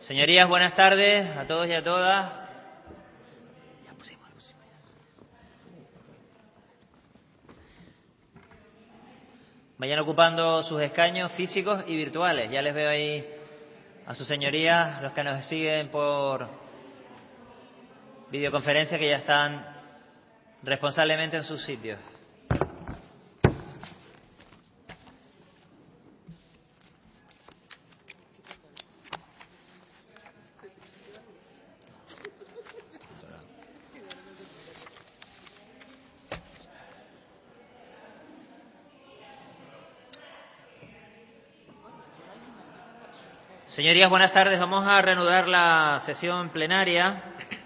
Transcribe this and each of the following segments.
Señorías, buenas tardes a todos y a todas. Vayan ocupando sus escaños físicos y virtuales. Ya les veo ahí a sus señorías, los que nos siguen por videoconferencia, que ya están responsablemente en sus sitios. Señorías, buenas tardes. Vamos a reanudar la sesión plenaria.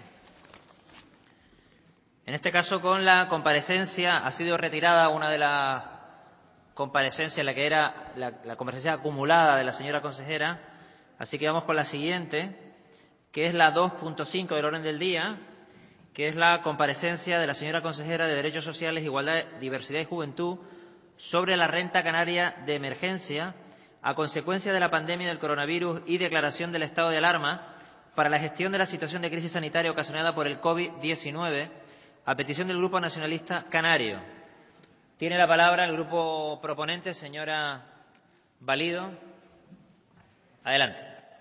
En este caso con la comparecencia. Ha sido retirada una de las comparecencias, la que era la comparecencia acumulada de la señora consejera. Así que vamos con la siguiente, que es la 2.5 del orden del día, que es la comparecencia de la señora consejera de Derechos Sociales, Igualdad, Diversidad y Juventud sobre la renta canaria de emergencia a consecuencia de la pandemia del coronavirus y declaración del estado de alarma para la gestión de la situación de crisis sanitaria ocasionada por el COVID-19, a petición del Grupo Nacionalista Canario. Tiene la palabra el grupo proponente, señora Valido. Adelante.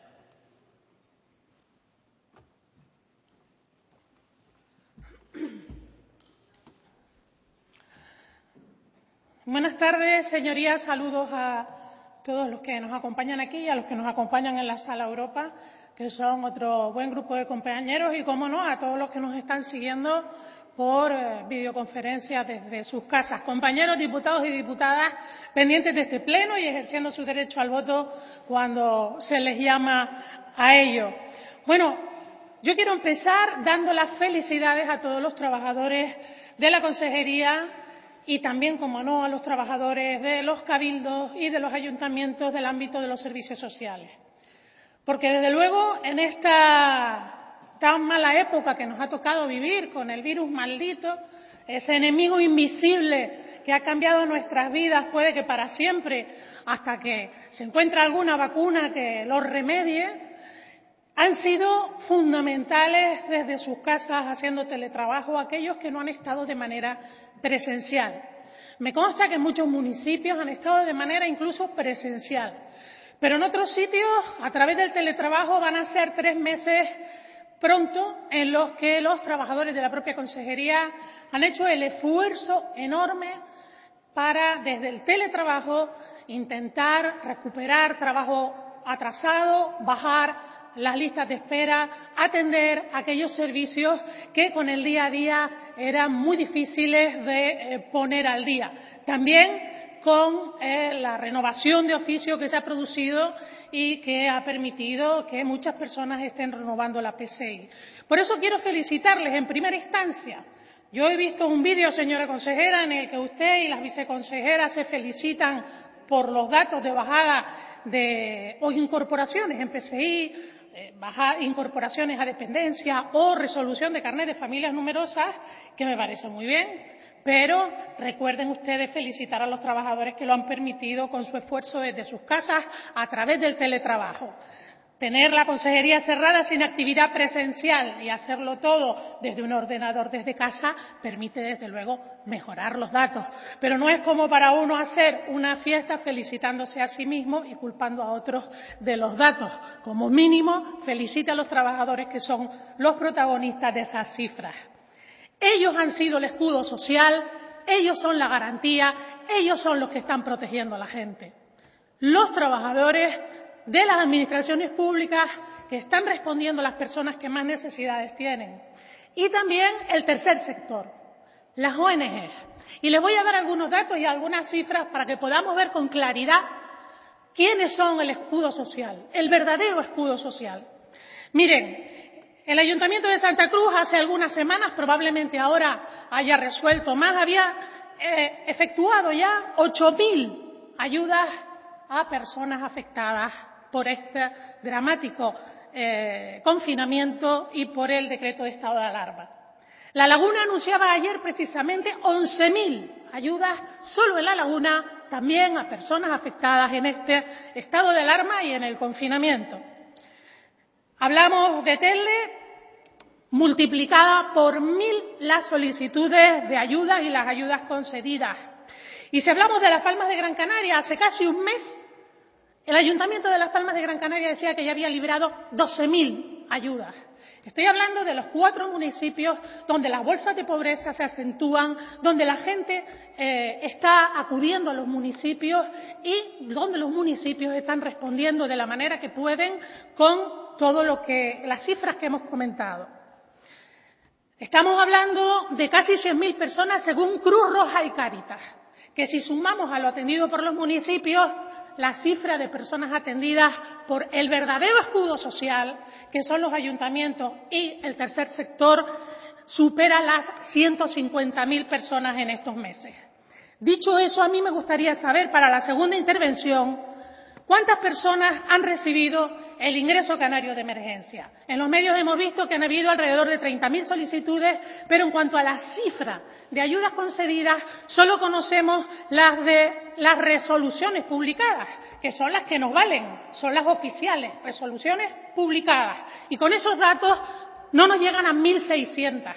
Buenas tardes, señorías. Saludos a todos los que nos acompañan aquí y a los que nos acompañan en la Sala Europa, que son otro buen grupo de compañeros, y, cómo no, a todos los que nos están siguiendo por videoconferencia desde sus casas. Compañeros diputados y diputadas pendientes de este pleno y ejerciendo su derecho al voto cuando se les llama a ello. Bueno, yo quiero empezar dando las felicidades a todos los trabajadores de la Consejería y también, como no, a los trabajadores de los cabildos y de los ayuntamientos del ámbito de los servicios sociales. Porque, desde luego, en esta tan mala época que nos ha tocado vivir con el virus maldito, ese enemigo invisible que ha cambiado nuestras vidas, puede que para siempre, hasta que se encuentre alguna vacuna que lo remedie, han sido fundamentales desde sus casas haciendo teletrabajo aquellos que no han estado de manera presencial. Me consta que en muchos municipios han estado de manera incluso presencial, pero en otros sitios, a través del teletrabajo, van a ser 3 meses pronto en los que los trabajadores de la propia consejería han hecho el esfuerzo enorme para, desde el teletrabajo, intentar recuperar trabajo atrasado, bajar las listas de espera, atender aquellos servicios que con el día a día eran muy difíciles de poner al día. También con la renovación de oficio que se ha producido y que ha permitido que muchas personas estén renovando la PSI. Por eso quiero felicitarles en primera instancia. Yo he visto un vídeo, señora consejera, en el que usted y las viceconsejeras se felicitan por los datos de bajada o incorporaciones en PSI, incorporaciones a dependencia o resolución de carnet de familias numerosas, que me parece muy bien. Pero recuerden ustedes felicitar a los trabajadores que lo han permitido con su esfuerzo desde sus casas a través del teletrabajo. Tener la consejería cerrada sin actividad presencial y hacerlo todo desde un ordenador desde casa permite, desde luego, mejorar los datos. Pero no es como para uno hacer una fiesta felicitándose a sí mismo y culpando a otros de los datos. Como mínimo, felicite a los trabajadores que son los protagonistas de esas cifras. Ellos han sido el escudo social, ellos son la garantía, ellos son los que están protegiendo a la gente. Los trabajadores de las administraciones públicas que están respondiendo a las personas que más necesidades tienen. Y también el tercer sector, las ONG. Y les voy a dar algunos datos y algunas cifras para que podamos ver con claridad quiénes son el escudo social, el verdadero escudo social. Miren, el Ayuntamiento de Santa Cruz hace algunas semanas, probablemente ahora haya resuelto más, había efectuado ya 8.000 ayudas a personas afectadas por este dramático confinamiento y por el decreto de estado de alarma. La Laguna anunciaba ayer precisamente 11.000 ayudas solo en La Laguna, también a personas afectadas en este estado de alarma y en el confinamiento. Hablamos de Telde, multiplicada por 1000 las solicitudes de ayuda y las ayudas concedidas. Y si hablamos de Las Palmas de Gran Canaria, hace casi un mes, el Ayuntamiento de Las Palmas de Gran Canaria decía que ya había librado 12.000 ayudas. Estoy hablando de los 4 municipios donde las bolsas de pobreza se acentúan, donde la gente está acudiendo a los municipios y donde los municipios están respondiendo de la manera que pueden con todo lo que las cifras que hemos comentado. Estamos hablando de casi 100.000 personas según Cruz Roja y Cáritas, que si sumamos a lo atendido por los municipios, la cifra de personas atendidas por el verdadero escudo social, que son los ayuntamientos y el tercer sector, supera las 150.000 personas en estos meses. Dicho eso, a mí me gustaría saber, para la segunda intervención, ¿cuántas personas han recibido el ingreso canario de emergencia? En los medios hemos visto que han habido alrededor de 30.000 solicitudes, pero en cuanto a la cifra de ayudas concedidas, solo conocemos las de las resoluciones publicadas, que son las que nos valen, son las oficiales, resoluciones publicadas. Y con esos datos no nos llegan a 1.600.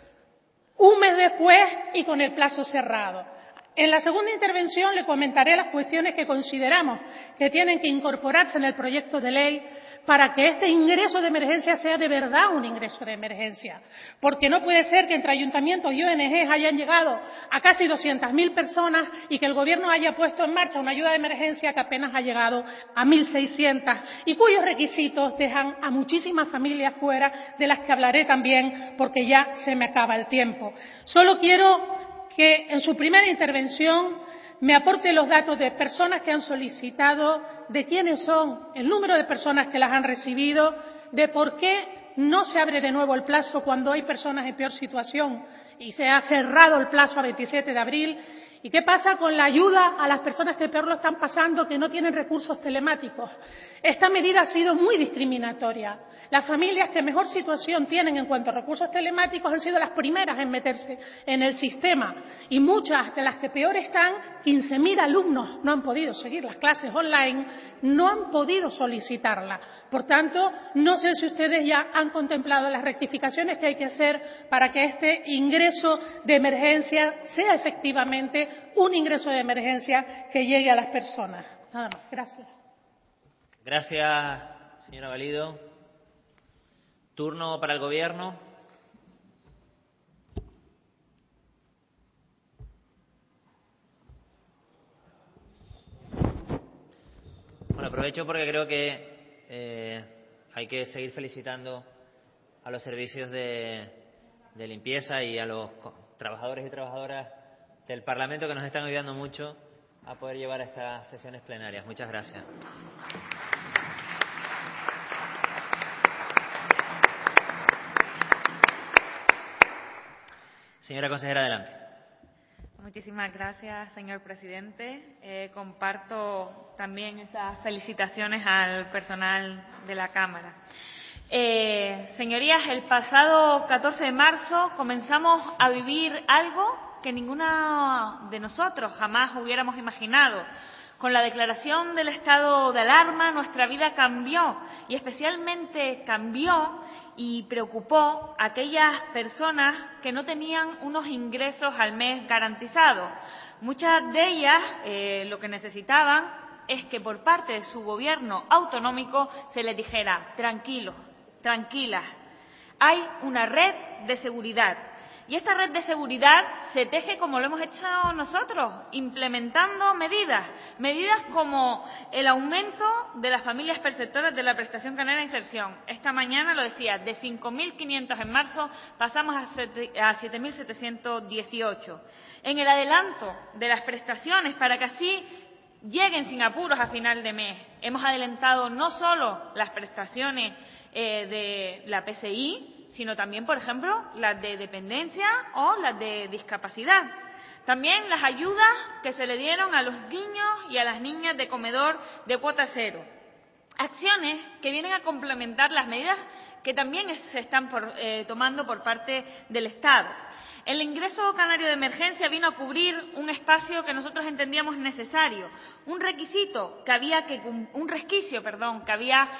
Un mes después y con el plazo cerrado. En la segunda intervención le comentaré las cuestiones que consideramos que tienen que incorporarse en el proyecto de ley para que este ingreso de emergencia sea de verdad un ingreso de emergencia. Porque no puede ser que entre ayuntamientos y ONGs hayan llegado a casi 200.000 personas y que el Gobierno haya puesto en marcha una ayuda de emergencia que apenas ha llegado a 1.600 y cuyos requisitos dejan a muchísimas familias fuera, de las que hablaré también porque ya se me acaba el tiempo. Solo quiero que en su primera intervención me aporte los datos de personas que han solicitado, de quiénes son, el número de personas que las han recibido, de por qué no se abre de nuevo el plazo cuando hay personas en peor situación y se ha cerrado el plazo a 27 de abril, y qué pasa con la ayuda a las personas que peor lo están pasando, que no tienen recursos telemáticos. Esta medida ha sido muy discriminatoria. Las familias que mejor situación tienen en cuanto a recursos telemáticos han sido las primeras en meterse en el sistema y muchas de las que peor están, 15.000 alumnos no han podido seguir las clases online, no han podido solicitarla. Por tanto, no sé si ustedes ya han contemplado las rectificaciones que hay que hacer para que este ingreso de emergencia sea efectivamente un ingreso de emergencia que llegue a las personas. Nada más. Gracias. Gracias, señora Valido. Turno para el Gobierno. Bueno, aprovecho porque creo que hay que seguir felicitando a los servicios de limpieza y a los trabajadores y trabajadoras del Parlamento que nos están ayudando mucho a poder llevar a estas sesiones plenarias. Muchas gracias. Señora consejera, adelante. Muchísimas gracias, señor presidente. Comparto también esas felicitaciones al personal de la Cámara. Señorías, el pasado 14 de marzo comenzamos a vivir algo que ninguno de nosotros jamás hubiéramos imaginado. Con la declaración del estado de alarma, nuestra vida cambió y especialmente cambió y preocupó a aquellas personas que no tenían unos ingresos al mes garantizados. Muchas de ellas lo que necesitaban es que por parte de su gobierno autonómico se les dijera: tranquilos, tranquilas, hay una red de seguridad. Y esta red de seguridad se teje como lo hemos hecho nosotros, implementando medidas como el aumento de las familias perceptoras de la prestación canaria de inserción. Esta mañana lo decía, de 5.500 en marzo pasamos a 7.718. En el adelanto de las prestaciones para que así lleguen sin apuros a final de mes. Hemos adelantado no solo las prestaciones de la PCI, sino también, por ejemplo, las de dependencia o las de discapacidad. También las ayudas que se le dieron a los niños y a las niñas de comedor de cuota cero. Acciones que vienen a complementar las medidas que también se están tomando por parte del Estado. El ingreso canario de emergencia vino a cubrir un espacio que nosotros entendíamos necesario, un resquicio que había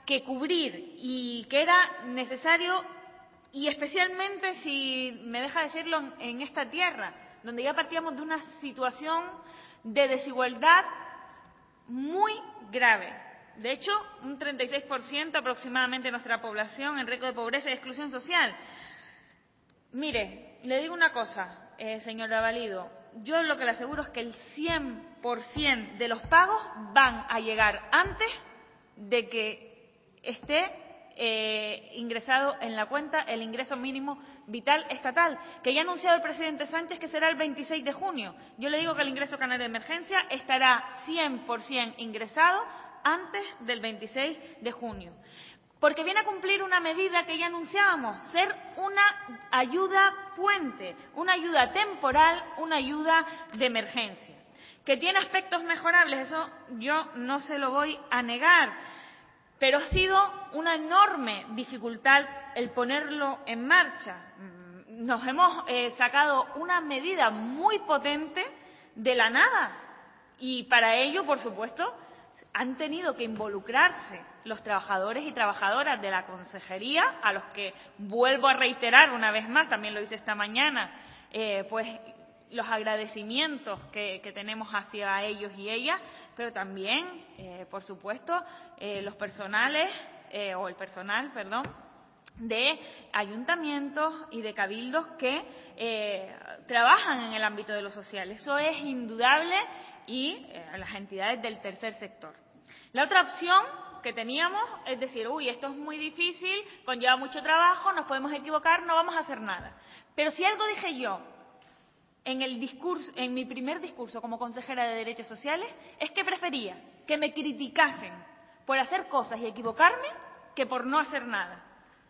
que cubrir y que era necesario, y especialmente, si me deja decirlo, en esta tierra, donde ya partíamos de una situación de desigualdad muy grave. De hecho, un 36% aproximadamente de nuestra población en riesgo de pobreza y exclusión social. Mire, le digo una cosa, señora Valido, yo lo que le aseguro es que el 100% de los pagos van a llegar antes de que esté ingresado en la cuenta el ingreso mínimo vital estatal, que ya ha anunciado el presidente Sánchez que será el 26 de junio. Yo le digo que el ingreso canario de emergencia estará 100% ingresado antes del 26 de junio. Porque viene a cumplir una medida que ya anunciábamos, ser una ayuda puente, una ayuda temporal, una ayuda de emergencia. Que tiene aspectos mejorables, eso yo no se lo voy a negar, pero ha sido una enorme dificultad el ponerlo en marcha. Nos hemos sacado una medida muy potente de la nada y para ello, por supuesto, han tenido que involucrarse los trabajadores y trabajadoras de la consejería, a los que vuelvo a reiterar una vez más, también lo hice esta mañana, pues los agradecimientos que tenemos hacia ellos y ellas, pero también, por supuesto, los personales, o el personal, perdón, de ayuntamientos y de cabildos que trabajan en el ámbito de lo social. Eso es indudable, y las entidades del tercer sector. La otra opción que teníamos es decir, esto es muy difícil, conlleva mucho trabajo, nos podemos equivocar, no vamos a hacer nada. Pero si algo dije yo en mi primer discurso como consejera de Derechos Sociales, es que prefería que me criticasen por hacer cosas y equivocarme que por no hacer nada.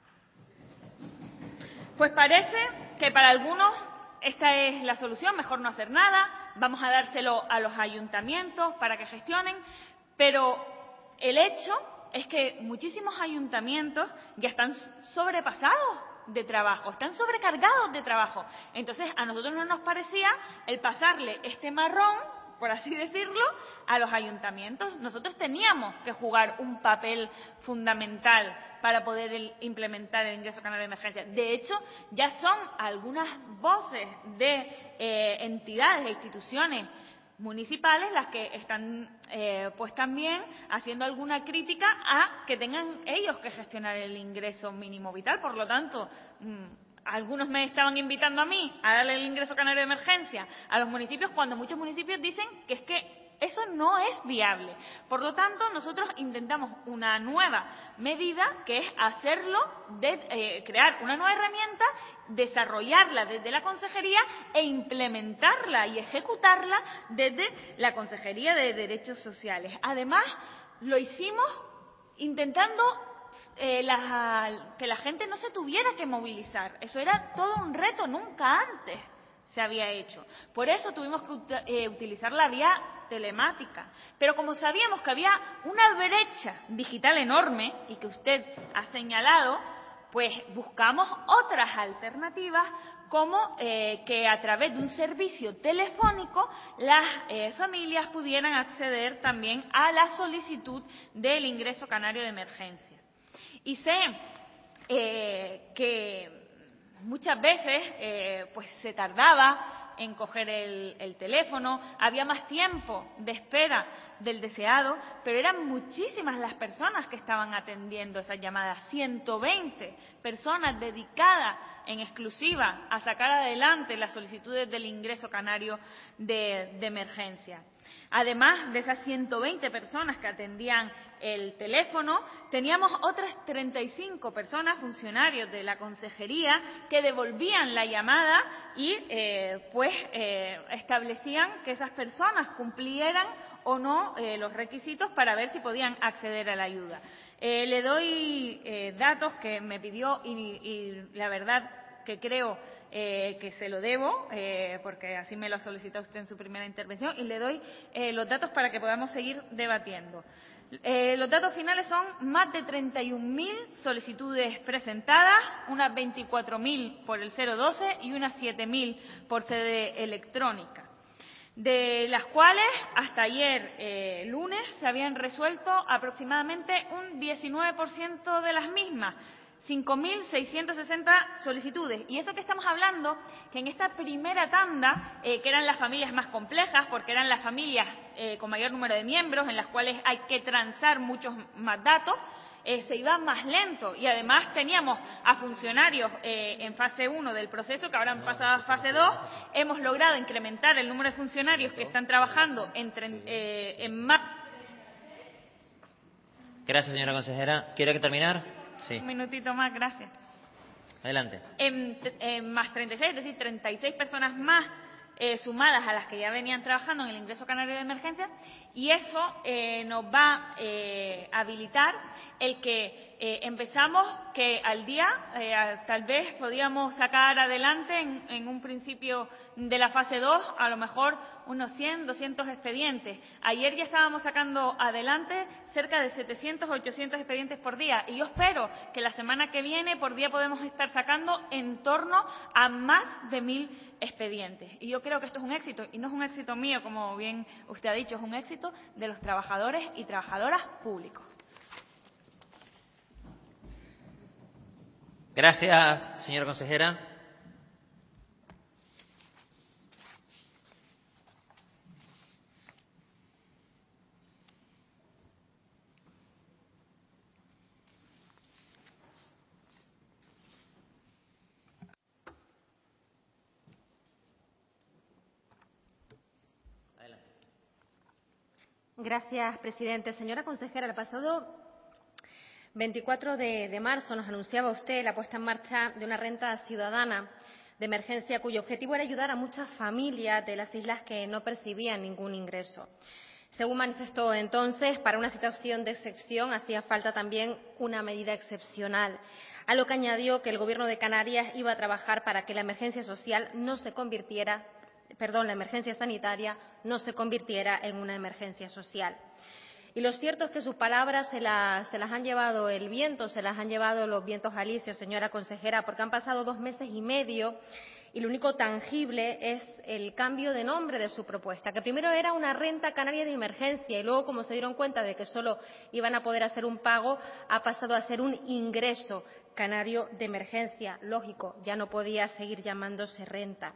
Pues parece que para algunos esta es la solución, mejor no hacer nada, vamos a dárselo a los ayuntamientos para que gestionen, pero el hecho es que muchísimos ayuntamientos ya están sobrepasados de trabajo, están sobrecargados de trabajo. Entonces, a nosotros no nos parecía el pasarle este marrón, por así decirlo, a los ayuntamientos. Nosotros teníamos que jugar un papel fundamental para poder implementar el ingreso canario de emergencia. De hecho, ya son algunas voces de entidades e instituciones municipales las que están pues también haciendo alguna crítica a que tengan ellos que gestionar el ingreso mínimo vital. Por lo tanto, algunos me estaban invitando a mí a darle el ingreso canario de emergencia a los municipios, cuando muchos municipios dicen que es que eso no es viable. Por lo tanto, nosotros intentamos una nueva medida, que es hacerlo, crear una nueva herramienta, desarrollarla desde la consejería e implementarla y ejecutarla desde la Consejería de Derechos Sociales. Además, lo hicimos intentando que la gente no se tuviera que movilizar. Eso era todo un reto, nunca antes se había hecho. Por eso tuvimos que utilizar la vía telemática. Pero como sabíamos que había una brecha digital enorme y que usted ha señalado, pues buscamos otras alternativas, como que a través de un servicio telefónico las familias pudieran acceder también a la solicitud del ingreso canario de emergencia. Y sé que muchas veces pues se tardaba en coger el teléfono, había más tiempo de espera del deseado, pero eran muchísimas las personas que estaban atendiendo esas llamadas, 120 personas dedicadas en exclusiva a sacar adelante las solicitudes del ingreso canario de emergencia. Además de esas 120 personas que atendían el teléfono, teníamos otras 35 personas, funcionarios de la consejería, que devolvían la llamada y establecían que esas personas cumplieran o no los requisitos para ver si podían acceder a la ayuda. Le doy datos que me pidió y la verdad que creo que se lo debo, porque así me lo ha solicitado usted en su primera intervención, y le doy los datos para que podamos seguir debatiendo. Los datos finales son más de 31.000 solicitudes presentadas, unas 24.000 por el 012 y unas 7.000 por sede electrónica. de las cuales hasta ayer lunes se habían resuelto aproximadamente un 19% de las mismas. 5.660 solicitudes. Y eso que estamos hablando, que en esta primera tanda, que eran las familias más complejas, porque eran las familias con mayor número de miembros, en las cuales hay que transar muchos más datos, se iba más lento. Y además teníamos a funcionarios en fase 1 del proceso, que ahora han pasado a fase 2. Hemos logrado incrementar el número de funcionarios que están trabajando en más. Gracias, señora consejera. ¿Quiere terminar? Sí. Un minutito más, gracias. Adelante. Más 36, es decir, 36 personas más sumadas a las que ya venían trabajando en el ingreso canario de emergencia, y eso nos va a habilitar el que empezamos que al día tal vez podíamos sacar adelante en un principio de la fase 2 a lo mejor unos 100, 200 expedientes. Ayer ya estábamos sacando adelante cerca de 700, 800 expedientes por día, y yo espero que la semana que viene por día podemos estar sacando en torno a más de 1.000 expedientes. Y yo creo que esto es un éxito, y no es un éxito mío, como bien usted ha dicho, es un éxito de los trabajadores y trabajadoras públicos. Gracias, señora consejera. Gracias, presidente. Señora consejera, el pasado 24 de marzo nos anunciaba usted la puesta en marcha de una renta ciudadana de emergencia cuyo objetivo era ayudar a muchas familias de las islas que no percibían ningún ingreso. Según manifestó entonces, para una situación de excepción hacía falta también una medida excepcional, a lo que añadió que el Gobierno de Canarias iba a trabajar para que la emergencia social no se convirtiera, la emergencia sanitaria no se convirtiera en una emergencia social. Y lo cierto es que sus palabras se las han llevado el viento, se las han llevado los vientos alisios, señora consejera, porque han pasado 2 meses y medio y lo único tangible es el cambio de nombre de su propuesta, que primero era una renta canaria de emergencia y luego, como se dieron cuenta de que solo iban a poder hacer un pago, ha pasado a ser un ingreso canario de emergencia. Lógico, ya no podía seguir llamándose renta.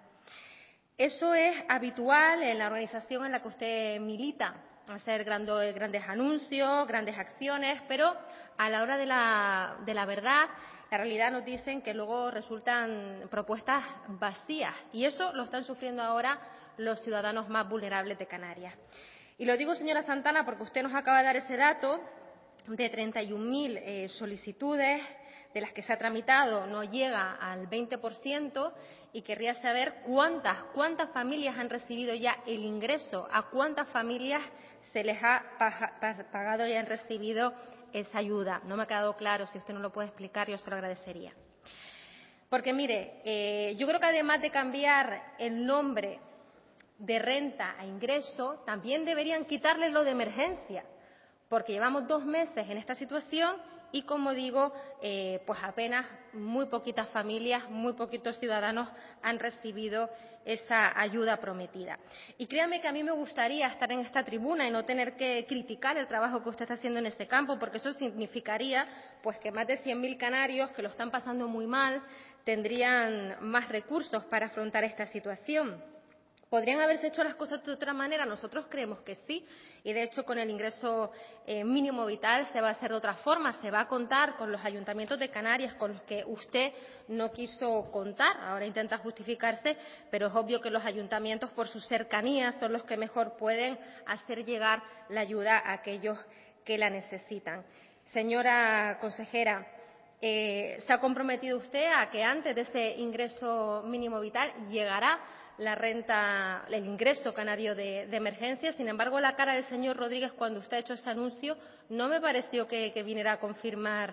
Eso es habitual en la organización en la que usted milita, hacer grandes anuncios, grandes acciones, pero a la hora de la verdad, la realidad nos dicen que luego resultan propuestas vacías, y eso lo están sufriendo ahora los ciudadanos más vulnerables de Canarias. Y lo digo, señora Santana, porque usted nos acaba de dar ese dato de 31.000 solicitudes, de las que se ha tramitado no llega al 20%, y querría saber cuántas familias han recibido ya el ingreso, a cuántas familias se les ha pagado y han recibido esa ayuda. No me ha quedado claro, si usted no lo puede explicar, yo se lo agradecería. Porque, mire, yo creo que además de cambiar el nombre de renta a ingreso, también deberían quitarle lo de emergencia, porque llevamos 2 meses en esta situación y, como digo, pues apenas muy poquitas familias, muy poquitos ciudadanos han recibido esa ayuda prometida. Y créame que a mí me gustaría estar en esta tribuna y no tener que criticar el trabajo que usted está haciendo en ese campo, porque eso significaría pues que más de 100.000 canarios que lo están pasando muy mal tendrían más recursos para afrontar esta situación. ¿Podrían haberse hecho las cosas de otra manera? Nosotros creemos que sí, y de hecho con el ingreso mínimo vital se va a hacer de otra forma, se va a contar con los ayuntamientos de Canarias con los que usted no quiso contar, ahora intenta justificarse, pero es obvio que los ayuntamientos por su cercanía son los que mejor pueden hacer llegar la ayuda a aquellos que la necesitan. Señora consejera, ¿se ha comprometido usted a que antes de ese ingreso mínimo vital llegará la renta, el ingreso canario de emergencia? Sin embargo, la cara del señor Rodríguez cuando usted ha hecho ese anuncio no me pareció que viniera a confirmar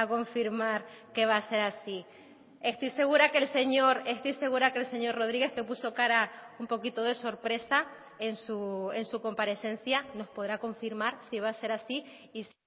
que va a ser así. Estoy segura que el señor Rodríguez, que puso cara un poquito de sorpresa en su comparecencia, nos podrá confirmar si va a ser así y si...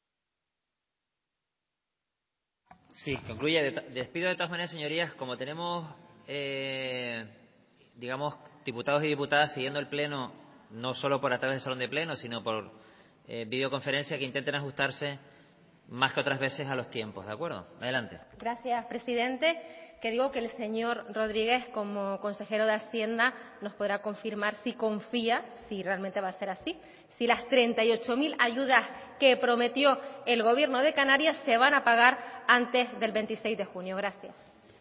Sí, concluye. Despido de todas maneras, señorías, como tenemos digamos, diputados y diputadas siguiendo el pleno, no solo por a través del salón de pleno, sino por videoconferencia, que intenten ajustarse más que otras veces a los tiempos, ¿de acuerdo? Adelante. Gracias, presidente. Que digo que el señor Rodríguez, como consejero de Hacienda, nos podrá confirmar si confía, si realmente va a ser así, si las 38.000 ayudas que prometió el Gobierno de Canarias se van a pagar antes del 26 de junio. Gracias.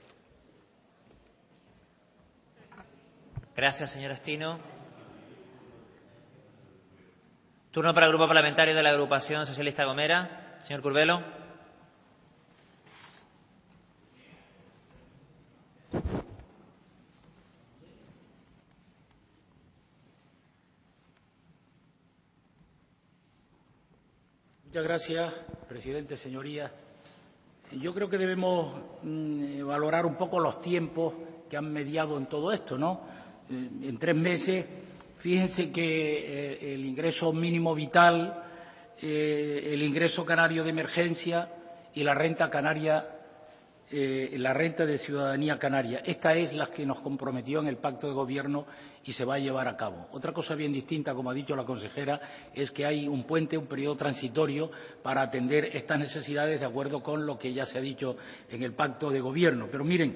Gracias, señora Espino. Turno para el Grupo Parlamentario de la Agrupación Socialista Gomera. Señor Curbelo. Muchas gracias, presidente, señorías. Yo creo que debemos valorar un poco los tiempos que han mediado en todo esto, ¿no? En 3 meses, fíjense que el ingreso mínimo vital, el ingreso canario de emergencia y la renta canaria, la renta de ciudadanía canaria. Esta es la que nos comprometió en el pacto de gobierno y se va a llevar a cabo. Otra cosa bien distinta, como ha dicho la consejera, es que hay un puente, un periodo transitorio para atender estas necesidades de acuerdo con lo que ya se ha dicho en el pacto de gobierno. Pero miren,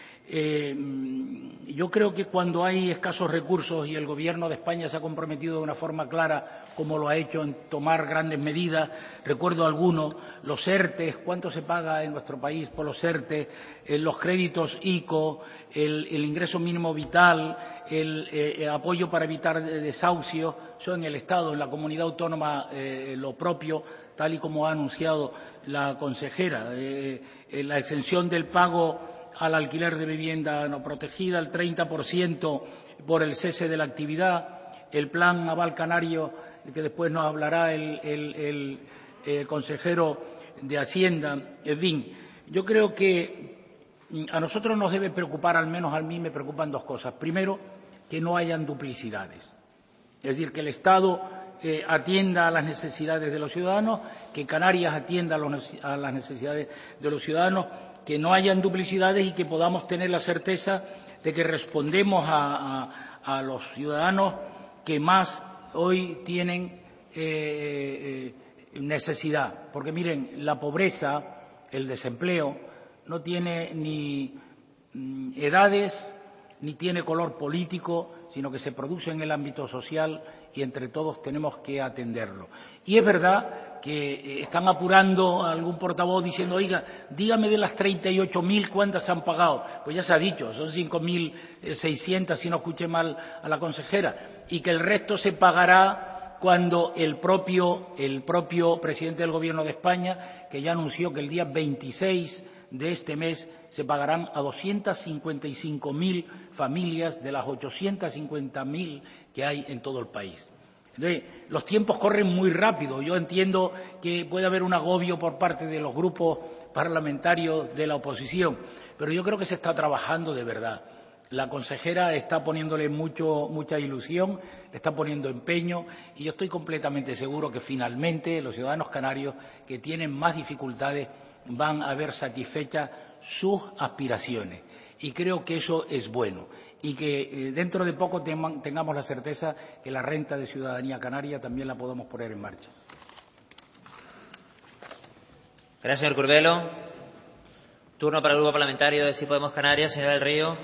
yo creo que cuando hay escasos recursos y el Gobierno de España se ha comprometido de una forma clara, como lo ha hecho, en tomar grandes medidas, recuerdo algunos, los ERTE, cuánto se paga en nuestro país por los ERTE, los créditos ICO, el ingreso mínimo vital, el apoyo para evitar desahucios, eso en el Estado, en la comunidad autónoma lo propio, tal y como ha anunciado la consejera, la exención del pago al alquiler de vivienda no protegida, el 30% por el cese de la actividad, el plan Aval Canario, que después nos hablará el consejero de Hacienda. En fin, yo creo que a nosotros nos debe preocupar, al menos a mí me preocupan 2 cosas. Primero, que no hayan duplicidades. Es decir, que el Estado atienda a las necesidades de los ciudadanos, que Canarias atienda a las necesidades de los ciudadanos, que no hayan duplicidades y que podamos tener la certeza de que respondemos a los ciudadanos que más hoy tienen necesidad. Porque miren, la pobreza, el desempleo, no tiene ni edades ni tiene color político, sino que se produce en el ámbito social y entre todos tenemos que atenderlo. Y es verdad que están apurando a algún portavoz diciendo, oiga, dígame de las 38.000 cuántas se han pagado. Pues ya se ha dicho, son 5.600, si no escuché mal a la consejera, y que el resto se pagará cuando el propio presidente del Gobierno de España, que ya anunció que el día 26 de este mes se pagarán a 255.000 familias de las 850.000 que hay en todo el país. Entonces, los tiempos corren muy rápido. Yo entiendo que puede haber un agobio por parte de los grupos parlamentarios de la oposición, pero yo creo que se está trabajando de verdad. La consejera está poniéndole mucha ilusión, le está poniendo empeño y yo estoy completamente seguro que finalmente los ciudadanos canarios que tienen más dificultades van a ver satisfechas sus aspiraciones. Y creo que eso es bueno. Y que dentro de poco tengamos la certeza que la renta de ciudadanía canaria también la podamos poner en marcha. Gracias, señor Curbelo. Turno para el Grupo Parlamentario de Sí Podemos Canarias, señora del Río.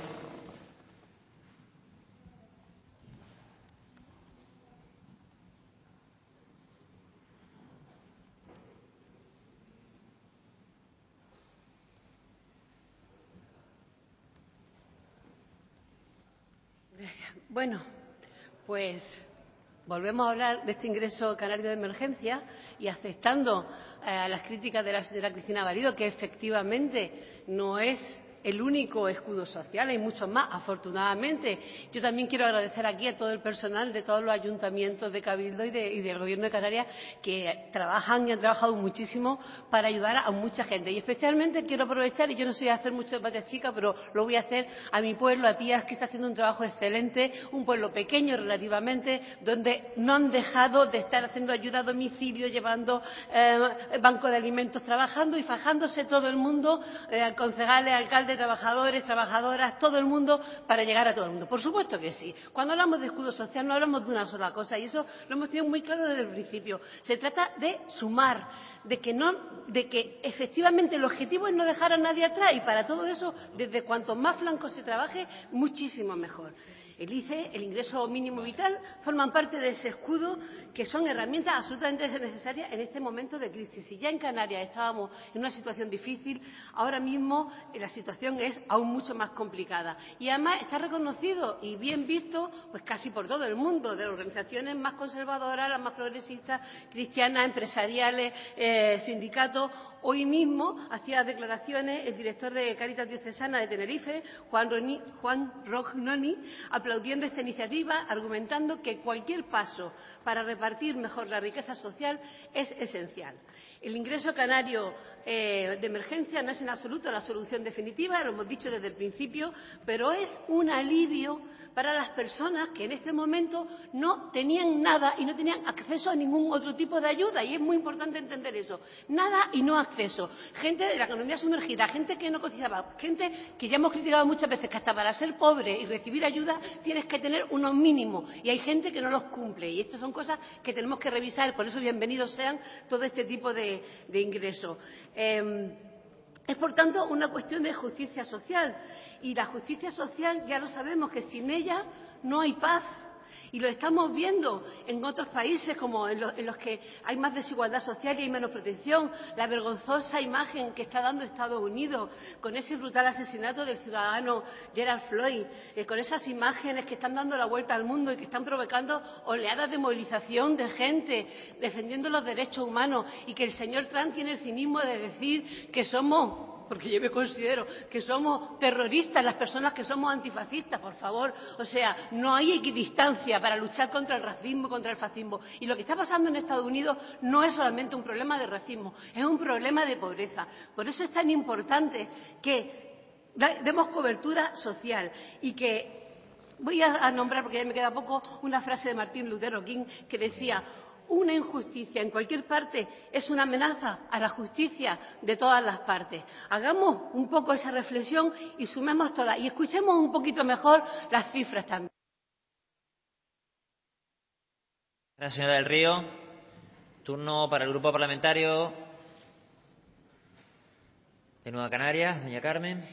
Bueno, pues volvemos a hablar de este ingreso canario de emergencia y aceptando las críticas de la señora Cristina Valido, que efectivamente no es el único escudo social, hay muchos más, afortunadamente. Yo también quiero agradecer aquí a todo el personal de todos los ayuntamientos de Cabildo y del Gobierno de Canarias que trabajan y han trabajado muchísimo para ayudar a mucha gente. Y especialmente quiero aprovechar, y yo no soy a hacer mucho de patria chica, pero lo voy a hacer, a mi pueblo, a Tías, que está haciendo un trabajo excelente, un pueblo pequeño relativamente, donde no han dejado de estar haciendo ayuda a domicilio, llevando banco de alimentos, trabajando y fajándose todo el mundo, concejales, alcaldes, padres, trabajadores, trabajadoras, todo el mundo, para llegar a todo el mundo. Por supuesto que sí. Cuando hablamos de escudo social no hablamos de una sola cosa, y eso lo hemos tenido muy claro desde el principio. Se trata de sumar, de que efectivamente el objetivo es no dejar a nadie atrás, y para todo eso, desde cuanto más flancos se trabaje, muchísimo mejor. El ICE, el ingreso mínimo vital, forman parte de ese escudo, que son herramientas absolutamente necesarias en este momento de crisis. Si ya en Canarias estábamos en una situación difícil, ahora mismo la situación es aún mucho más complicada. Y además está reconocido y bien visto pues casi por todo el mundo, de las organizaciones más conservadoras, las más progresistas, cristianas, empresariales, sindicatos. Hoy mismo hacía declaraciones el director de Cáritas Diocesana de Tenerife, Juan Rognoni, aplaudiendo esta iniciativa, argumentando que cualquier paso para repartir mejor la riqueza social es esencial. El ingreso canario de emergencia no es en absoluto la solución definitiva, lo hemos dicho desde el principio, pero es un alivio para las personas que en este momento no tenían nada y no tenían acceso a ningún otro tipo de ayuda, y es muy importante entender eso. Nada y no acceso. Gente de la economía sumergida, gente que no cotizaba, gente que ya hemos criticado muchas veces que hasta para ser pobre y recibir ayuda tienes que tener unos mínimos, y hay gente que no los cumple, y estas son cosas que tenemos que revisar. Por eso bienvenidos sean todo este tipo de ingresos. Es, por tanto, una cuestión de justicia social, y la justicia social ya lo sabemos que sin ella no hay paz, y lo estamos viendo en otros países como en los que hay más desigualdad social y hay menos protección. La vergonzosa imagen que está dando Estados Unidos con ese brutal asesinato del ciudadano Gerald Floyd, con esas imágenes que están dando la vuelta al mundo y que están provocando oleadas de movilización de gente defendiendo los derechos humanos, y que el señor Trump tiene el cinismo de decir que somos, porque yo me considero que somos terroristas las personas que somos antifascistas. Por favor, o sea, no hay equidistancia para luchar contra el racismo, contra el fascismo. Y lo que está pasando en Estados Unidos no es solamente un problema de racismo, es un problema de pobreza. Por eso es tan importante que demos cobertura social, y que voy a nombrar, porque ya me queda poco, una frase de Martin Luther King que decía: una injusticia en cualquier parte es una amenaza a la justicia de todas las partes. Hagamos un poco esa reflexión y sumemos todas, y escuchemos un poquito mejor las cifras también. Gracias, señora del Río. Turno para el Grupo Parlamentario de Nueva Canarias, doña Carmen.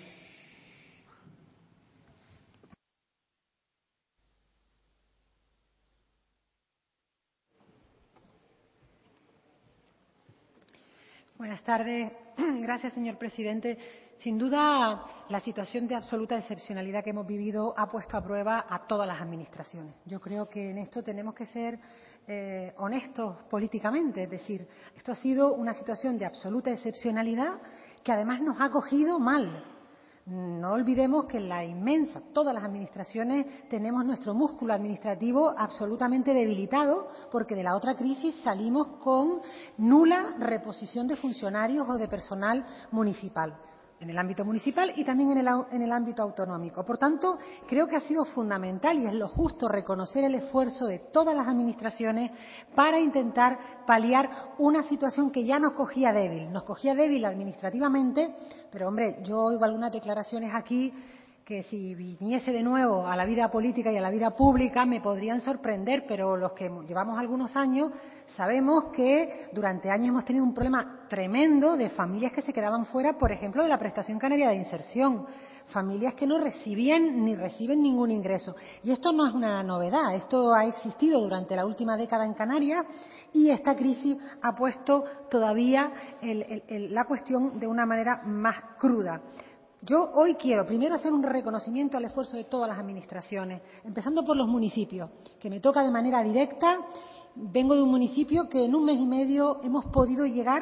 Buenas tardes. Gracias, señor presidente. Sin duda, la situación de absoluta excepcionalidad que hemos vivido ha puesto a prueba a todas las administraciones. Yo creo que en esto tenemos que ser honestos políticamente. Es decir, esto ha sido una situación de absoluta excepcionalidad que además nos ha cogido mal. No olvidemos que todas las administraciones tenemos nuestro músculo administrativo absolutamente debilitado, porque de la otra crisis salimos con nula reposición de funcionarios o de personal municipal, en el ámbito municipal y también en el ámbito autonómico. Por tanto, creo que ha sido fundamental y es lo justo reconocer el esfuerzo de todas las administraciones para intentar paliar una situación que ya nos cogía débil administrativamente, pero hombre, yo oigo algunas declaraciones aquí que si viniese de nuevo a la vida política y a la vida pública me podrían sorprender, pero los que llevamos algunos años sabemos que durante años hemos tenido un problema tremendo de familias que se quedaban fuera, por ejemplo, de la prestación canaria de inserción, familias que no recibían ni reciben ningún ingreso. Y esto no es una novedad, esto ha existido durante la última década en Canarias, y esta crisis ha puesto todavía la cuestión de una manera más cruda. Yo hoy quiero primero hacer un reconocimiento al esfuerzo de todas las administraciones, empezando por los municipios, que me toca de manera directa. Vengo de un municipio que en un mes y medio hemos podido llegar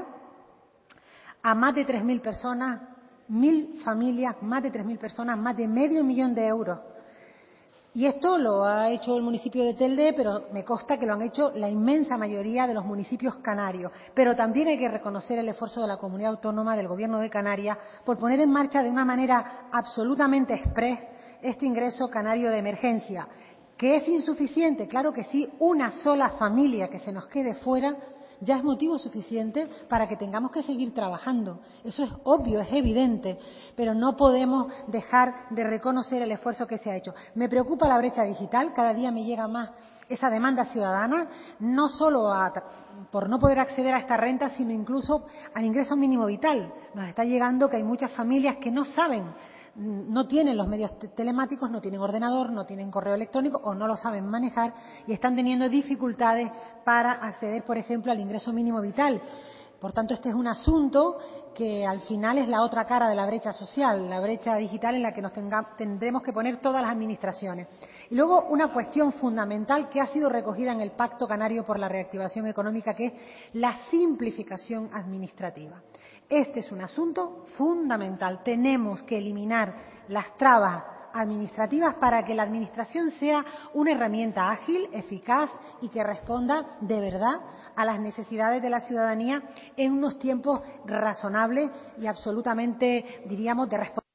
a más de 3.000 personas, 1.000 familias, más de 3.000 personas, más de $500.000 de euros. Y esto lo ha hecho el municipio de Telde, pero me consta que lo han hecho la inmensa mayoría de los municipios canarios. Pero también hay que reconocer el esfuerzo de la Comunidad Autónoma, del Gobierno de Canarias, por poner en marcha de una manera absolutamente exprés este ingreso canario de emergencia. ¿Que es insuficiente? Claro que sí. Una sola familia que se nos quede fuera ya es motivo suficiente para que tengamos que seguir trabajando. Eso es obvio, es evidente, pero no podemos dejar de reconocer el esfuerzo que se ha hecho. Me preocupa la brecha digital, cada día me llega más esa demanda ciudadana, no solo por no poder acceder a esta renta, sino incluso al ingreso mínimo vital. Nos está llegando que hay muchas familias que no saben, no tienen los medios telemáticos, no tienen ordenador, no tienen correo electrónico o no lo saben manejar y están teniendo dificultades para acceder, por ejemplo, al ingreso mínimo vital. Por tanto, este es un asunto que al final es la otra cara de la brecha social, la brecha digital en la que nos tendremos que poner todas las administraciones. Y luego una cuestión fundamental que ha sido recogida en el Pacto Canario por la Reactivación Económica, que es la simplificación administrativa. Este es un asunto fundamental. Tenemos que eliminar las trabas administrativas para que la administración sea una herramienta ágil, eficaz y que responda de verdad a las necesidades de la ciudadanía en unos tiempos razonables y absolutamente, diríamos, de responsabilidad.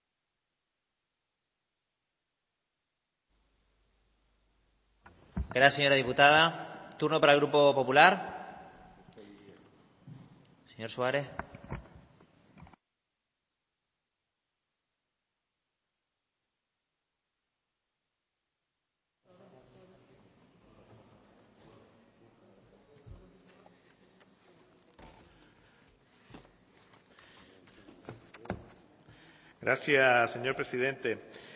Gracias, señora diputada. Turno para el Grupo Popular. Señor Suárez. Gracias, señor presidente.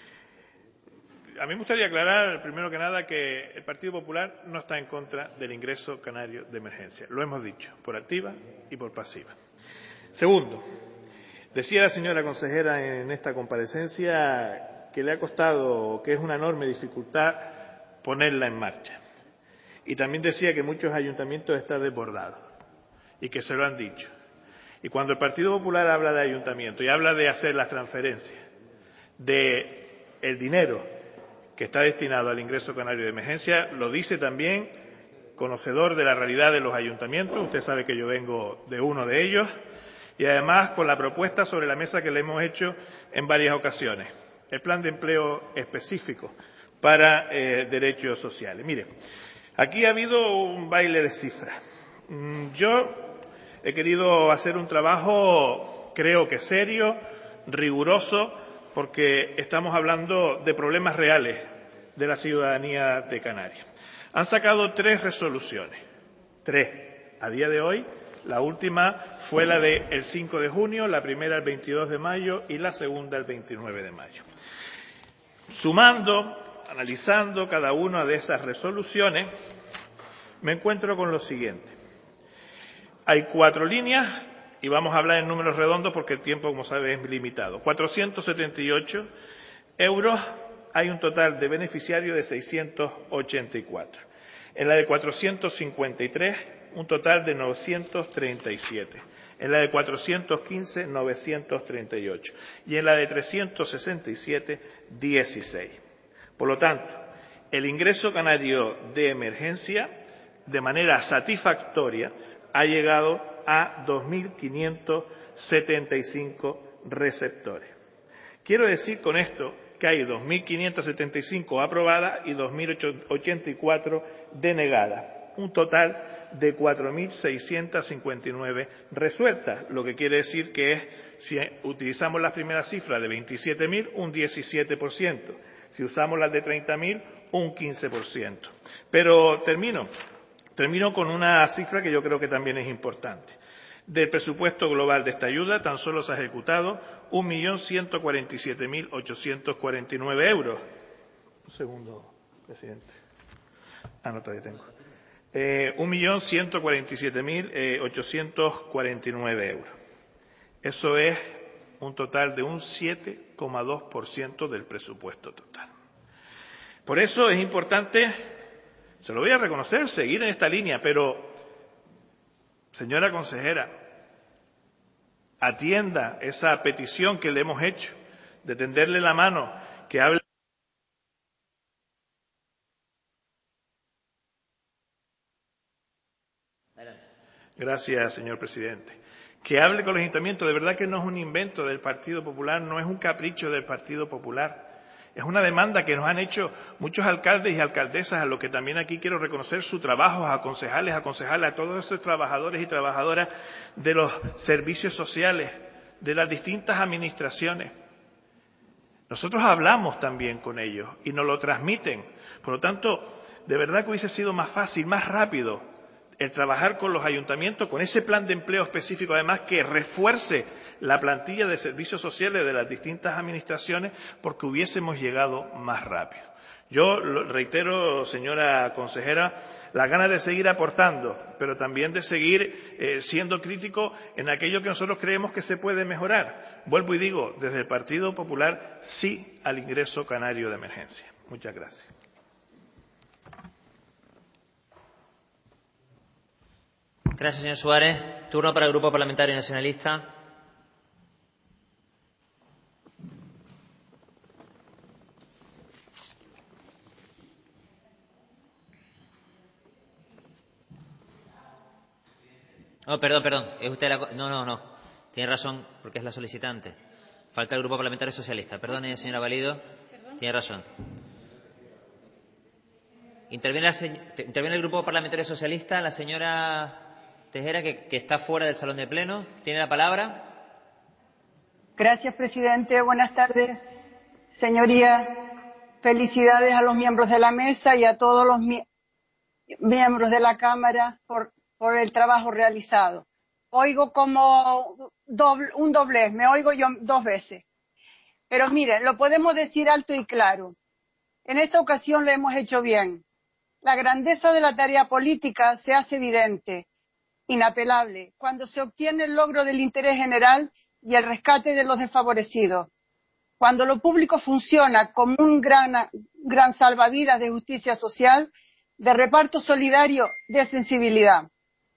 A mí me gustaría aclarar, primero que nada, que el Partido Popular no está en contra del ingreso canario de emergencia. Lo hemos dicho, por activa y por pasiva. Segundo, decía la señora consejera en esta comparecencia que le ha costado, que es una enorme dificultad ponerla en marcha. Y también decía que muchos ayuntamientos están desbordados y que se lo han dicho. Y cuando el Partido Popular habla de ayuntamiento y habla de hacer las transferencias del dinero que está destinado al ingreso canario de emergencia, lo dice también conocedor de la realidad de los ayuntamientos. Usted sabe que yo vengo de uno de ellos y además con la propuesta sobre la mesa que le hemos hecho en varias ocasiones, el plan de empleo específico para derechos sociales. Mire, aquí ha habido un baile de cifras. Yo he querido hacer un trabajo, creo que serio, riguroso, porque estamos hablando de problemas reales de la ciudadanía de Canarias. Han sacado 3 resoluciones, 3. A día de hoy, la última fue la del 5 de junio, la primera el 22 de mayo y la segunda el 29 de mayo. Sumando, analizando cada una de esas resoluciones, me encuentro con lo siguiente. Hay 4 líneas, y vamos a hablar en números redondos porque el tiempo, como sabe, es limitado. 478 euros, hay un total de beneficiarios de 684. En la de 453, un total de 937. En la de 415, 938. Y en la de 367, 16. Por lo tanto, el ingreso canario de emergencia, de manera satisfactoria, ha llegado a 2.575 receptores. Quiero decir con esto que hay 2.575 aprobadas y 2.084 denegadas, un total de 4.659 resueltas, lo que quiere decir que es, si utilizamos las primeras cifras de 27.000, un 17%, si usamos las de 30.000, un 15%. Pero termino con una cifra que yo creo que también es importante. Del presupuesto global de esta ayuda, tan solo se ha ejecutado 1.147.849 euros. Un segundo, presidente. No, todavía tengo. 1.147.849 euros. Eso es un total de un 7,2% del presupuesto total. Por eso es importante, se lo voy a reconocer, seguir en esta línea, pero, señora consejera, atienda esa petición que le hemos hecho de tenderle la mano, que hable. Gracias, señor presidente. Que hable con los ayuntamientos. De verdad que no es un invento del Partido Popular, no es un capricho del Partido Popular. Es una demanda que nos han hecho muchos alcaldes y alcaldesas, a lo que también aquí quiero reconocer su trabajo, a concejales, a todos esos trabajadores y trabajadoras de los servicios sociales, de las distintas administraciones. Nosotros hablamos también con ellos y nos lo transmiten. Por lo tanto, de verdad que hubiese sido más fácil, más rápido, el trabajar con los ayuntamientos, con ese plan de empleo específico, además, que refuerce la plantilla de servicios sociales de las distintas administraciones, porque hubiésemos llegado más rápido. Yo reitero, señora consejera, las ganas de seguir aportando, pero también de seguir siendo crítico en aquello que nosotros creemos que se puede mejorar. Vuelvo y digo, desde el Partido Popular, sí al ingreso canario de emergencia. Muchas gracias. Gracias, señor Suárez. Turno para el Grupo Parlamentario Nacionalista. Oh, perdón. Es usted la... No. Tiene razón, porque es la solicitante. Falta el Grupo Parlamentario Socialista. Perdone, señora Valido. Tiene razón. Interviene el Grupo Parlamentario Socialista, la señora Tejera, que está fuera del salón de pleno. Tiene la palabra. Gracias, presidente. Buenas tardes, señorías. Felicidades a los miembros de la mesa y a todos los miembros de la Cámara por el trabajo realizado. Oigo como un doblez, me oigo yo dos veces. Pero miren, lo podemos decir alto y claro. En esta ocasión lo hemos hecho bien. La grandeza de la tarea política se hace evidente, inapelable, cuando se obtiene el logro del interés general y el rescate de los desfavorecidos. Cuando lo público funciona como un gran salvavidas de justicia social, de reparto solidario, de sensibilidad.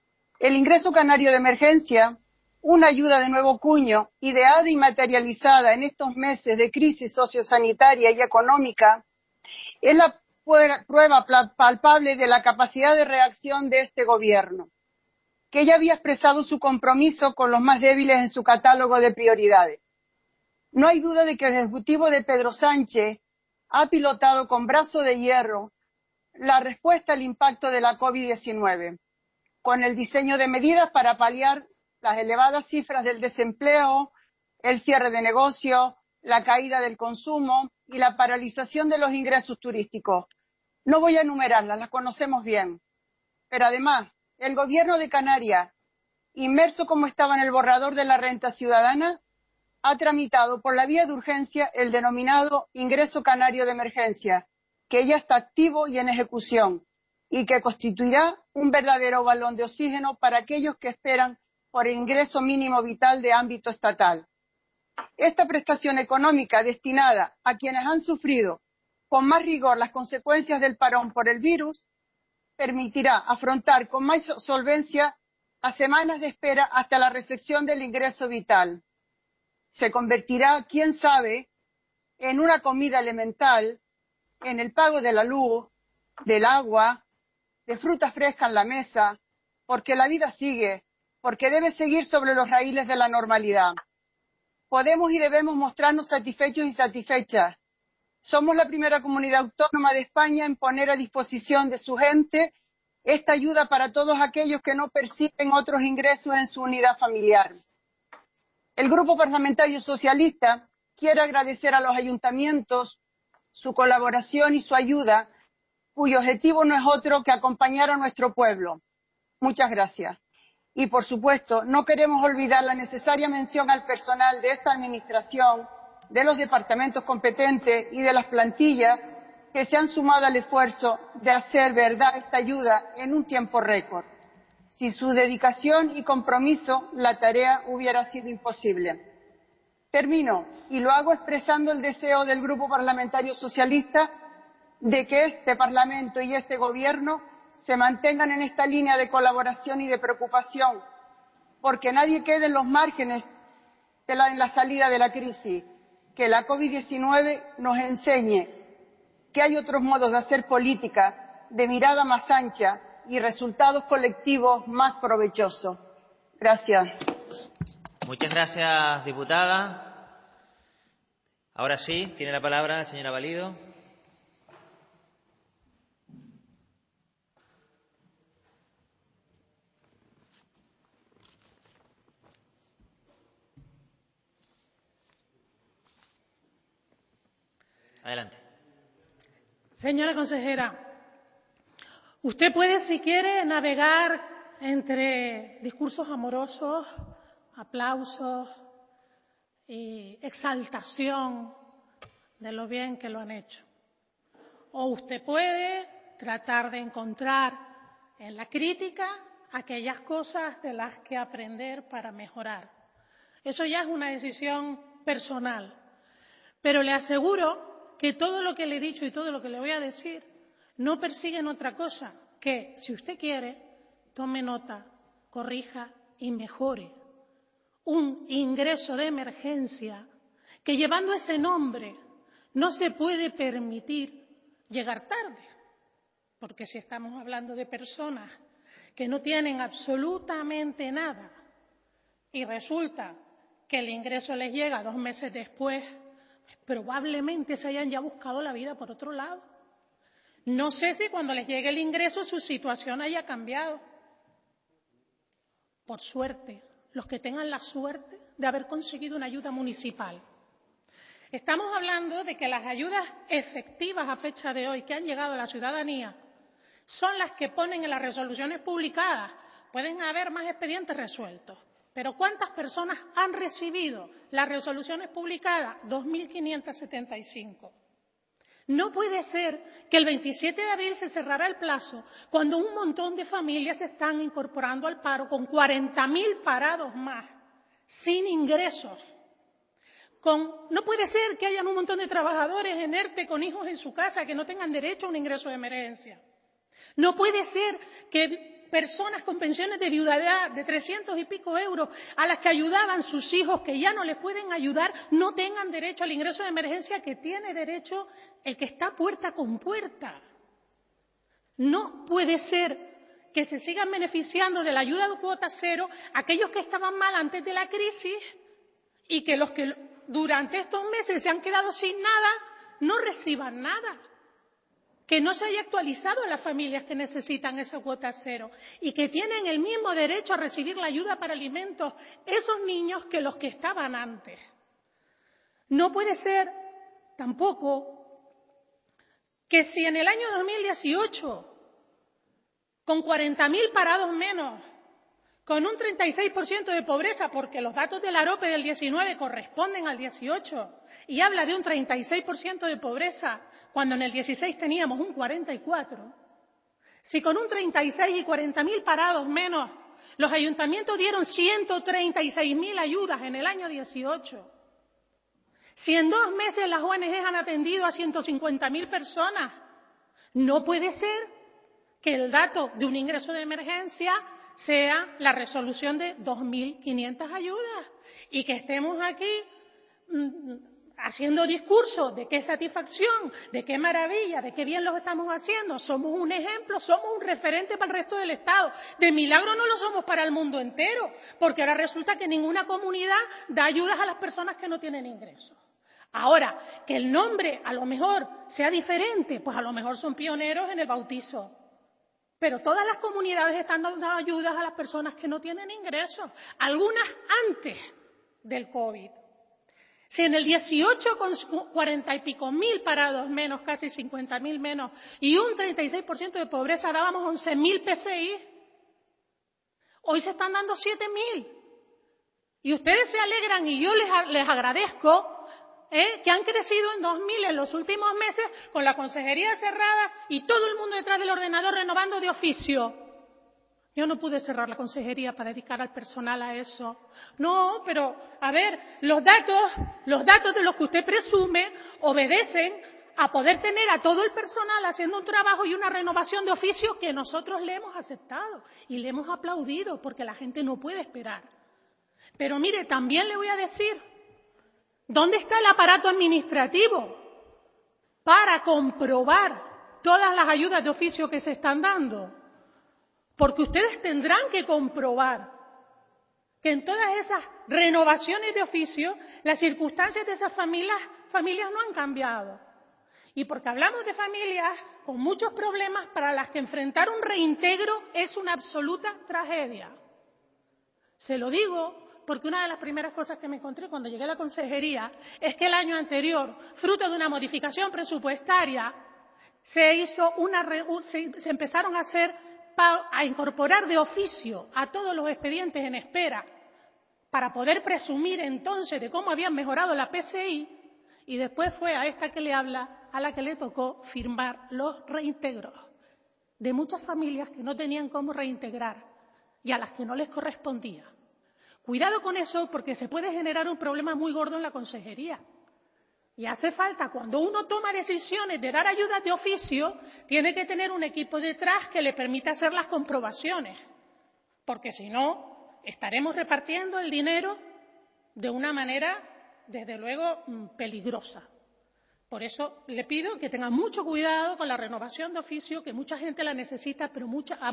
El ingreso canario de emergencia, una ayuda de nuevo cuño, ideada y materializada en estos meses de crisis sociosanitaria y económica, es la prueba palpable de la capacidad de reacción de este gobierno, que ya había expresado su compromiso con los más débiles en su catálogo de prioridades. No hay duda de que el Ejecutivo de Pedro Sánchez ha pilotado con brazo de hierro la respuesta al impacto de la COVID-19, con el diseño de medidas para paliar las elevadas cifras del desempleo, el cierre de negocios, la caída del consumo y la paralización de los ingresos turísticos. No voy a enumerarlas, las conocemos bien. Pero además, el Gobierno de Canarias, inmerso como estaba en el borrador de la renta ciudadana, ha tramitado por la vía de urgencia el denominado ingreso canario de emergencia, que ya está activo y en ejecución, y que constituirá un verdadero balón de oxígeno para aquellos que esperan por el ingreso mínimo vital de ámbito estatal. Esta prestación económica destinada a quienes han sufrido con más rigor las consecuencias del parón por el virus permitirá afrontar con más solvencia a semanas de espera hasta la recepción del ingreso vital. Se convertirá, quién sabe, en una comida elemental, en el pago de la luz, del agua, de fruta fresca en la mesa, porque la vida sigue, porque debe seguir sobre los raíles de la normalidad. Podemos y debemos mostrarnos satisfechos y satisfechas. Somos la primera comunidad autónoma de España en poner a disposición de su gente esta ayuda para todos aquellos que no perciben otros ingresos en su unidad familiar. El Grupo Parlamentario Socialista quiere agradecer a los ayuntamientos su colaboración y su ayuda, cuyo objetivo no es otro que acompañar a nuestro pueblo. Muchas gracias. Y, por supuesto, no queremos olvidar la necesaria mención al personal de esta Administración, de los departamentos competentes y de las plantillas que se han sumado al esfuerzo de hacer verdad esta ayuda en un tiempo récord. Sin su dedicación y compromiso, la tarea hubiera sido imposible. Termino, y lo hago expresando el deseo del Grupo Parlamentario Socialista de que este Parlamento y este Gobierno se mantengan en esta línea de colaboración y de preocupación, porque nadie quede en los márgenes en la salida de la crisis, que la COVID-19 nos enseñe que hay otros modos de hacer política, de mirada más ancha y resultados colectivos más provechosos. Gracias. Muchas gracias, diputada. Ahora sí, tiene la palabra la señora Valido. Adelante. Señora consejera, usted puede, si quiere, navegar entre discursos amorosos, aplausos y exaltación de lo bien que lo han hecho. O usted puede tratar de encontrar en la crítica aquellas cosas de las que aprender para mejorar. Eso ya es una decisión personal. Pero le aseguro que todo lo que le he dicho y todo lo que le voy a decir no persiguen otra cosa que, si usted quiere, tome nota, corrija y mejore un ingreso de emergencia que, llevando ese nombre, no se puede permitir llegar tarde, porque si estamos hablando de personas que no tienen absolutamente nada y resulta que el ingreso les llega 2 meses después, probablemente se hayan ya buscado la vida por otro lado. No sé si cuando les llegue el ingreso su situación haya cambiado. Por suerte, los que tengan la suerte de haber conseguido una ayuda municipal. Estamos hablando de que las ayudas efectivas a fecha de hoy que han llegado a la ciudadanía son las que ponen en las resoluciones publicadas. Pueden haber más expedientes resueltos, pero ¿cuántas personas han recibido las resoluciones publicadas? 2.575. No puede ser que el 27 de abril se cerrara el plazo cuando un montón de familias se están incorporando al paro con 40.000 parados más, sin ingresos. No puede ser que hayan un montón de trabajadores en ERTE con hijos en su casa que no tengan derecho a un ingreso de emergencia. No puede ser que personas con pensiones de viudedad de 300 y pico euros a las que ayudaban sus hijos, que ya no les pueden ayudar, no tengan derecho al ingreso de emergencia que tiene derecho el que está puerta con puerta. No puede ser que se sigan beneficiando de la ayuda de cuota cero aquellos que estaban mal antes de la crisis y que los que durante estos meses se han quedado sin nada no reciban nada. Que no se haya actualizado a las familias que necesitan esa cuota cero y que tienen el mismo derecho a recibir la ayuda para alimentos esos niños que los que estaban antes. No puede ser tampoco que si en el año 2018, con 40.000 parados menos, con un 36% de pobreza, porque los datos del AROPE del 19 corresponden al 18 y habla de un 36% de pobreza, cuando en el 16 teníamos un 44%, si con un 36 y 40.000 parados menos los ayuntamientos dieron 136.000 ayudas en el año 18, si en 2 meses las ONG han atendido a 150.000 personas, no puede ser que el dato de un ingreso de emergencia sea la resolución de 2.500 ayudas y que estemos aquí haciendo discursos de qué satisfacción, de qué maravilla, de qué bien lo estamos haciendo. Somos un ejemplo, somos un referente para el resto del Estado. De milagro no lo somos para el mundo entero, porque ahora resulta que ninguna comunidad da ayudas a las personas que no tienen ingresos. Ahora, que el nombre a lo mejor sea diferente, pues a lo mejor son pioneros en el bautizo. Pero todas las comunidades están dando ayudas a las personas que no tienen ingresos, algunas antes del COVID. Si en el 18 con 40 y pico mil parados menos, casi 50.000 menos, y un 36% de pobreza dábamos 11.000 PSI, hoy se están dando 7.000. Y ustedes se alegran y yo les agradezco que han crecido en 2.000 en los últimos meses con la consejería cerrada y todo el mundo detrás del ordenador renovando de oficio. Yo no pude cerrar la consejería para dedicar al personal a eso. No, pero, a ver, los datos de los que usted presume obedecen a poder tener a todo el personal haciendo un trabajo y una renovación de oficio que nosotros le hemos aceptado y le hemos aplaudido porque la gente no puede esperar. Pero mire, también le voy a decir, ¿dónde está el aparato administrativo para comprobar todas las ayudas de oficio que se están dando? Porque ustedes tendrán que comprobar que en todas esas renovaciones de oficio las circunstancias de esas familias no han cambiado. Y porque hablamos de familias con muchos problemas para las que enfrentar un reintegro es una absoluta tragedia. Se lo digo porque una de las primeras cosas que me encontré cuando llegué a la consejería es que el año anterior, fruto de una modificación presupuestaria, se empezaron a incorporar de oficio a todos los expedientes en espera para poder presumir entonces de cómo habían mejorado la PCI, y después fue a esta que le habla a la que le tocó firmar los reintegros de muchas familias que no tenían cómo reintegrar y a las que no les correspondía. Cuidado con eso, porque se puede generar un problema muy gordo en la consejería. Y hace falta, cuando uno toma decisiones de dar ayudas de oficio, tiene que tener un equipo detrás que le permita hacer las comprobaciones, porque si no, estaremos repartiendo el dinero de una manera, desde luego, peligrosa. Por eso le pido que tenga mucho cuidado con la renovación de oficio, que mucha gente la necesita, pero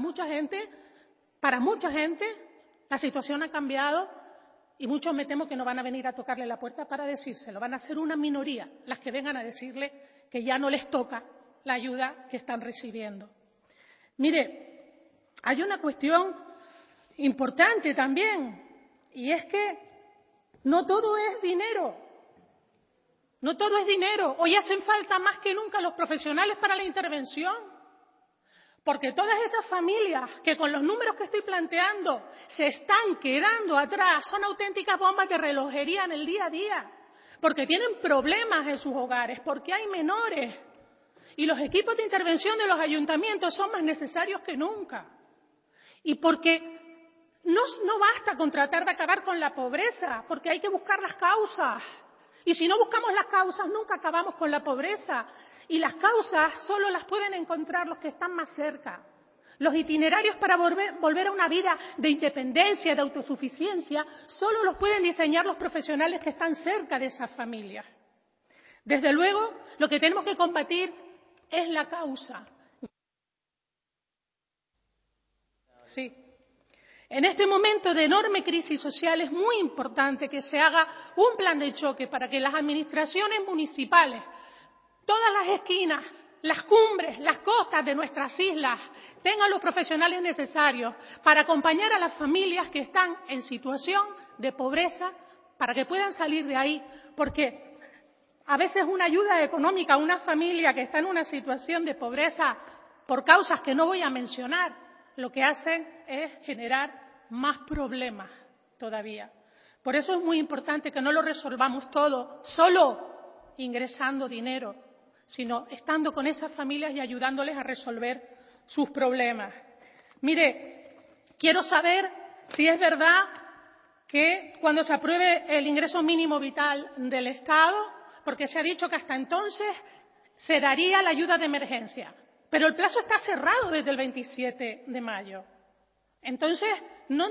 para mucha gente, la situación ha cambiado y muchos me temo que no van a venir a tocarle la puerta para decírselo. Van a ser una minoría las que vengan a decirle que ya no les toca la ayuda que están recibiendo. Mire, hay una cuestión importante también, y es que no todo es dinero. No todo es dinero. Hoy hacen falta más que nunca los profesionales para la intervención. Porque todas esas familias que con los números que estoy planteando se están quedando atrás son auténticas bombas de relojería en el día a día. Porque tienen problemas en sus hogares, porque hay menores. Y los equipos de intervención de los ayuntamientos son más necesarios que nunca. Y porque no basta con tratar de acabar con la pobreza, porque hay que buscar las causas. Y si no buscamos las causas, nunca acabamos con la pobreza. Y las causas solo las pueden encontrar los que están más cerca. Los itinerarios para volver a una vida de independencia, de autosuficiencia, solo los pueden diseñar los profesionales que están cerca de esas familias. Desde luego, lo que tenemos que combatir es la causa. Sí. En este momento de enorme crisis social es muy importante que se haga un plan de choque para que las administraciones municipales, todas las esquinas, las cumbres, las costas de nuestras islas tengan los profesionales necesarios para acompañar a las familias que están en situación de pobreza para que puedan salir de ahí. Porque a veces una ayuda económica a una familia que está en una situación de pobreza por causas que no voy a mencionar, lo que hacen es generar más problemas todavía. Por eso es muy importante que no lo resolvamos todo solo ingresando dinero, sino estando con esas familias y ayudándoles a resolver sus problemas. Mire, quiero saber si es verdad que cuando se apruebe el ingreso mínimo vital del Estado, porque se ha dicho que hasta entonces se daría la ayuda de emergencia. Pero el plazo está cerrado desde el 27 de mayo. Entonces, no.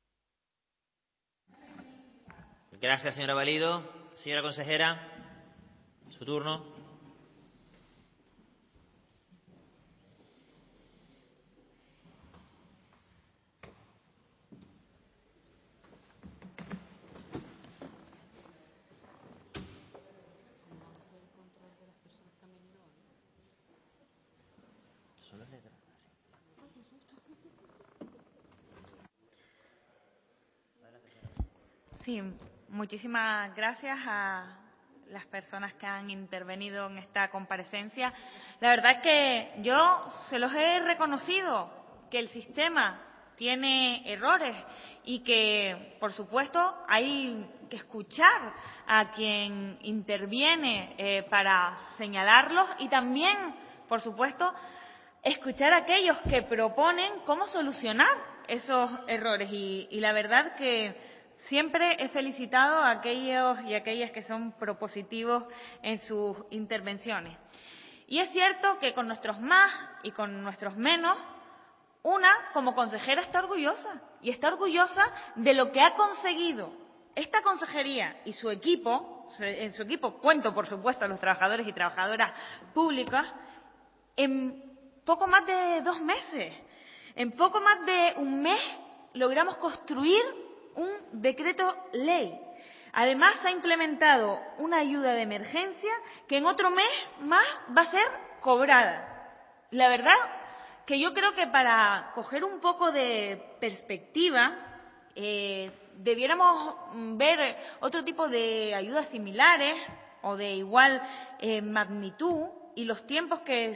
Gracias, señora Valido. Señora consejera, su turno. Sí, muchísimas gracias a las personas que han intervenido en esta comparecencia. La verdad es que yo se los he reconocido, que el sistema tiene errores y que, por supuesto, hay que escuchar a quien interviene para señalarlos y también, por supuesto, escuchar a aquellos que proponen cómo solucionar esos errores. Y la verdad que siempre he felicitado a aquellos y aquellas que son propositivos en sus intervenciones. Y es cierto que con nuestros más y con nuestros menos, una, como consejera, está orgullosa. Y está orgullosa de lo que ha conseguido esta consejería y su equipo. En su equipo cuento, por supuesto, a los trabajadores y trabajadoras públicas, en poco más de 2 meses. En poco más de un mes logramos construir un decreto ley. Además, se ha implementado una ayuda de emergencia que en otro mes más va a ser cobrada. La verdad que yo creo que para coger un poco de perspectiva debiéramos ver otro tipo de ayudas similares o de igual magnitud, y los tiempos que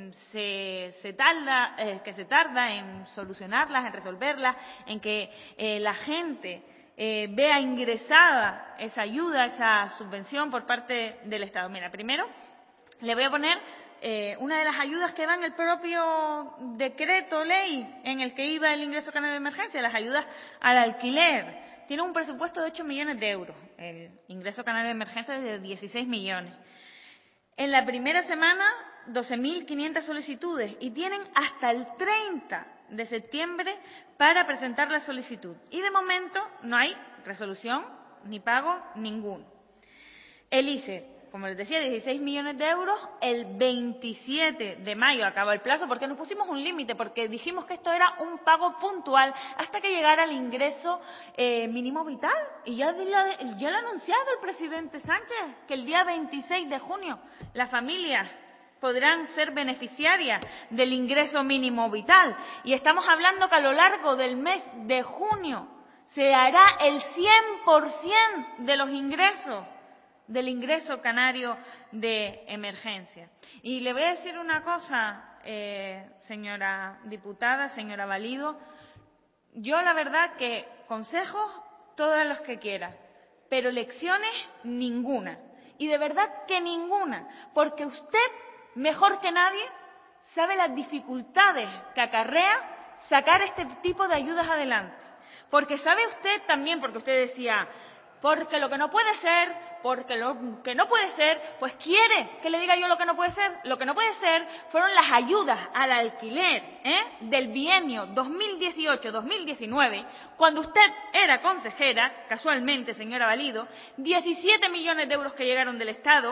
se tarda en solucionarlas, en resolverlas, en que la gente vea ingresada esa ayuda, esa subvención por parte del Estado. Mira, primero le voy a poner una de las ayudas que va en el propio decreto ley en el que iba el ingreso canario de emergencia, las ayudas al alquiler. Tiene un presupuesto de 8 millones de euros, el ingreso canario de emergencia es de 16 millones. En la primera semana, 12.500 solicitudes y tienen hasta el 30 de septiembre para presentar la solicitud. Y de momento no hay resolución ni pago ninguno. El ISE, como les decía, 16 millones de euros. El 27 de mayo acaba el plazo porque nos pusimos un límite, porque dijimos que esto era un pago puntual hasta que llegara el ingreso mínimo vital. Y ya lo ha anunciado el presidente Sánchez, que el día 26 de junio las familias podrán ser beneficiarias del ingreso mínimo vital. Y estamos hablando que a lo largo del mes de junio se hará el 100% de los ingresos del ingreso canario de emergencia. Y le voy a decir una cosa, señora diputada, señora Valido, yo la verdad que consejos todos los que quiera, pero lecciones ninguna. Y de verdad que ninguna, porque usted, mejor que nadie, sabe las dificultades que acarrea sacar este tipo de ayudas adelante. Porque sabe usted también, porque usted decía, porque lo que no puede ser, porque lo que no puede ser, pues quiere que le diga yo lo que no puede ser. Lo que no puede ser fueron las ayudas al alquiler del bienio 2018-2019, cuando usted era consejera, casualmente, señora Valido, 17 millones de euros que llegaron del Estado,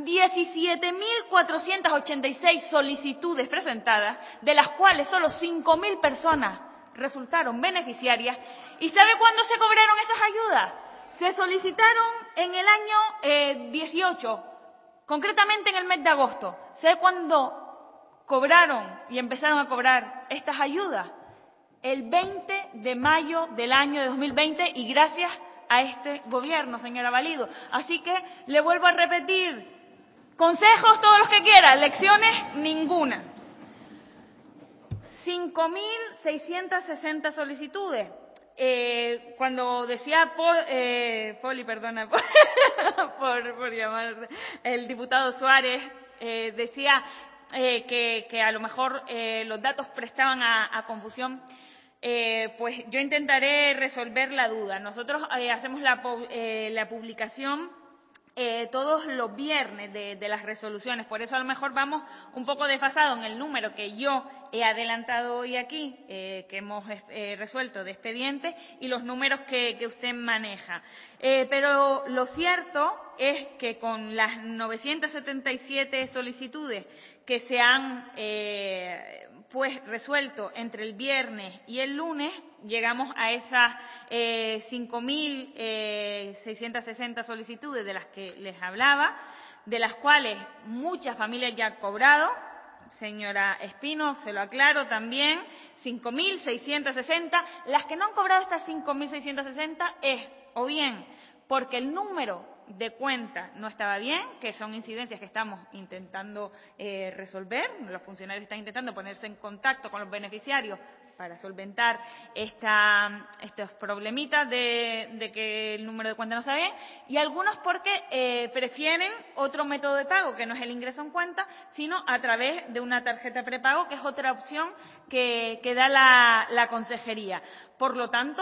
17.486 solicitudes presentadas, de las cuales solo 5.000 personas resultaron beneficiarias. ¿Y sabe cuándo se cobraron esas ayudas? Se solicitaron en el año 18, concretamente en el mes de agosto. ¿Sabe cuándo cobraron y empezaron a cobrar estas ayudas? El 20 de mayo del año de 2020 y gracias a este gobierno, señora Valido. Así que le vuelvo a repetir, consejos todos los que quieran, lecciones ninguna. 5.660 solicitudes. Cuando decía Poli, perdona por llamar, el diputado Suárez, decía que a lo mejor los datos prestaban a confusión, pues yo intentaré resolver la duda. Nosotros hacemos la publicación todos los viernes de las resoluciones, por eso a lo mejor vamos un poco desfasados en el número que yo he adelantado hoy aquí, que hemos resuelto de expediente, y los números que usted maneja. Pero lo cierto es que con las 977 solicitudes que se han pues resuelto entre el viernes y el lunes, llegamos a esas 5.660 solicitudes de las que les hablaba, de las cuales muchas familias ya han cobrado. Señora Espino, se lo aclaro también, 5.660. Las que no han cobrado estas 5.660 es o bien porque el número de cuenta no estaba bien, que son incidencias que estamos intentando resolver. Los funcionarios están intentando ponerse en contacto con los beneficiarios para solventar estos problemitas de que el número de cuenta no está bien, y algunos porque prefieren otro método de pago que no es el ingreso en cuenta, sino a través de una tarjeta prepago, que es otra opción que da la consejería. Por lo tanto,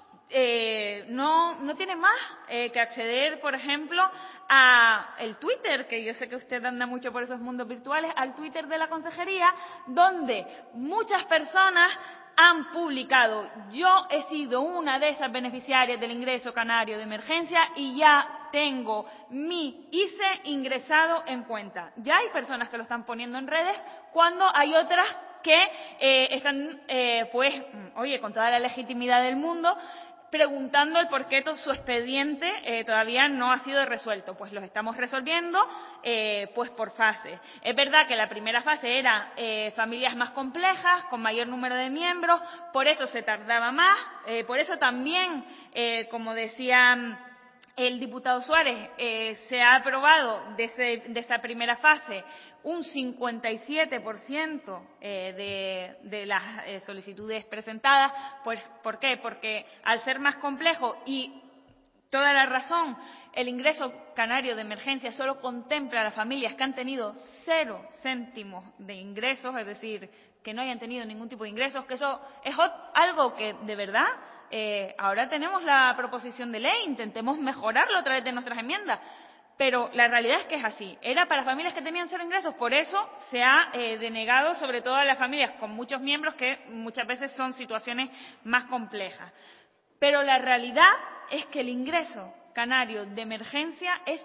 no tiene más que acceder, por ejemplo, a el Twitter, que yo sé que usted anda mucho por esos mundos virtuales, al Twitter de la consejería, donde muchas personas han publicado: yo he sido una de esas beneficiarias del ingreso canario de emergencia y ya tengo mi ISE ingresado en cuenta. Ya hay personas que lo están poniendo en redes, cuando hay otras que están, pues, oye, con toda la legitimidad del mundo, preguntando el por qué su expediente todavía no ha sido resuelto. Pues los estamos resolviendo pues por fase. Es verdad que la primera fase era familias más complejas, con mayor número de miembros, por eso se tardaba más, por eso también, como decía el diputado Suárez, se ha aprobado de esa primera fase un 57% de las solicitudes presentadas. Pues, ¿por qué? Porque al ser más complejo y toda la razón, el ingreso canario de emergencia solo contempla a las familias que han tenido 0 céntimos de ingresos, es decir, que no hayan tenido ningún tipo de ingresos, que eso es algo que de verdad ahora tenemos la proposición de ley, intentemos mejorarlo a través de nuestras enmiendas, pero la realidad es que es así. Era para familias que tenían 0 ingresos, por eso se ha denegado sobre todo a las familias con muchos miembros, que muchas veces son situaciones más complejas. Pero la realidad es que el ingreso canario de emergencia es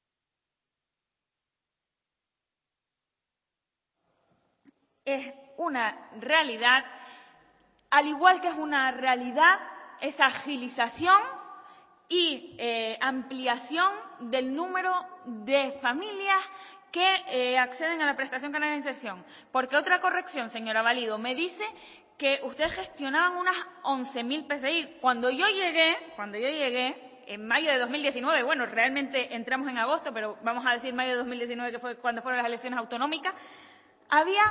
una realidad, al igual que es una realidad esa agilización y ampliación del número de familias que acceden a la prestación canaria de inserción. Porque otra corrección, señora Valido, me dice que ustedes gestionaban unas 11.000 PSI. Cuando yo llegué, en mayo de 2019, bueno, realmente entramos en agosto, pero vamos a decir mayo de 2019, que fue cuando fueron las elecciones autonómicas, había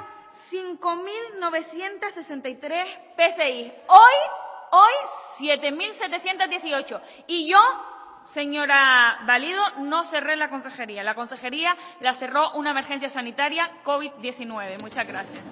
5.963 PSI. Hoy 7.718. Y yo, señora Valido, no cerré la consejería. La consejería la cerró una emergencia sanitaria COVID-19. Muchas gracias.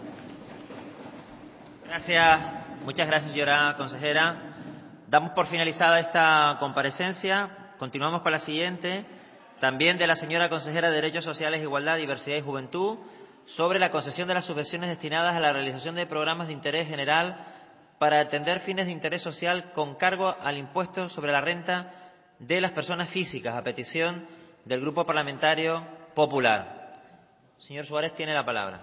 Muchas gracias, señora consejera. Damos por finalizada esta comparecencia. Continuamos con la siguiente, también de la señora consejera de Derechos Sociales, Igualdad, Diversidad y Juventud, sobre la concesión de las subvenciones destinadas a la realización de programas de interés general para atender fines de interés social con cargo al impuesto sobre la renta de las personas físicas, a petición del Grupo Parlamentario Popular. Señor Suárez, tiene la palabra.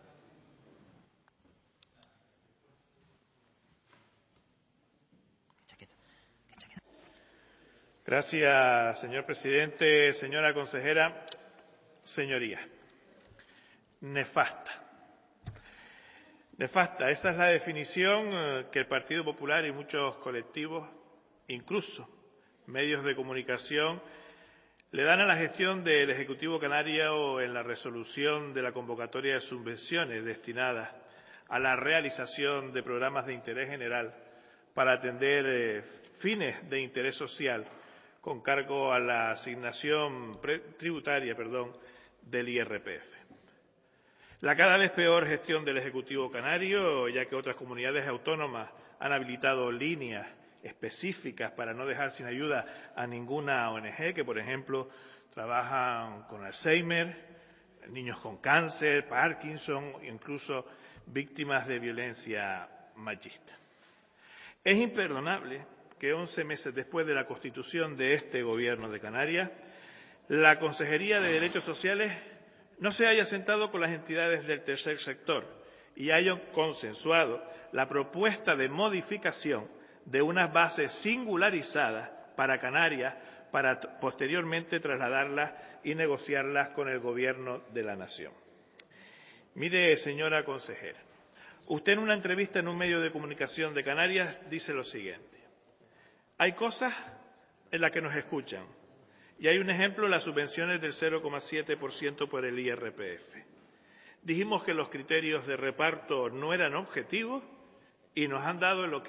Gracias, señor presidente, señora consejera, señorías. Nefasta. Nefasta, esa es la definición que el Partido Popular y muchos colectivos, incluso medios de comunicación, le dan a la gestión del Ejecutivo canario en la resolución de la convocatoria de subvenciones destinadas a la realización de programas de interés general para atender fines de interés social con cargo a la asignación tributaria del IRPF. La cada vez peor gestión del Ejecutivo canario, ya que otras comunidades autónomas han habilitado líneas específicas para no dejar sin ayuda a ninguna ONG que, por ejemplo, trabajan con Alzheimer, niños con cáncer, Parkinson, incluso víctimas de violencia machista. Es imperdonable que 11 meses después de la constitución de este Gobierno de Canarias, la Consejería de Derechos Sociales no se haya sentado con las entidades del tercer sector y haya consensuado la propuesta de modificación de unas bases singularizadas para Canarias para posteriormente trasladarlas y negociarlas con el Gobierno de la Nación. Mire, señora consejera, usted en una entrevista en un medio de comunicación de Canarias dice lo siguiente: hay cosas en las que nos escuchan y hay un ejemplo, las subvenciones del 0,7% por el IRPF. Dijimos que los criterios de reparto no eran objetivos y nos han dado el ok.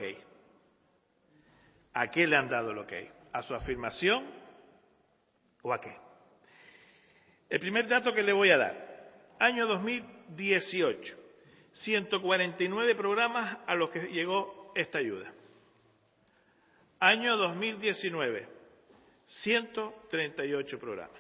¿A qué le han dado el ok? ¿A su afirmación o a qué? El primer dato que le voy a dar. Año 2018. 149 programas a los que llegó esta ayuda. Año 2019. 138 programas.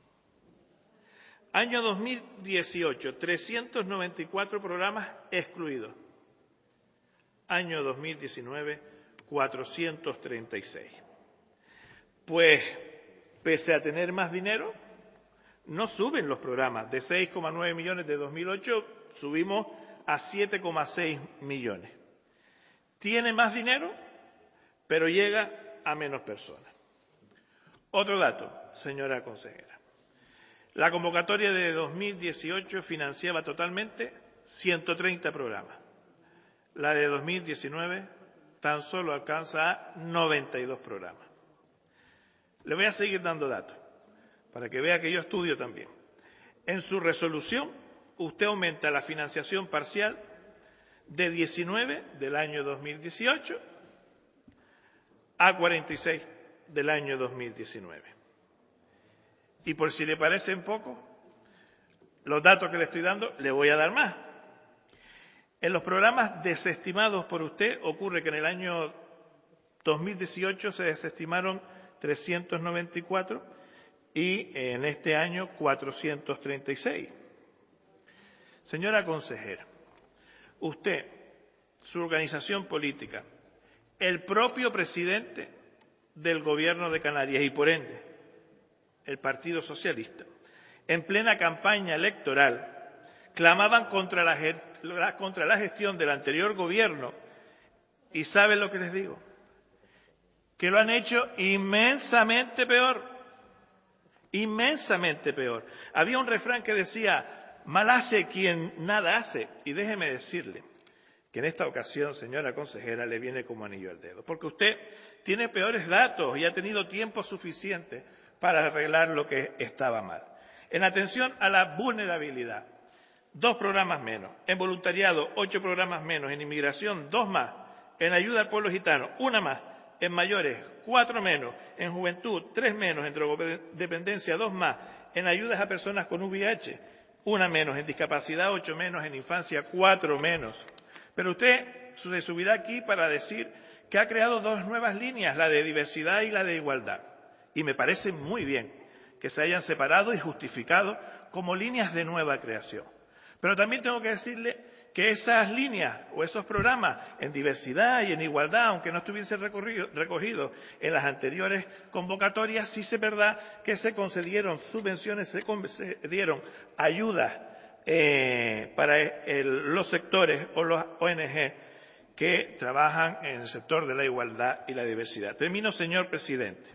Año 2018. 394 programas excluidos. Año 2019. 436. Pues, pese a tener más dinero, no suben los programas. De 6,9 millones de 2008 subimos a 7,6 millones. ¿Tiene más dinero? pero llega a menos personas. Otro dato, señora consejera. La convocatoria de 2018 financiaba totalmente 130 programas. La de 2019 tan solo alcanza a 92 programas. Le voy a seguir dando datos para que vea que yo estudio también. En su resolución, usted aumenta la financiación parcial de 19 del año 2018 a 46 del año 2019. Y por si le parecen poco, los datos que le estoy dando, le voy a dar más. En los programas desestimados por usted ocurre que en el año 2018 se desestimaron 394 y en este año 436. Señora consejera, usted, su organización política, el propio presidente del Gobierno de Canarias y, por ende, el Partido Socialista, en plena campaña electoral, clamaban contra la gestión del anterior Gobierno y ¿saben lo que les digo? Que lo han hecho inmensamente peor. Inmensamente peor. Había un refrán que decía, mal hace quien nada hace. Y déjeme decirle que en esta ocasión, señora consejera, le viene como anillo al dedo. Porque usted tiene peores datos y ha tenido tiempo suficiente para arreglar lo que estaba mal. En atención a la vulnerabilidad, 2 programas menos. En voluntariado, 8 programas menos. En inmigración, 2 más. En ayuda al pueblo gitano, 1 más. En mayores, 4 menos. En juventud, 3 menos. En drogodependencia, 2 más. En ayudas a personas con VIH, 1 menos. En discapacidad, 8 menos. En infancia, 4 menos. Pero usted se subirá aquí para decir que ha creado 2 nuevas líneas, la de diversidad y la de igualdad. Y me parece muy bien que se hayan separado y justificado como líneas de nueva creación. Pero también tengo que decirle que esas líneas o esos programas en diversidad y en igualdad, aunque no estuviesen recogidos en las anteriores convocatorias, sí es verdad que se concedieron subvenciones, se concedieron ayudas para los sectores o los ONG que trabajan en el sector de la igualdad y la diversidad. Termino, señor presidente.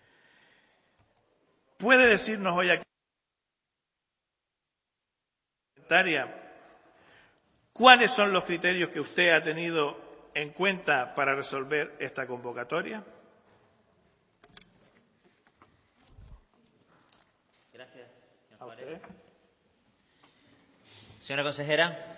¿Puede decirnos hoy aquí, cuáles son los criterios que usted ha tenido en cuenta para resolver esta convocatoria? Gracias, señor Suárez. Señora consejera.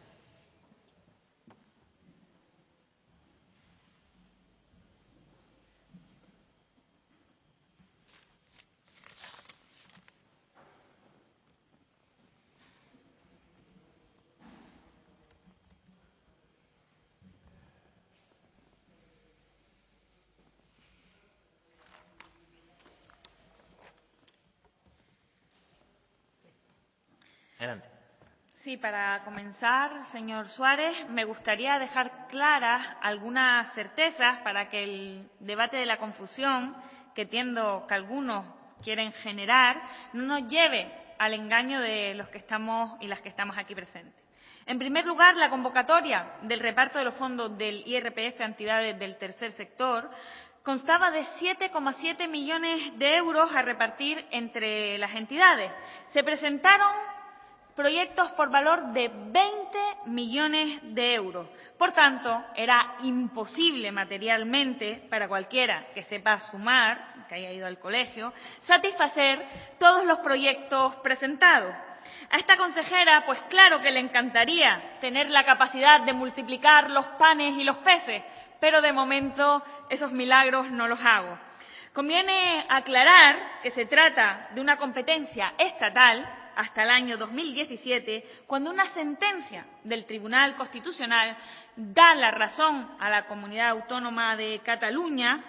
Adelante. Sí, para comenzar, señor Suárez, me gustaría dejar claras algunas certezas para que el debate de la confusión, que entiendo que algunos quieren generar, no nos lleve al engaño de los que estamos y las que estamos aquí presentes. En primer lugar, la convocatoria del reparto de los fondos del IRPF a entidades del tercer sector constaba de 7,7 millones de euros a repartir entre las entidades. Se presentaron proyectos por valor de 20 millones de euros. Por tanto, era imposible materialmente para cualquiera que sepa sumar, que haya ido al colegio, satisfacer todos los proyectos presentados. A esta consejera, pues claro que le encantaría tener la capacidad de multiplicar los panes y los peces, pero de momento esos milagros no los hago. Conviene aclarar que se trata de una competencia estatal hasta el año 2017, cuando una sentencia del Tribunal Constitucional da la razón a la Comunidad Autónoma de Cataluña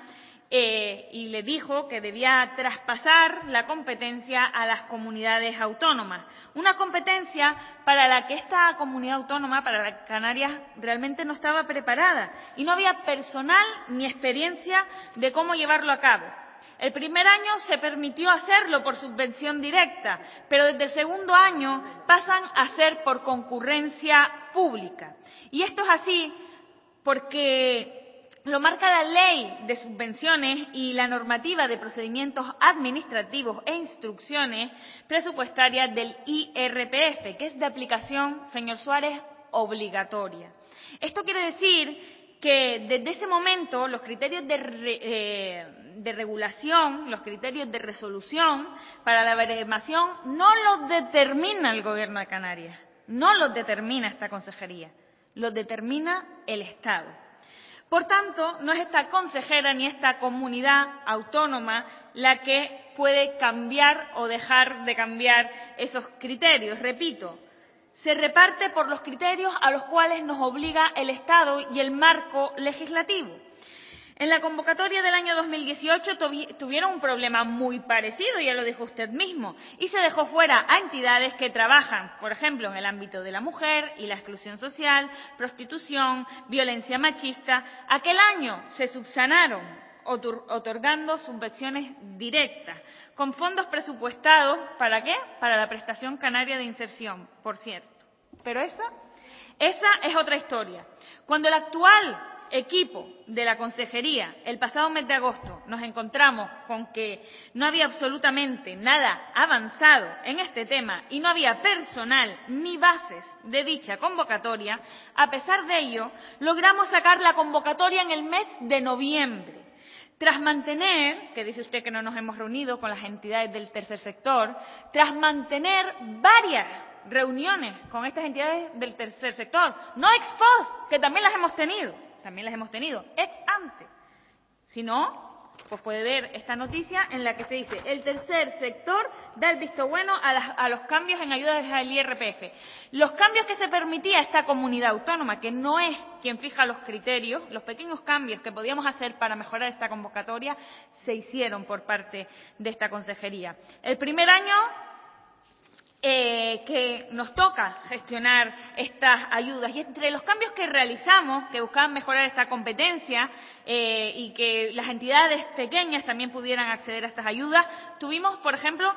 y le dijo que debía traspasar la competencia a las comunidades autónomas. Una competencia para la que esta comunidad autónoma, para la Canarias, realmente no estaba preparada y no había personal ni experiencia de cómo llevarlo a cabo. El primer año se permitió hacerlo por subvención directa, pero desde el segundo año pasan a ser por concurrencia pública. Y esto es así porque lo marca la Ley de Subvenciones y la normativa de procedimientos administrativos e instrucciones presupuestarias del IRPF, que es de aplicación, señor Suárez, obligatoria. Esto quiere decir que desde ese momento los criterios de regulación, los criterios de resolución para la baremación no los determina el Gobierno de Canarias, no los determina esta consejería, los determina el Estado. Por tanto, no es esta consejera ni esta comunidad autónoma la que puede cambiar o dejar de cambiar esos criterios. Repito, se reparte por los criterios a los cuales nos obliga el Estado y el marco legislativo. En la convocatoria del año 2018 tuvieron un problema muy parecido, ya lo dijo usted mismo, y se dejó fuera a entidades que trabajan, por ejemplo, en el ámbito de la mujer y la exclusión social, prostitución, violencia machista. Aquel año se subsanaron otorgando subvenciones directas, con fondos presupuestados, ¿para qué? Para la prestación canaria de inserción, por cierto. Pero esa es otra historia. Cuando el actual equipo de la consejería, el pasado mes de agosto, nos encontramos con que no había absolutamente nada avanzado en este tema y no había personal ni bases de dicha convocatoria, a pesar de ello, logramos sacar la convocatoria en el mes de noviembre. Tras mantener, que dice usted que no nos hemos reunido con las entidades del tercer sector, tras mantener varias reuniones con estas entidades del tercer sector, no ex post, que también las hemos tenido, ex ante. Si no, pues puede ver esta noticia en la que se dice: el tercer sector da el visto bueno a los cambios en ayudas al IRPF. Los cambios que se permitía esta comunidad autónoma, que no es quien fija los criterios, los pequeños cambios que podíamos hacer para mejorar esta convocatoria, se hicieron por parte de esta consejería. El primer año que nos toca gestionar estas ayudas, y entre los cambios que realizamos, que buscaban mejorar esta competencia y que las entidades pequeñas también pudieran acceder a estas ayudas, tuvimos, por ejemplo,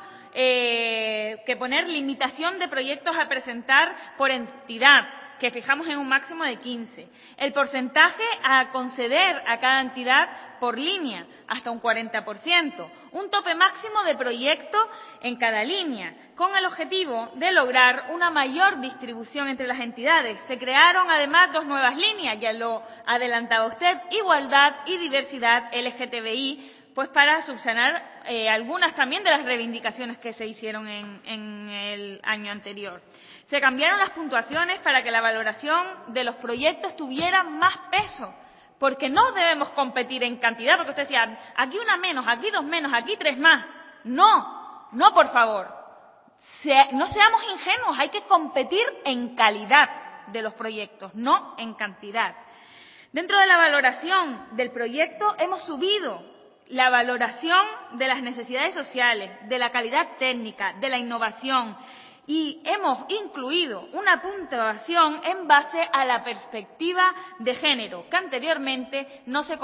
que poner limitación de proyectos a presentar por entidad, que fijamos en un máximo de 15. El porcentaje a conceder a cada entidad por línea, hasta un 40%. Un tope máximo de proyectos en cada línea, con el objetivo de lograr una mayor distribución entre las entidades. Se crearon además 2 nuevas líneas, ya lo adelantaba usted: igualdad y diversidad LGTBI, pues para subsanar algunas también de las reivindicaciones que se hicieron en el año anterior. Se cambiaron las puntuaciones para que la valoración de los proyectos tuviera más peso, porque no debemos competir en cantidad, porque usted decía, aquí una menos, aquí 2 menos, aquí 3 más. No, por favor. No seamos ingenuos, hay que competir en calidad de los proyectos, no en cantidad. Dentro de la valoración del proyecto hemos subido la valoración de las necesidades sociales, de la calidad técnica, de la innovación, y hemos incluido una puntuación en base a la perspectiva de género, que anteriormente no se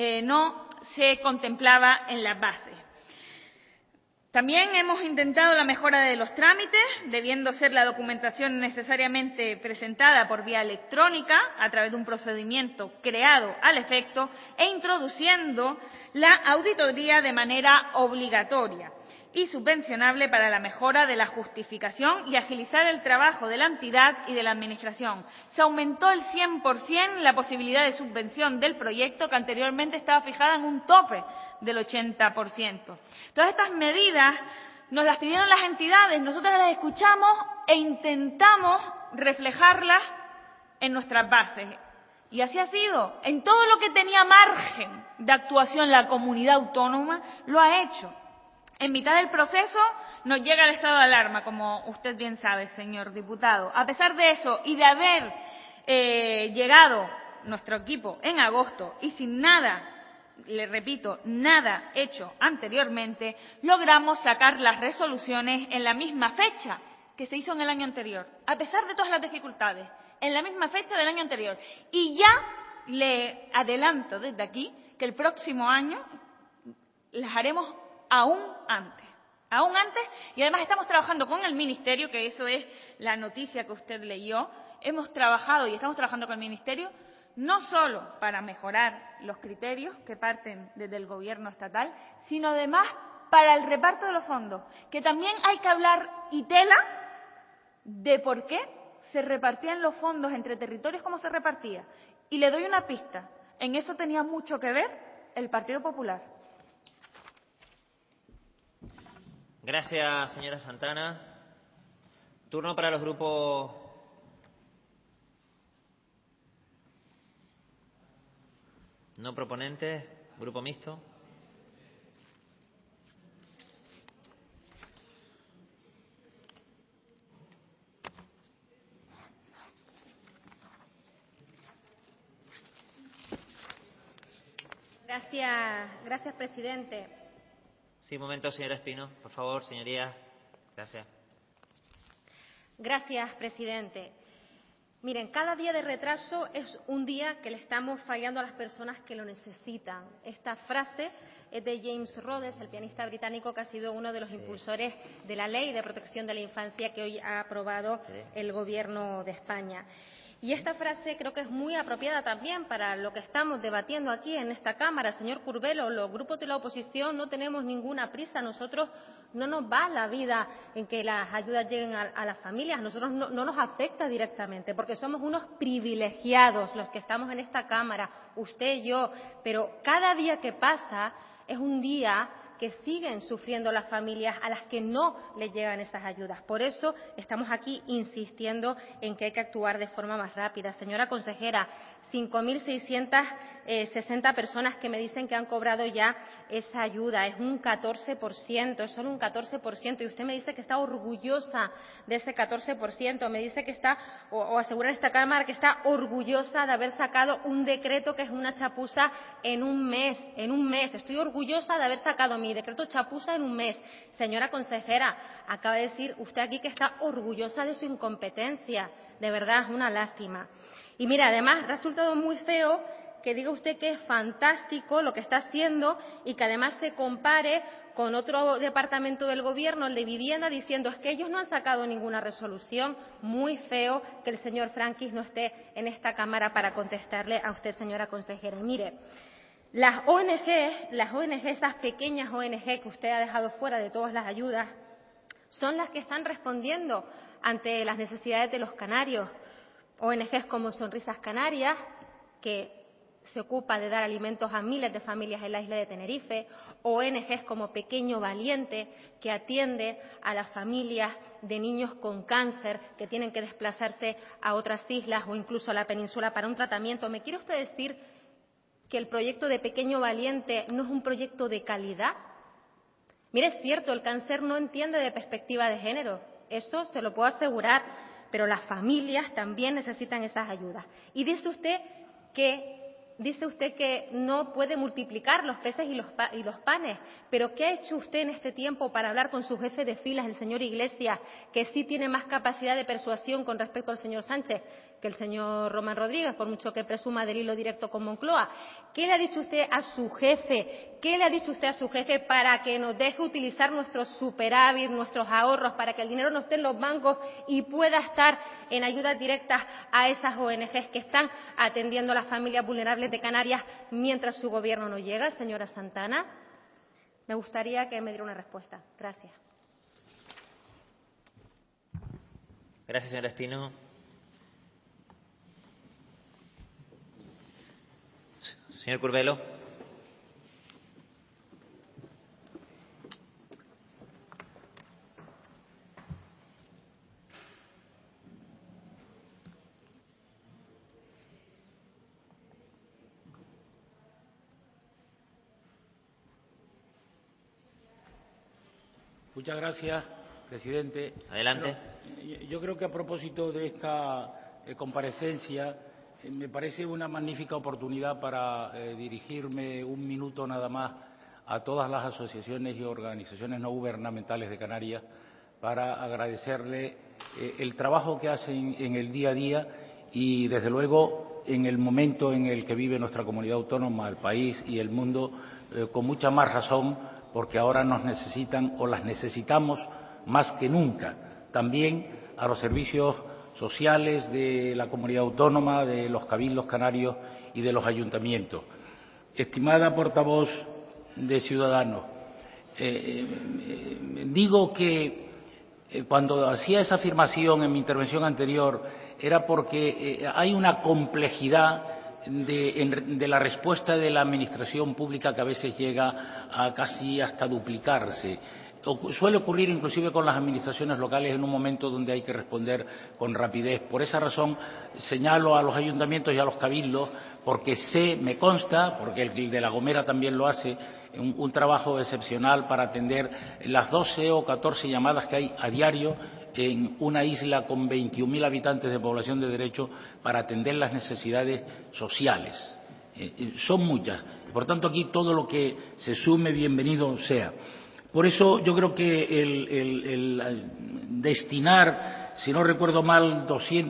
contemplaba en las bases. También hemos intentado la mejora de los trámites, debiendo ser la documentación necesariamente presentada por vía electrónica a través de un procedimiento creado al efecto, e introduciendo la auditoría de manera obligatoria y subvencionable para la mejora de la justificación y agilizar el trabajo de la entidad y de la Administración. Se aumentó el 100% la posibilidad de subvención del proyecto, que anteriormente estaba fijada en un tope del 80%. Todas estas medidas nos las pidieron las entidades, nosotros las escuchamos e intentamos reflejarlas en nuestras bases. Y así ha sido. En todo lo que tenía margen de actuación la comunidad autónoma, lo ha hecho. En mitad del proceso nos llega el estado de alarma, como usted bien sabe, señor diputado. A pesar de eso y de haber llegado nuestro equipo en agosto y sin nada, le repito, nada hecho anteriormente, logramos sacar las resoluciones en la misma fecha que se hizo en el año anterior, a pesar de todas las dificultades, en la misma fecha del año anterior. Y ya le adelanto desde aquí que el próximo año las haremos aún antes, y además estamos trabajando con el Ministerio, que eso es la noticia que usted leyó, hemos trabajado y estamos trabajando con el Ministerio no solo para mejorar los criterios que parten desde el Gobierno estatal, sino además para el reparto de los fondos, que también hay que hablar y tela de por qué se repartían los fondos entre territorios como se repartía. Y le doy una pista, en eso tenía mucho que ver el Partido Popular. Gracias, señora Santana. Turno para los grupos no proponentes, grupo mixto. Gracias, presidente. Sí, un momento, señora Espino, por favor, señorías. Gracias. Gracias, presidente. Miren, cada día de retraso es un día que le estamos fallando a las personas que lo necesitan. Esta frase es de James Rhodes, el pianista británico que ha sido uno de los impulsores de la Ley de Protección de la Infancia que hoy ha aprobado el Gobierno de España. Y esta frase creo que es muy apropiada también para lo que estamos debatiendo aquí en esta Cámara. Señor Curvelo, los grupos de la oposición no tenemos ninguna prisa. Nosotros no nos va la vida en que las ayudas lleguen a las familias. A nosotros no nos afecta directamente porque somos unos privilegiados los que estamos en esta Cámara, usted y yo. Pero cada día que pasa es un día que siguen sufriendo las familias a las que no les llegan esas ayudas. Por eso estamos aquí insistiendo en que hay que actuar de forma más rápida. Señora consejera, 5.660 personas que me dicen que han cobrado ya esa ayuda. Es un 14%, es solo un 14%. Y usted me dice que está orgullosa de ese 14%. Me dice que está, o asegura en esta Cámara, que está orgullosa de haber sacado un decreto que es una chapuza en un mes. En un mes. Estoy orgullosa de haber sacado mi decreto chapuza en un mes. Señora consejera, acaba de decir usted aquí que está orgullosa de su incompetencia. De verdad, es una lástima. Y mira, además, ha resultado muy feo que diga usted que es fantástico lo que está haciendo y que además se compare con otro departamento del Gobierno, el de Vivienda, diciendo es que ellos no han sacado ninguna resolución. Muy feo que el señor Franquis no esté en esta Cámara para contestarle a usted, señora consejera. Y mire, las ONG, esas pequeñas ONG que usted ha dejado fuera de todas las ayudas, son las que están respondiendo ante las necesidades de los canarios. ONGs como Sonrisas Canarias, que se ocupa de dar alimentos a miles de familias en la isla de Tenerife, ONGs como Pequeño Valiente, que atiende a las familias de niños con cáncer que tienen que desplazarse a otras islas o incluso a la península para un tratamiento. ¿Me quiere usted decir que el proyecto de Pequeño Valiente no es un proyecto de calidad? Mire, es cierto, el cáncer no entiende de perspectiva de género, eso se lo puedo asegurar, pero las familias también necesitan esas ayudas. Y dice usted que no puede multiplicar los peces y los panes, pero ¿qué ha hecho usted en este tiempo para hablar con su jefe de filas, el señor Iglesias, que sí tiene más capacidad de persuasión con respecto al señor Sánchez que el señor Román Rodríguez, por mucho que presuma del hilo directo con Moncloa? ¿Qué le ha dicho usted a su jefe? ¿Qué le ha dicho usted a su jefe para que nos deje utilizar nuestros superávit, nuestros ahorros, para que el dinero no esté en los bancos y pueda estar en ayudas directas a esas ONGs que están atendiendo a las familias vulnerables de Canarias mientras su gobierno no llega, señora Santana? Me gustaría que me diera una respuesta. Gracias. Gracias, señora Espino. Señor Curvelo. Muchas gracias, presidente. Adelante. Bueno, yo creo que a propósito de esta comparecencia me parece una magnífica oportunidad para dirigirme un minuto nada más a todas las asociaciones y organizaciones no gubernamentales de Canarias para agradecerle el trabajo que hacen en el día a día y, desde luego, en el momento en el que vive nuestra comunidad autónoma, el país y el mundo, con mucha más razón, porque ahora nos necesitan o las necesitamos más que nunca. También a los servicios sociales de la comunidad autónoma, de los cabildos canarios y de los ayuntamientos. Estimada portavoz de Ciudadanos, digo que cuando hacía esa afirmación en mi intervención anterior era porque hay una complejidad de la respuesta de la administración pública que a veces llega a casi hasta duplicarse. Suele ocurrir inclusive con las administraciones locales en un momento donde hay que responder con rapidez. Por esa razón señalo a los ayuntamientos y a los cabildos porque me consta, porque el de La Gomera también lo hace, un trabajo excepcional para atender las 12 o 14 llamadas que hay a diario en una isla con 21.000 habitantes de población de derecho para atender las necesidades sociales. Son muchas. Por tanto, aquí todo lo que se sume, bienvenido sea. Por eso yo creo que el destinar, si no recuerdo mal,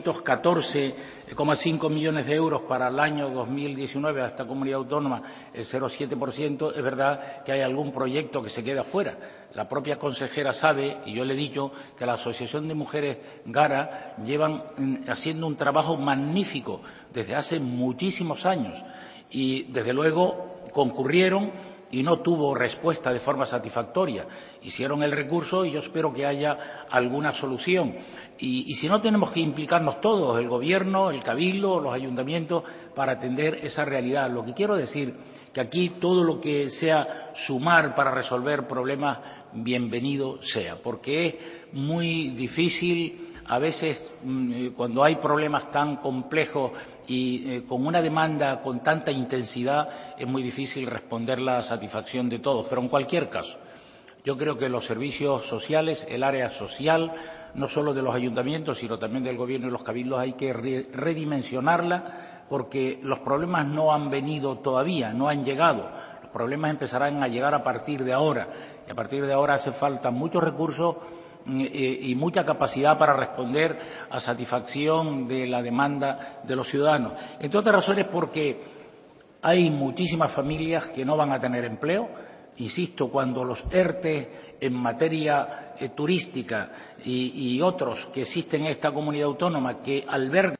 214,5 millones de euros para el año 2019 a esta comunidad autónoma, el 0,7%, es verdad que hay algún proyecto que se queda fuera. La propia consejera sabe, y yo le he dicho, que la Asociación de Mujeres Gara llevan haciendo un trabajo magnífico desde hace muchísimos años y, desde luego, concurrieron y no tuvo respuesta de forma satisfactoria. Hicieron el recurso y yo espero que haya alguna solución. Y si no, tenemos que implicarnos todos, el Gobierno, el Cabildo, los ayuntamientos, para atender esa realidad. Lo que quiero decir que aquí todo lo que sea sumar para resolver problemas, bienvenido sea, porque es muy difícil a veces cuando hay problemas tan complejos y con una demanda con tanta intensidad es muy difícil responder la satisfacción de todos. Pero en cualquier caso, yo creo que los servicios sociales, el área social, no solo de los ayuntamientos, sino también del Gobierno y los cabildos, hay que redimensionarla porque los problemas no han venido todavía, no han llegado. Los problemas empezarán a llegar a partir de ahora y a partir de ahora hace falta muchos recursos y mucha capacidad para responder a satisfacción de la demanda de los ciudadanos. Entre otras razones porque hay muchísimas familias que no van a tener empleo. Insisto, cuando los ERTE en materia turística y otros que existen en esta comunidad autónoma que albergan.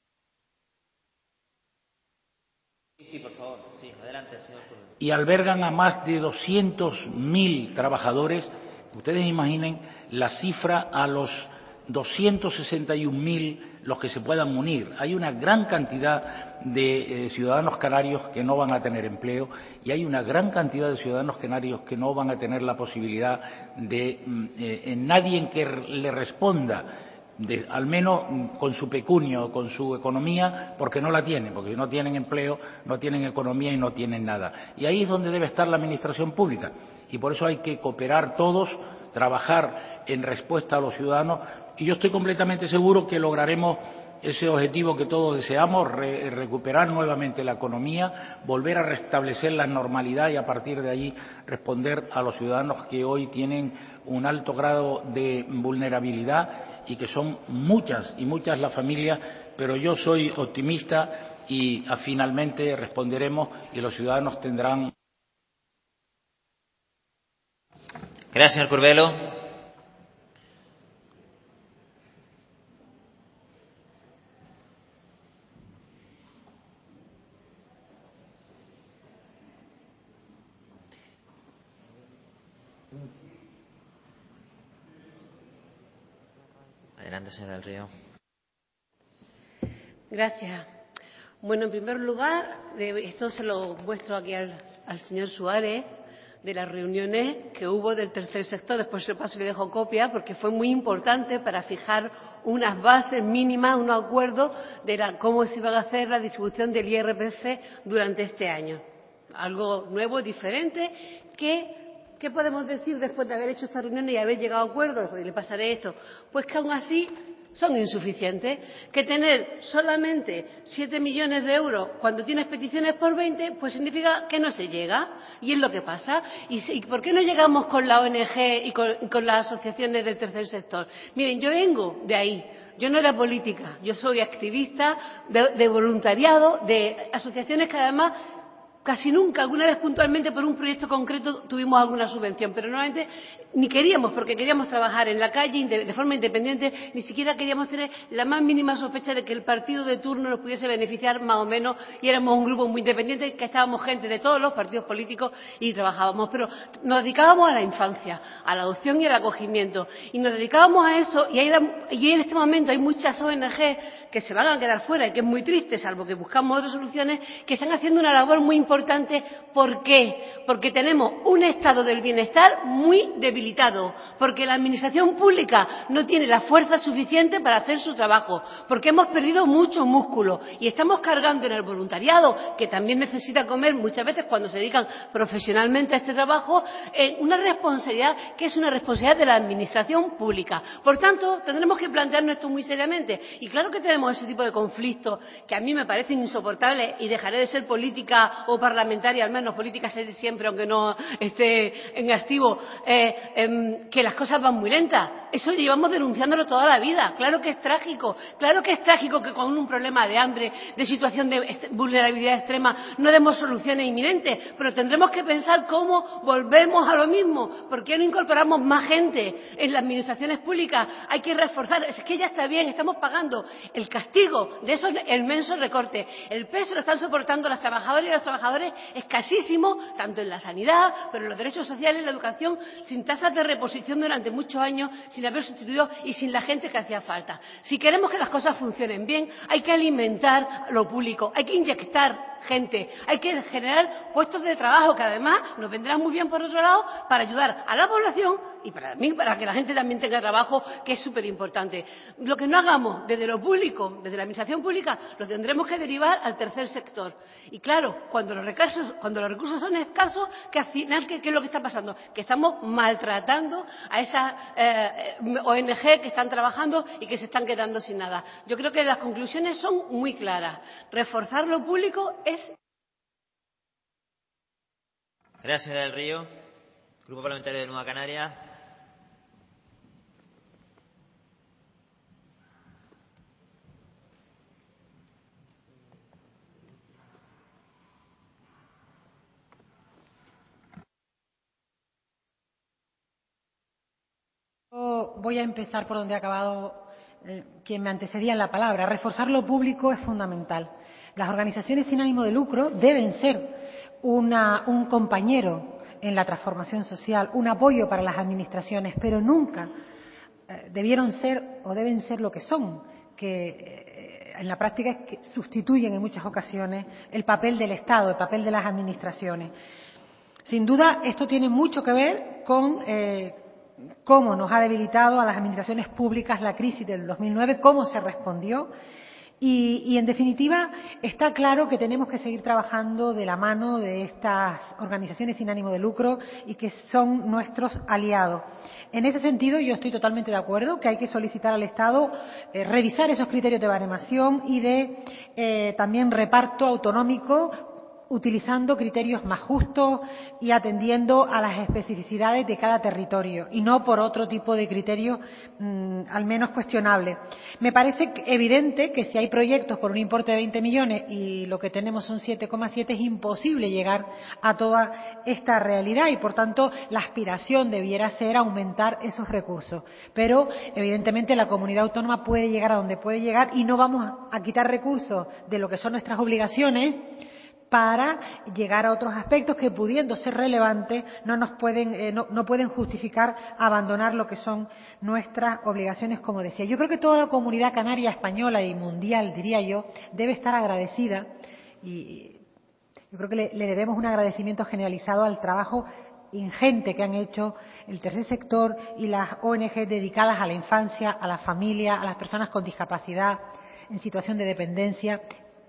Sí, por favor. Sí, adelante, señor. Y albergan a más de 200.000 trabajadores. Ustedes imaginen la cifra a los 261.000 los que se puedan unir. Hay una gran cantidad de ciudadanos canarios que no van a tener empleo y hay una gran cantidad de ciudadanos canarios que no van a tener la posibilidad de nadie en que le responda, al menos con su pecunio, con su economía, porque no la tienen, porque no tienen empleo, no tienen economía y no tienen nada. Y ahí es donde debe estar la administración pública. Y por eso hay que cooperar todos, trabajar en respuesta a los ciudadanos, y yo estoy completamente seguro que lograremos ese objetivo que todos deseamos, recuperar nuevamente la economía, volver a restablecer la normalidad y a partir de allí responder a los ciudadanos que hoy tienen un alto grado de vulnerabilidad y que son muchas y muchas las familias, pero yo soy optimista y finalmente responderemos y los ciudadanos tendrán. Gracias, señor Curbelo. Adelante, señora del Río. Gracias. Bueno, en primer lugar, esto se lo muestro aquí al señor Suárez, de las reuniones que hubo del tercer sector. Después se paso y le dejo copia porque fue muy importante para fijar unas bases mínimas, un acuerdo de cómo se iba a hacer la distribución del IRPF durante este año. Algo nuevo, diferente, ¿qué podemos decir después de haber hecho esta reunión y haber llegado a acuerdos? Y le pasaré esto. Pues que aún así son insuficientes, que tener solamente 7 millones de euros cuando tienes peticiones por 20, pues significa que no se llega, y es lo que pasa. ¿Y por qué no llegamos con la ONG y con las asociaciones del tercer sector? Miren, yo vengo de ahí, yo no era política, yo soy activista de voluntariado, de asociaciones que además Casi nunca, alguna vez puntualmente por un proyecto concreto tuvimos alguna subvención, pero normalmente ni queríamos, porque queríamos trabajar en la calle de forma independiente, ni siquiera queríamos tener la más mínima sospecha de que el partido de turno nos pudiese beneficiar más o menos, y éramos un grupo muy independiente, que estábamos gente de todos los partidos políticos y trabajábamos, pero nos dedicábamos a la infancia, a la adopción y al acogimiento, y nos dedicábamos a eso, y en este momento hay muchas ONG que se van a quedar fuera, y que es muy triste, salvo que buscamos otras soluciones, que están haciendo una labor muy importante. ¿Por qué? Porque tenemos un estado del bienestar muy debilitado, porque la administración pública no tiene la fuerza suficiente para hacer su trabajo, porque hemos perdido mucho músculo y estamos cargando en el voluntariado, que también necesita comer muchas veces cuando se dedican profesionalmente a este trabajo, una responsabilidad que es una responsabilidad de la administración pública. Por tanto, tendremos que plantearnos esto muy seriamente. Y claro que tenemos ese tipo de conflictos que a mí me parecen insoportables, y dejaré de ser política o parlamentaria, al menos política seré siempre, aunque no esté en activo, que las cosas van muy lentas. Eso llevamos denunciándolo toda la vida. Claro que es trágico que con un problema de hambre, de situación de vulnerabilidad extrema, no demos soluciones inminentes, pero tendremos que pensar cómo volvemos a lo mismo. ¿Por qué no incorporamos más gente en las administraciones públicas? Hay que reforzar. Es que ya está bien, estamos pagando el castigo de esos inmensos recortes. El peso lo están soportando las trabajadoras y los trabajadores escasísimo, tanto en la sanidad, pero en los derechos sociales, en la educación, sin tasas de reposición durante muchos años, sin haber sustituido y sin la gente que hacía falta. Si queremos que las cosas funcionen bien, hay que alimentar lo público, hay que inyectar gente, hay que generar puestos de trabajo que además nos vendrán muy bien por otro lado para ayudar a la población y para que la gente también tenga trabajo, que es súper importante. Lo que no hagamos desde lo público, desde la administración pública, lo tendremos que derivar al tercer sector. Y claro, cuando los recursos son escasos, que al final, ¿qué es lo que está pasando? Que estamos maltratando a esas ONG que están trabajando y que se están quedando sin nada. Yo creo que las conclusiones son muy claras. Reforzar lo público es... Gracias, señora del Río. Grupo Parlamentario de Nueva Canaria. Voy a empezar por donde ha acabado quien me antecedía en la palabra. Reforzar lo público es fundamental. Las organizaciones sin ánimo de lucro deben ser un compañero en la transformación social, un apoyo para las administraciones, pero nunca debieron ser o deben ser lo que son, que en la práctica es que sustituyen en muchas ocasiones el papel del Estado, el papel de las administraciones. Sin duda, esto tiene mucho que ver con cómo nos ha debilitado a las administraciones públicas la crisis del 2009, cómo se respondió. Y, en definitiva, está claro que tenemos que seguir trabajando de la mano de estas organizaciones sin ánimo de lucro y que son nuestros aliados. En ese sentido, yo estoy totalmente de acuerdo que hay que solicitar al Estado revisar esos criterios de baremación y de también reparto autonómico, utilizando criterios más justos y atendiendo a las especificidades de cada territorio y no por otro tipo de criterios al menos cuestionables. Me parece evidente que si hay proyectos por un importe de 20 millones y lo que tenemos son 7,7, es imposible llegar a toda esta realidad y, por tanto, la aspiración debiera ser aumentar esos recursos. Pero, evidentemente, la comunidad autónoma puede llegar a donde puede llegar y no vamos a quitar recursos de lo que son nuestras obligaciones para llegar a otros aspectos que, pudiendo ser relevantes, no pueden justificar abandonar lo que son nuestras obligaciones, como decía. Yo creo que toda la comunidad canaria, española y mundial, diría yo, debe estar agradecida, y yo creo que le debemos un agradecimiento generalizado al trabajo ingente que han hecho el tercer sector y las ONG dedicadas a la infancia, a la familia, a las personas con discapacidad, en situación de dependencia,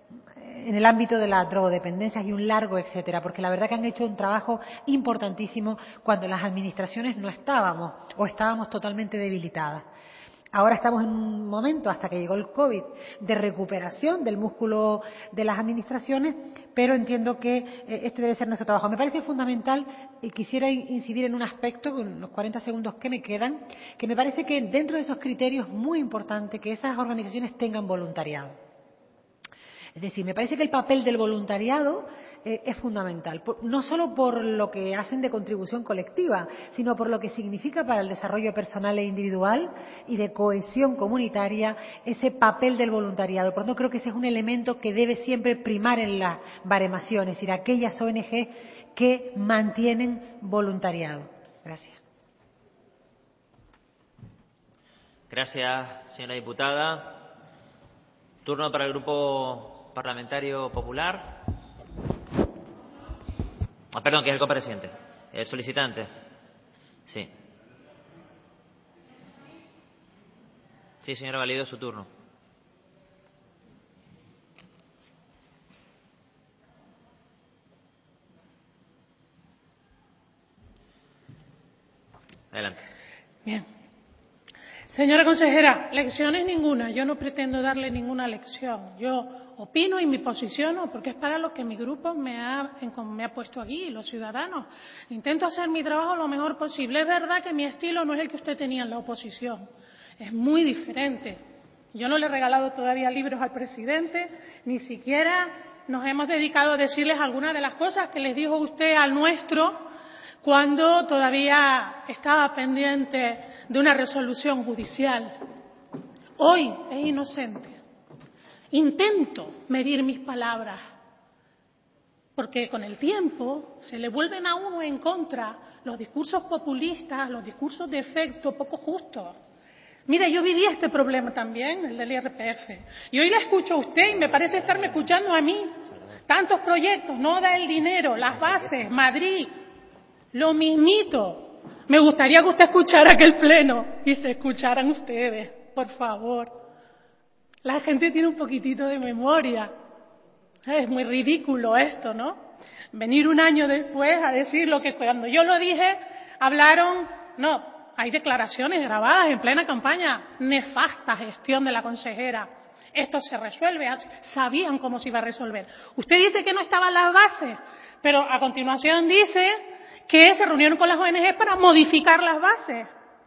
en el ámbito de las drogodependencias y un largo etcétera, porque la verdad que han hecho un trabajo importantísimo cuando las administraciones no estábamos o estábamos totalmente debilitadas. Ahora estamos en un momento, hasta que llegó el COVID, de recuperación del músculo de las administraciones, pero entiendo que este debe ser nuestro trabajo. Me parece fundamental y quisiera incidir en un aspecto, con los 40 segundos que me quedan, que me parece que dentro de esos criterios es muy importante que esas organizaciones tengan voluntariado. Es decir, me parece que el papel del voluntariado es fundamental, no solo por lo que hacen de contribución colectiva, sino por lo que significa para el desarrollo personal e individual y de cohesión comunitaria ese papel del voluntariado. Por lo tanto, creo que ese es un elemento que debe siempre primar en la baremación, es decir, aquellas ONG que mantienen voluntariado. Gracias. Gracias, señora diputada. Turno para el Grupo Parlamentario Popular. Perdón, que es el compareciente. El solicitante. Sí. Sí, señora Valido, su turno. Adelante. Bien. Señora consejera, lecciones ninguna. Yo no pretendo darle ninguna lección. Yo opino y me posiciono porque es para lo que mi grupo me ha puesto aquí, los ciudadanos. Intento hacer mi trabajo lo mejor posible. Es verdad que mi estilo no es el que usted tenía en la oposición. Es muy diferente. Yo no le he regalado todavía libros al presidente, ni siquiera nos hemos dedicado a decirles algunas de las cosas que les dijo usted al nuestro cuando todavía estaba pendiente de una resolución judicial. Hoy es inocente. Intento medir mis palabras, porque con el tiempo se le vuelven a uno en contra los discursos populistas, los discursos de efecto poco justos. Mire, yo viví este problema también, el del IRPF. Y hoy la escucho a usted y me parece estarme escuchando a mí. Tantos proyectos, no da el dinero, las bases, Madrid, lo mismito. Me gustaría que usted escuchara aquel pleno y se escucharan ustedes, por favor. La gente tiene un poquitito de memoria. Es muy ridículo esto, ¿no? Venir un año después a decir lo que cuando yo lo dije, hablaron. No, hay declaraciones grabadas en plena campaña. Nefasta gestión de la consejera. Esto se resuelve. Sabían cómo se iba a resolver. Usted dice que no estaban las bases, pero a continuación dice que se reunieron con las ONG para modificar las bases.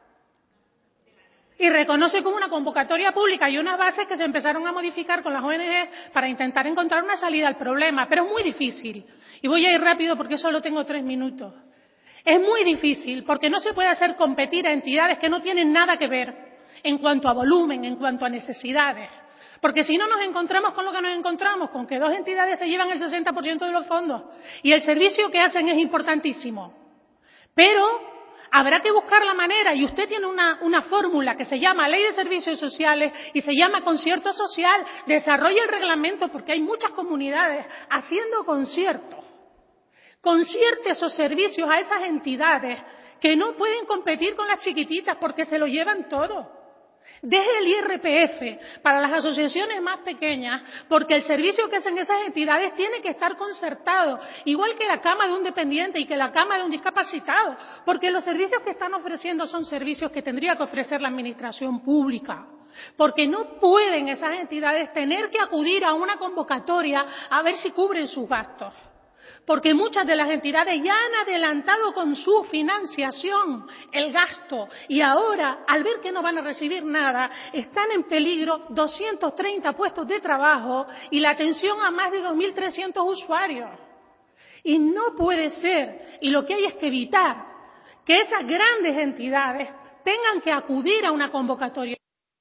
Y reconoce como una convocatoria pública y unas bases que se empezaron a modificar con las ONG para intentar encontrar una salida al problema. Pero es muy difícil. Y voy a ir rápido porque solo tengo 3 minutos. Es muy difícil porque no se puede hacer competir a entidades que no tienen nada que ver en cuanto a volumen, en cuanto a necesidades. Porque si no nos encontramos con lo que nos encontramos, con que 2 entidades se llevan el 60% de los fondos y el servicio que hacen es importantísimo. Pero habrá que buscar la manera, y usted tiene una fórmula que se llama Ley de Servicios Sociales y se llama concierto social. Desarrolle el reglamento porque hay muchas comunidades haciendo conciertos. Concierte esos servicios a esas entidades que no pueden competir con las chiquititas porque se lo llevan todo. Deje el IRPF para las asociaciones más pequeñas, porque el servicio que hacen esas entidades tiene que estar concertado, igual que la cama de un dependiente y que la cama de un discapacitado, porque los servicios que están ofreciendo son servicios que tendría que ofrecer la administración pública. Porque no pueden esas entidades tener que acudir a una convocatoria a ver si cubren sus gastos. Porque muchas de las entidades ya han adelantado con su financiación el gasto y ahora, al ver que no van a recibir nada, están en peligro 230 puestos de trabajo y la atención a más de 2.300 usuarios. Y no puede ser, y lo que hay es que evitar que esas grandes entidades tengan que acudir a una convocatoria.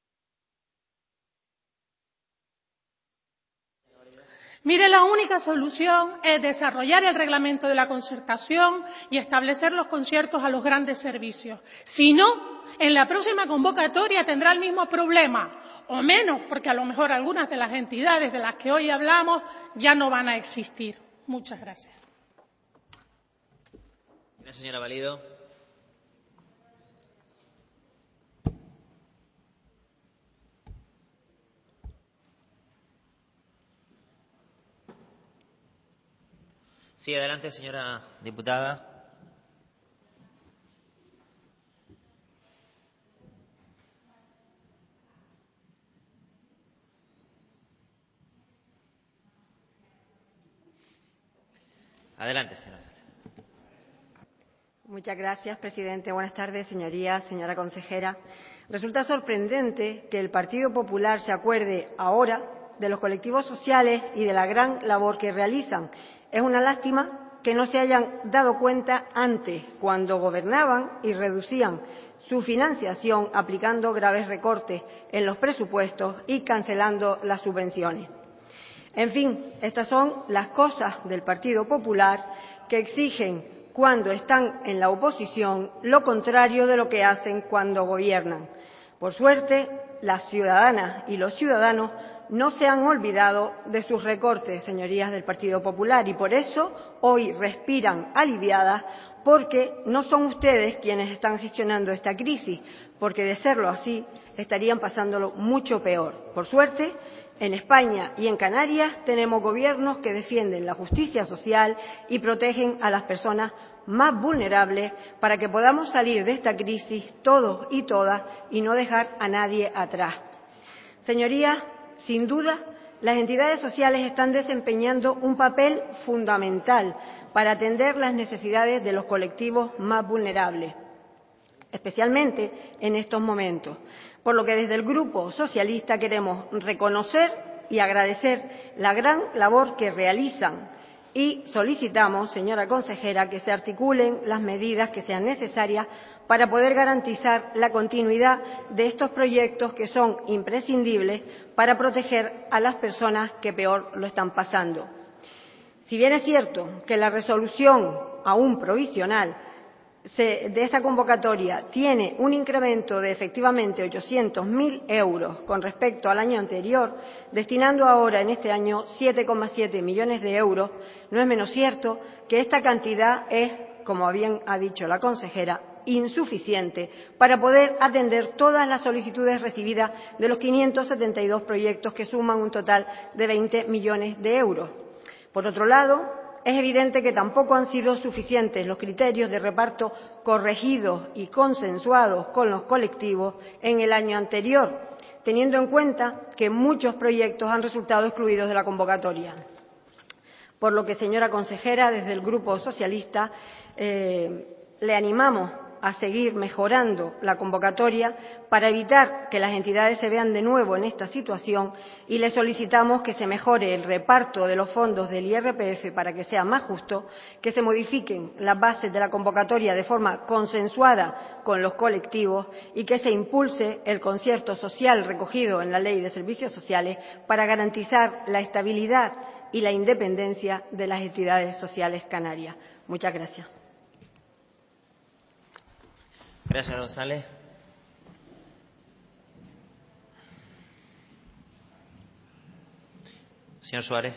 Mire, la única solución es desarrollar el reglamento de la concertación y establecer los conciertos a los grandes servicios. Si no, en la próxima convocatoria tendrá el mismo problema, o menos, porque a lo mejor algunas de las entidades de las que hoy hablamos ya no van a existir. Muchas gracias. Gracias, señora Valido. Sí, adelante, señora diputada. Adelante, señora. Muchas gracias, presidente. Buenas tardes, señorías, señora consejera. Resulta sorprendente que el Partido Popular se acuerde ahora de los colectivos sociales y de la gran labor que realizan. Es una lástima que no se hayan dado cuenta antes, cuando gobernaban y reducían su financiación aplicando graves recortes en los presupuestos y cancelando las subvenciones. En fin, estas son las cosas del Partido Popular, que exigen cuando están en la oposición lo contrario de lo que hacen cuando gobiernan. Por suerte, las ciudadanas y los ciudadanos no se han olvidado de sus recortes, señorías del Partido Popular, y por eso hoy respiran aliviadas, porque no son ustedes quienes están gestionando esta crisis, porque de serlo así estarían pasándolo mucho peor. Por suerte, en España y en Canarias tenemos gobiernos que defienden la justicia social y protegen a las personas más vulnerables para que podamos salir de esta crisis todos y todas y no dejar a nadie atrás. Señorías, sin duda, las entidades sociales están desempeñando un papel fundamental para atender las necesidades de los colectivos más vulnerables, especialmente en estos momentos. Por lo que desde el Grupo Socialista queremos reconocer y agradecer la gran labor que realizan y solicitamos, señora consejera, que se articulen las medidas que sean necesarias para poder garantizar la continuidad de estos proyectos que son imprescindibles para proteger a las personas que peor lo están pasando. Si bien es cierto que la resolución aún provisional de esta convocatoria tiene un incremento de efectivamente 800.000 euros con respecto al año anterior, destinando ahora en este año 7,7 millones de euros, no es menos cierto que esta cantidad es, como bien ha dicho la consejera, insuficiente para poder atender todas las solicitudes recibidas de los 572 proyectos que suman un total de 20 millones de euros. Por otro lado, es evidente que tampoco han sido suficientes los criterios de reparto corregidos y consensuados con los colectivos en el año anterior, teniendo en cuenta que muchos proyectos han resultado excluidos de la convocatoria. Por lo que, señora consejera, desde el Grupo Socialista le animamos a seguir mejorando la convocatoria para evitar que las entidades se vean de nuevo en esta situación y le solicitamos que se mejore el reparto de los fondos del IRPF para que sea más justo, que se modifiquen las bases de la convocatoria de forma consensuada con los colectivos y que se impulse el concierto social recogido en la Ley de Servicios Sociales para garantizar la estabilidad y la independencia de las entidades sociales canarias. Muchas gracias. Gracias, González. Señor Suárez.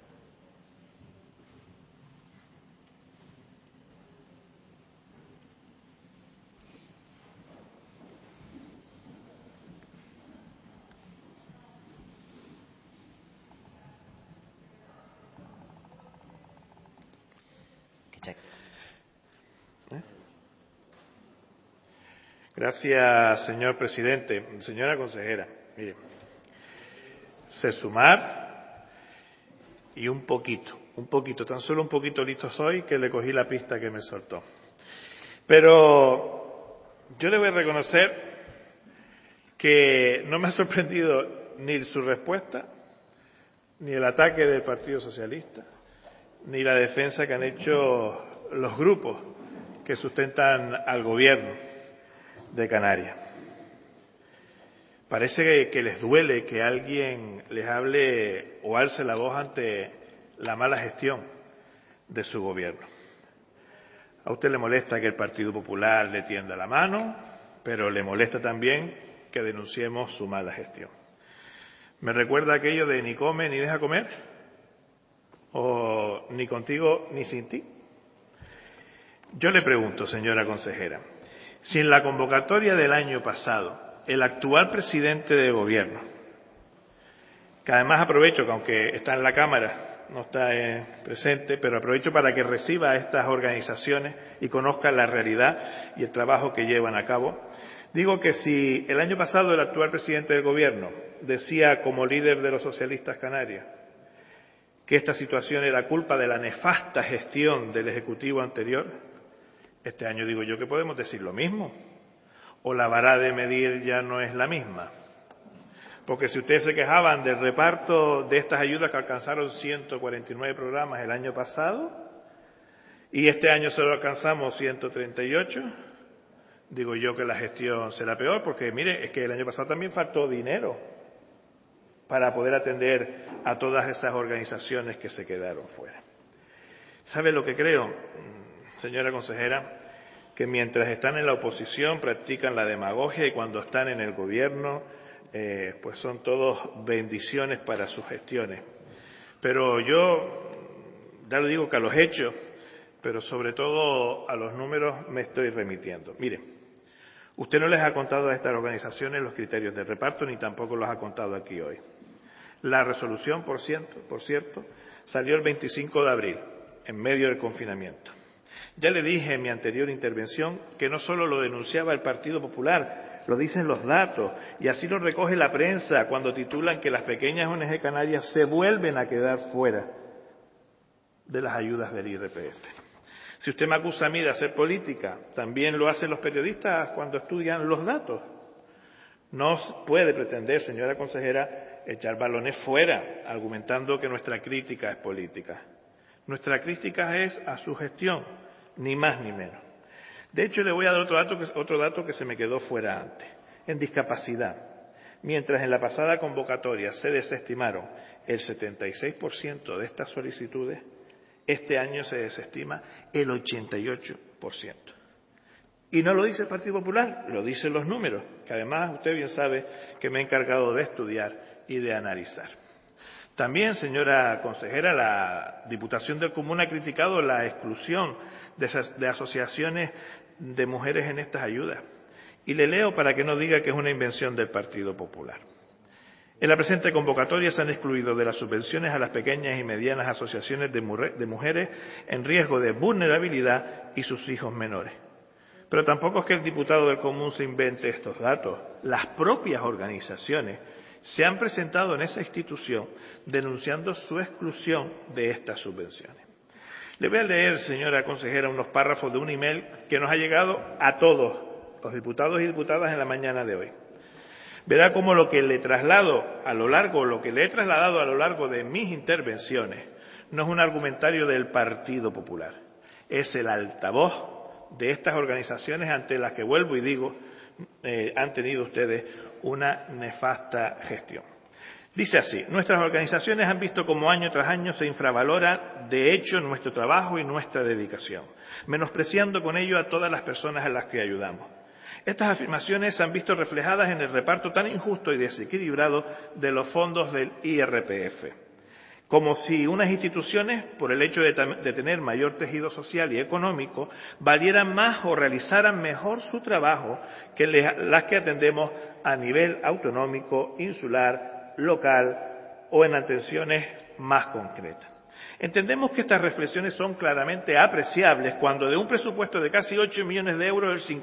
Gracias, señor presidente. Señora consejera, mire, sé sumar y un poquito, tan solo un poquito listo soy que le cogí la pista que me soltó. Pero yo le voy a reconocer que no me ha sorprendido ni su respuesta, ni el ataque del Partido Socialista, ni la defensa que han hecho los grupos que sustentan al gobierno de Canarias. Parece que les duele que alguien les hable o alce la voz ante la mala gestión de su gobierno. A usted le molesta que el Partido Popular le tienda la mano, pero le molesta también que denunciemos su mala gestión. ¿Me recuerda aquello de ni come ni deja comer? ¿O ni contigo ni sin ti? Yo le pregunto, señora consejera, si en la convocatoria del año pasado el actual presidente de gobierno, que además aprovecho que aunque está en la Cámara no está presente, pero aprovecho para que reciba a estas organizaciones y conozca la realidad y el trabajo que llevan a cabo, digo que si el año pasado el actual presidente del gobierno decía como líder de los socialistas canarios que esta situación era culpa de la nefasta gestión del Ejecutivo anterior, este año digo yo que podemos decir lo mismo, o la vara de medir ya no es la misma. Porque si ustedes se quejaban del reparto de estas ayudas que alcanzaron 149 programas el año pasado y este año solo alcanzamos 138, digo yo que la gestión será peor, porque mire, es que el año pasado también faltó dinero para poder atender a todas esas organizaciones que se quedaron fuera. ¿Sabe lo que creo, señora consejera? Que mientras están en la oposición practican la demagogia y cuando están en el gobierno pues son todos bendiciones para sus gestiones. Pero yo ya le digo que a los hechos, pero sobre todo a los números me estoy remitiendo. Mire, usted no les ha contado a estas organizaciones los criterios de reparto ni tampoco los ha contado aquí hoy. La resolución, por cierto, salió el 25 de abril, en medio del confinamiento. Ya le dije en mi anterior intervención que no solo lo denunciaba el Partido Popular, lo dicen los datos, y así lo recoge la prensa cuando titulan que las pequeñas ONG canarias se vuelven a quedar fuera de las ayudas del IRPF. Si usted me acusa a mí de hacer política, también lo hacen los periodistas cuando estudian los datos. No puede pretender, señora consejera, echar balones fuera, argumentando que nuestra crítica es política. Nuestra crítica es a su gestión, ni más ni menos. De hecho, le voy a dar otro dato que se me quedó fuera antes. En discapacidad, mientras en la pasada convocatoria se desestimaron el 76% de estas solicitudes, este año se desestima el 88%. Y no lo dice el Partido Popular, lo dicen los números, que además usted bien sabe que me he encargado de estudiar y de analizar. También, señora consejera, la Diputación del Común ha criticado la exclusión de asociaciones de mujeres en estas ayudas. Y le leo para que no diga que es una invención del Partido Popular. En la presente convocatoria se han excluido de las subvenciones a las pequeñas y medianas asociaciones de mujeres en riesgo de vulnerabilidad y sus hijos menores. Pero tampoco es que el diputado del Común se invente estos datos. Las propias organizaciones se han presentado en esa institución denunciando su exclusión de estas subvenciones. Le voy a leer, señora consejera, unos párrafos de un email que nos ha llegado a todos los diputados y diputadas en la mañana de hoy. Verá cómo lo que le he trasladado a lo largo de mis intervenciones no es un argumentario del Partido Popular, es el altavoz de estas organizaciones ante las que, vuelvo y digo, han tenido ustedes una nefasta gestión. Dice así: nuestras organizaciones han visto cómo año tras año se infravalora de hecho nuestro trabajo y nuestra dedicación, menospreciando con ello a todas las personas a las que ayudamos. Estas afirmaciones se han visto reflejadas en el reparto tan injusto y desequilibrado de los fondos del IRPF, como si unas instituciones, por el hecho de tener mayor tejido social y económico, valieran más o realizaran mejor su trabajo que las que atendemos a nivel autonómico, insular, local o en atenciones más concretas. Entendemos que estas reflexiones son claramente apreciables cuando de un presupuesto de casi 8 millones de euros, el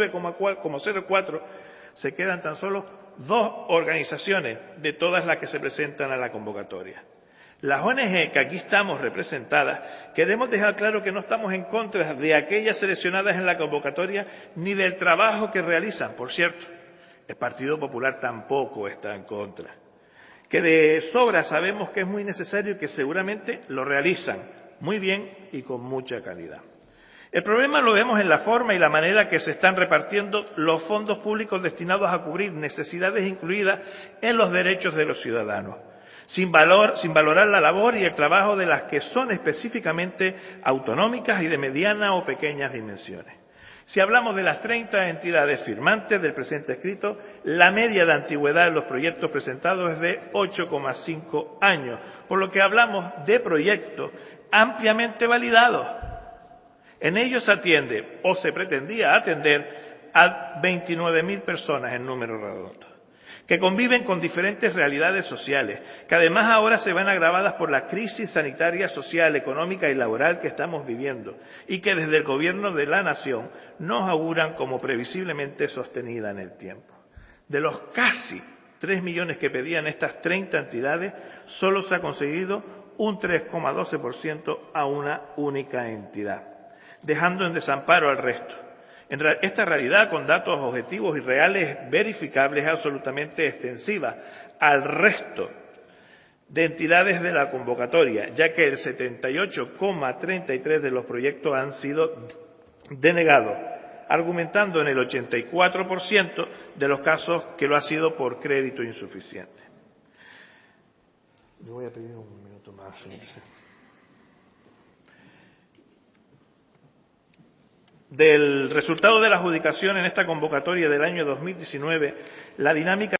59,04 se quedan tan solo 2 organizaciones de todas las que se presentan a la convocatoria. Las ONG que aquí estamos representadas, queremos dejar claro que no estamos en contra de aquellas seleccionadas en la convocatoria ni del trabajo que realizan. Por cierto, el Partido Popular tampoco está en contra. Que de sobra sabemos que es muy necesario y que seguramente lo realizan muy bien y con mucha calidad. El problema lo vemos en la forma y la manera que se están repartiendo los fondos públicos destinados a cubrir necesidades incluidas en los derechos de los ciudadanos, sin valorar la labor y el trabajo de las que son específicamente autonómicas y de mediana o pequeñas dimensiones. Si hablamos de las 30 entidades firmantes del presente escrito, la media de antigüedad de los proyectos presentados es de 8,5 años, por lo que hablamos de proyectos ampliamente validados. En ellos se atiende, o se pretendía atender, a 29.000 personas en números redondos, que conviven con diferentes realidades sociales, que además ahora se ven agravadas por la crisis sanitaria, social, económica y laboral que estamos viviendo y que desde el Gobierno de la Nación nos auguran como previsiblemente sostenida en el tiempo. De los casi 3 millones que pedían estas 30 entidades, solo se ha conseguido un 3,12% a una única entidad, dejando en desamparo al resto. Esta realidad, con datos objetivos y reales verificables, es absolutamente extensiva al resto de entidades de la convocatoria, ya que el 78,33% de los proyectos han sido denegados, argumentando en el 84% de los casos que lo ha sido por crédito insuficiente. Le voy a pedir un minuto más. Del resultado de la adjudicación en esta convocatoria del año 2019, la dinámica.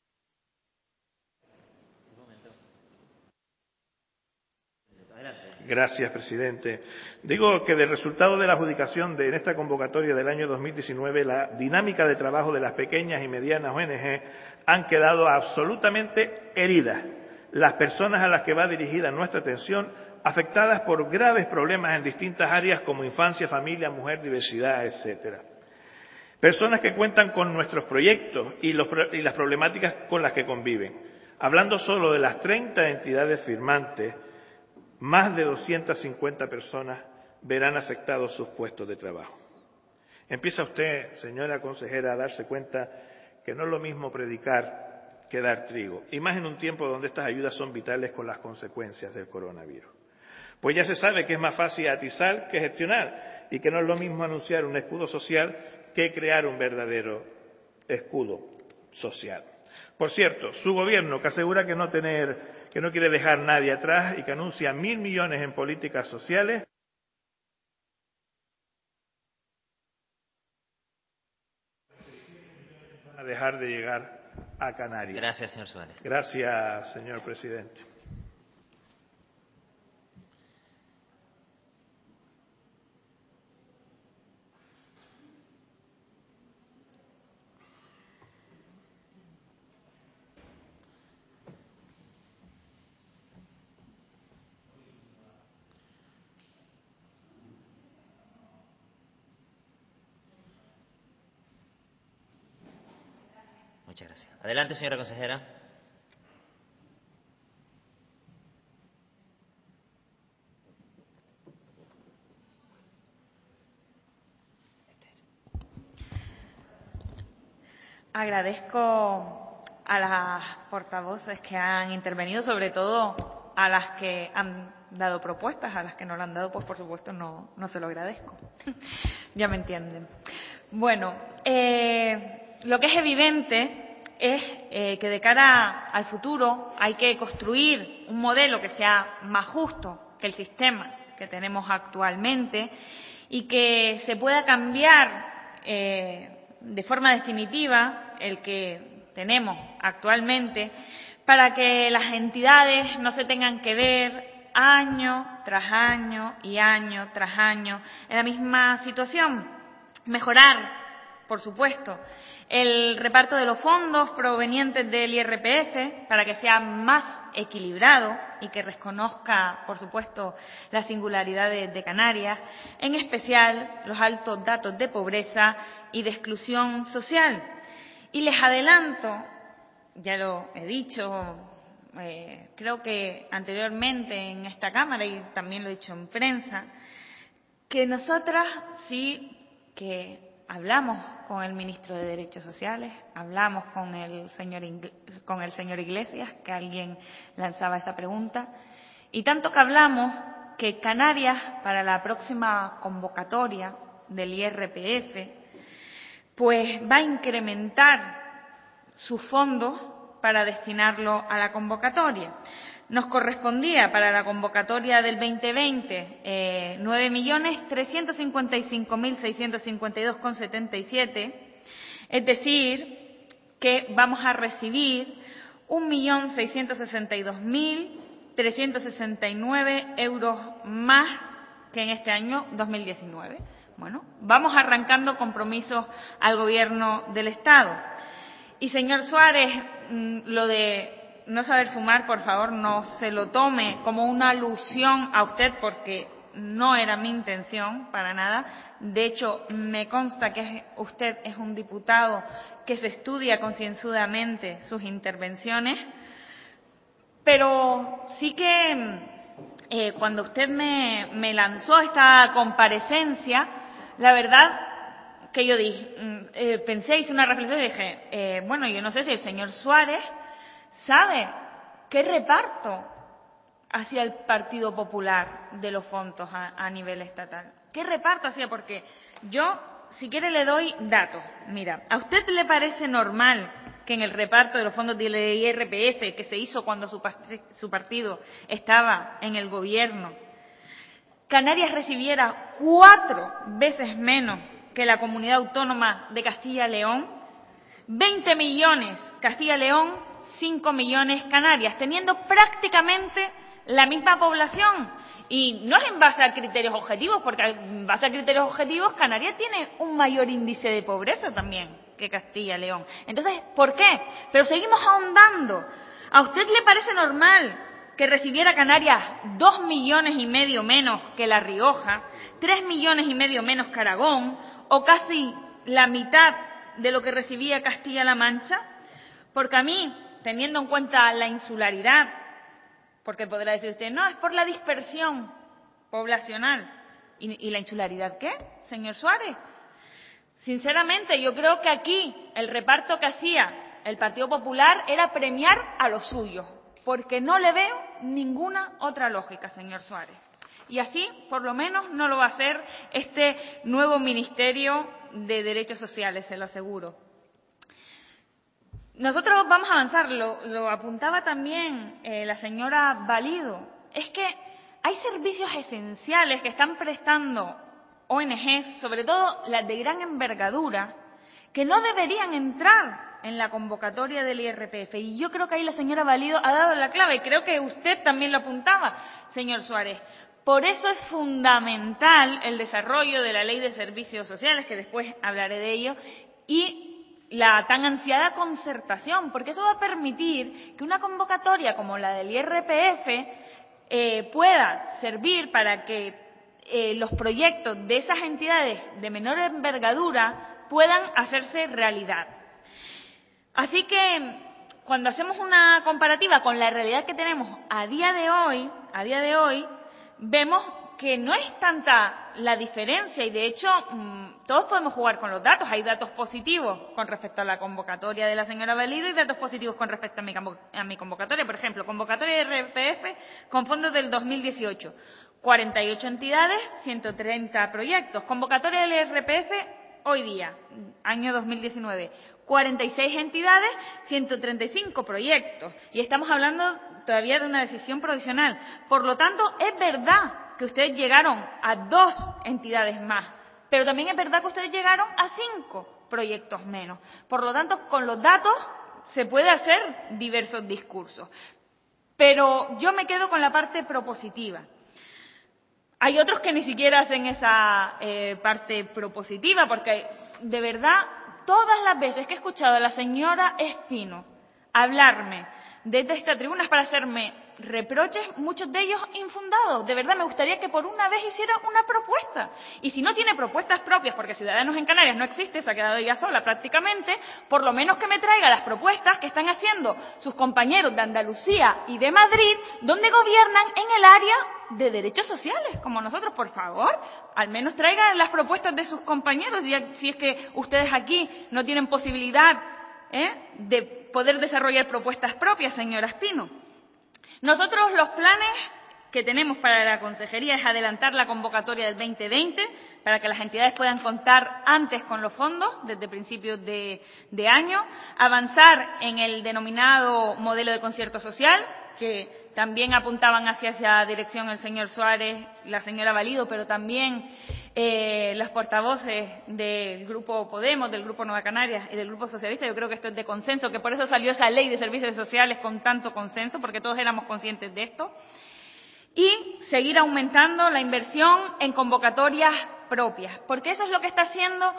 Gracias, presidente. Digo que del resultado de la adjudicación en esta convocatoria del año 2019, la dinámica de trabajo de las pequeñas y medianas ONG han quedado absolutamente heridas. Las personas a las que va dirigida nuestra atención, afectadas por graves problemas en distintas áreas como infancia, familia, mujer, diversidad, etcétera. Personas que cuentan con nuestros proyectos y las problemáticas con las que conviven. Hablando solo de las 30 entidades firmantes, más de 250 personas verán afectados sus puestos de trabajo. Empieza usted, señora consejera, a darse cuenta que no es lo mismo predicar que dar trigo, y más en un tiempo donde estas ayudas son vitales con las consecuencias del coronavirus. Pues ya se sabe que es más fácil atizar que gestionar, y que no es lo mismo anunciar un escudo social que crear un verdadero escudo social. Por cierto, su gobierno, que asegura que no quiere dejar nadie atrás y que anuncia 1.000 millones en políticas sociales, a dejar de llegar a Canarias. Gracias, señor Suárez. Gracias, señor presidente. Muchas gracias. Adelante, señora consejera. Agradezco a las portavoces que han intervenido, sobre todo a las que han dado propuestas, a las que no lo han dado, pues por supuesto no se lo agradezco. Ya me entienden. Bueno, lo que es evidente es que de cara al futuro hay que construir un modelo que sea más justo que el sistema que tenemos actualmente y que se pueda cambiar de forma definitiva el que tenemos actualmente para que las entidades no se tengan que ver año tras año y año tras año en la misma situación. Mejorar, por supuesto, el reparto de los fondos provenientes del IRPF para que sea más equilibrado y que reconozca, por supuesto, las singularidades de Canarias, en especial los altos datos de pobreza y de exclusión social. Y les adelanto, ya lo he dicho, creo que anteriormente en esta Cámara y también lo he dicho en prensa, que nosotras sí que hablamos con el ministro de Derechos Sociales, hablamos con el señor Iglesias, que alguien lanzaba esa pregunta, y tanto que hablamos que Canarias, para la próxima convocatoria del IRPF, pues va a incrementar sus fondos para destinarlo a la convocatoria. Nos correspondía para la convocatoria del 2020 9.355.652,77, es decir, que vamos a recibir 1.662.369 euros más que en este año 2019. Bueno, vamos arrancando compromisos al Gobierno del Estado. Y, señor Suárez, lo de no saber sumar, por favor, no se lo tome como una alusión a usted, porque no era mi intención para nada. De hecho, me consta que usted es un diputado que se estudia concienzudamente sus intervenciones, pero sí que cuando usted me lanzó esta comparecencia, la verdad que yo dije, pensé, hice una reflexión y dije, bueno, yo no sé si el señor Suárez sabe qué reparto hacía el Partido Popular de los fondos a nivel estatal. ¿Qué reparto hacía? Porque yo, si quiere, le doy datos. Mira, ¿a usted le parece normal que en el reparto de los fondos del IRPF que se hizo cuando su partido estaba en el gobierno, Canarias recibiera 4 veces menos que la comunidad autónoma de Castilla y León? 20 millones Castilla y León, 5 millones Canarias, teniendo prácticamente la misma población. Y no es en base a criterios objetivos, porque en base a criterios objetivos Canarias tiene un mayor índice de pobreza también que Castilla y León. Entonces, ¿por qué? Pero seguimos ahondando. ¿A usted le parece normal que recibiera Canarias 2,5 millones menos que La Rioja, 3,5 millones menos que Aragón, o casi la mitad de lo que recibía Castilla-La Mancha? Porque a mí, teniendo en cuenta la insularidad, porque podrá decir usted, no, es por la dispersión poblacional. ¿Y la insularidad qué, señor Suárez? Sinceramente, yo creo que aquí el reparto que hacía el Partido Popular era premiar a los suyos, porque no le veo ninguna otra lógica, señor Suárez. Y así, por lo menos, no lo va a hacer este nuevo Ministerio de Derechos Sociales, se lo aseguro. Nosotros vamos a avanzar, lo apuntaba también la señora Valido. Es que hay servicios esenciales que están prestando ONGs, sobre todo las de gran envergadura, que no deberían entrar en la convocatoria del IRPF. Y yo creo que ahí la señora Valido ha dado la clave, y creo que usted también lo apuntaba, señor Suárez. Por eso es fundamental el desarrollo de la Ley de Servicios Sociales, que después hablaré de ello, y la tan ansiada concertación, porque eso va a permitir que una convocatoria como la del IRPF pueda servir para que los proyectos de esas entidades de menor envergadura puedan hacerse realidad. Así que cuando hacemos una comparativa con la realidad que tenemos a día de hoy, vemos que no es tanta la diferencia y, de hecho, todos podemos jugar con los datos. Hay datos positivos con respecto a la convocatoria de la señora Valido y datos positivos con respecto a mi convocatoria. Por ejemplo, convocatoria de IRPF con fondos del 2018. 48 entidades, 130 proyectos. Convocatoria del IRPF hoy día, año 2019. 46 entidades, 135 proyectos. Y estamos hablando todavía de una decisión provisional. Por lo tanto, es verdad que ustedes llegaron a 2 entidades más, pero también es verdad que ustedes llegaron a 5 proyectos menos. Por lo tanto, con los datos se puede hacer diversos discursos. Pero yo me quedo con la parte propositiva. Hay otros que ni siquiera hacen esa parte propositiva, porque de verdad, todas las veces que he escuchado a la señora Espino hablarme desde esta tribuna es para hacerme reproches, muchos de ellos infundados. De verdad, me gustaría que por una vez hiciera una propuesta. Y si no tiene propuestas propias, porque Ciudadanos en Canarias no existe, se ha quedado ella sola prácticamente, por lo menos que me traiga las propuestas que están haciendo sus compañeros de Andalucía y de Madrid, donde gobiernan en el área de derechos sociales, como nosotros. Por favor, al menos traigan las propuestas de sus compañeros, si es que ustedes aquí no tienen posibilidad de poder desarrollar propuestas propias, señora Espino. Nosotros los planes que tenemos para la consejería es adelantar la convocatoria del 2020 para que las entidades puedan contar antes con los fondos desde principios de año, avanzar en el denominado modelo de concierto social, que también apuntaban hacia esa dirección el señor Suárez, la señora Valido, pero también los portavoces del Grupo Podemos, del Grupo Nueva Canarias y del Grupo Socialista. Yo creo que esto es de consenso, que por eso salió esa ley de servicios sociales con tanto consenso, porque todos éramos conscientes de esto. Y seguir aumentando la inversión en convocatorias propias, porque eso es lo que está haciendo.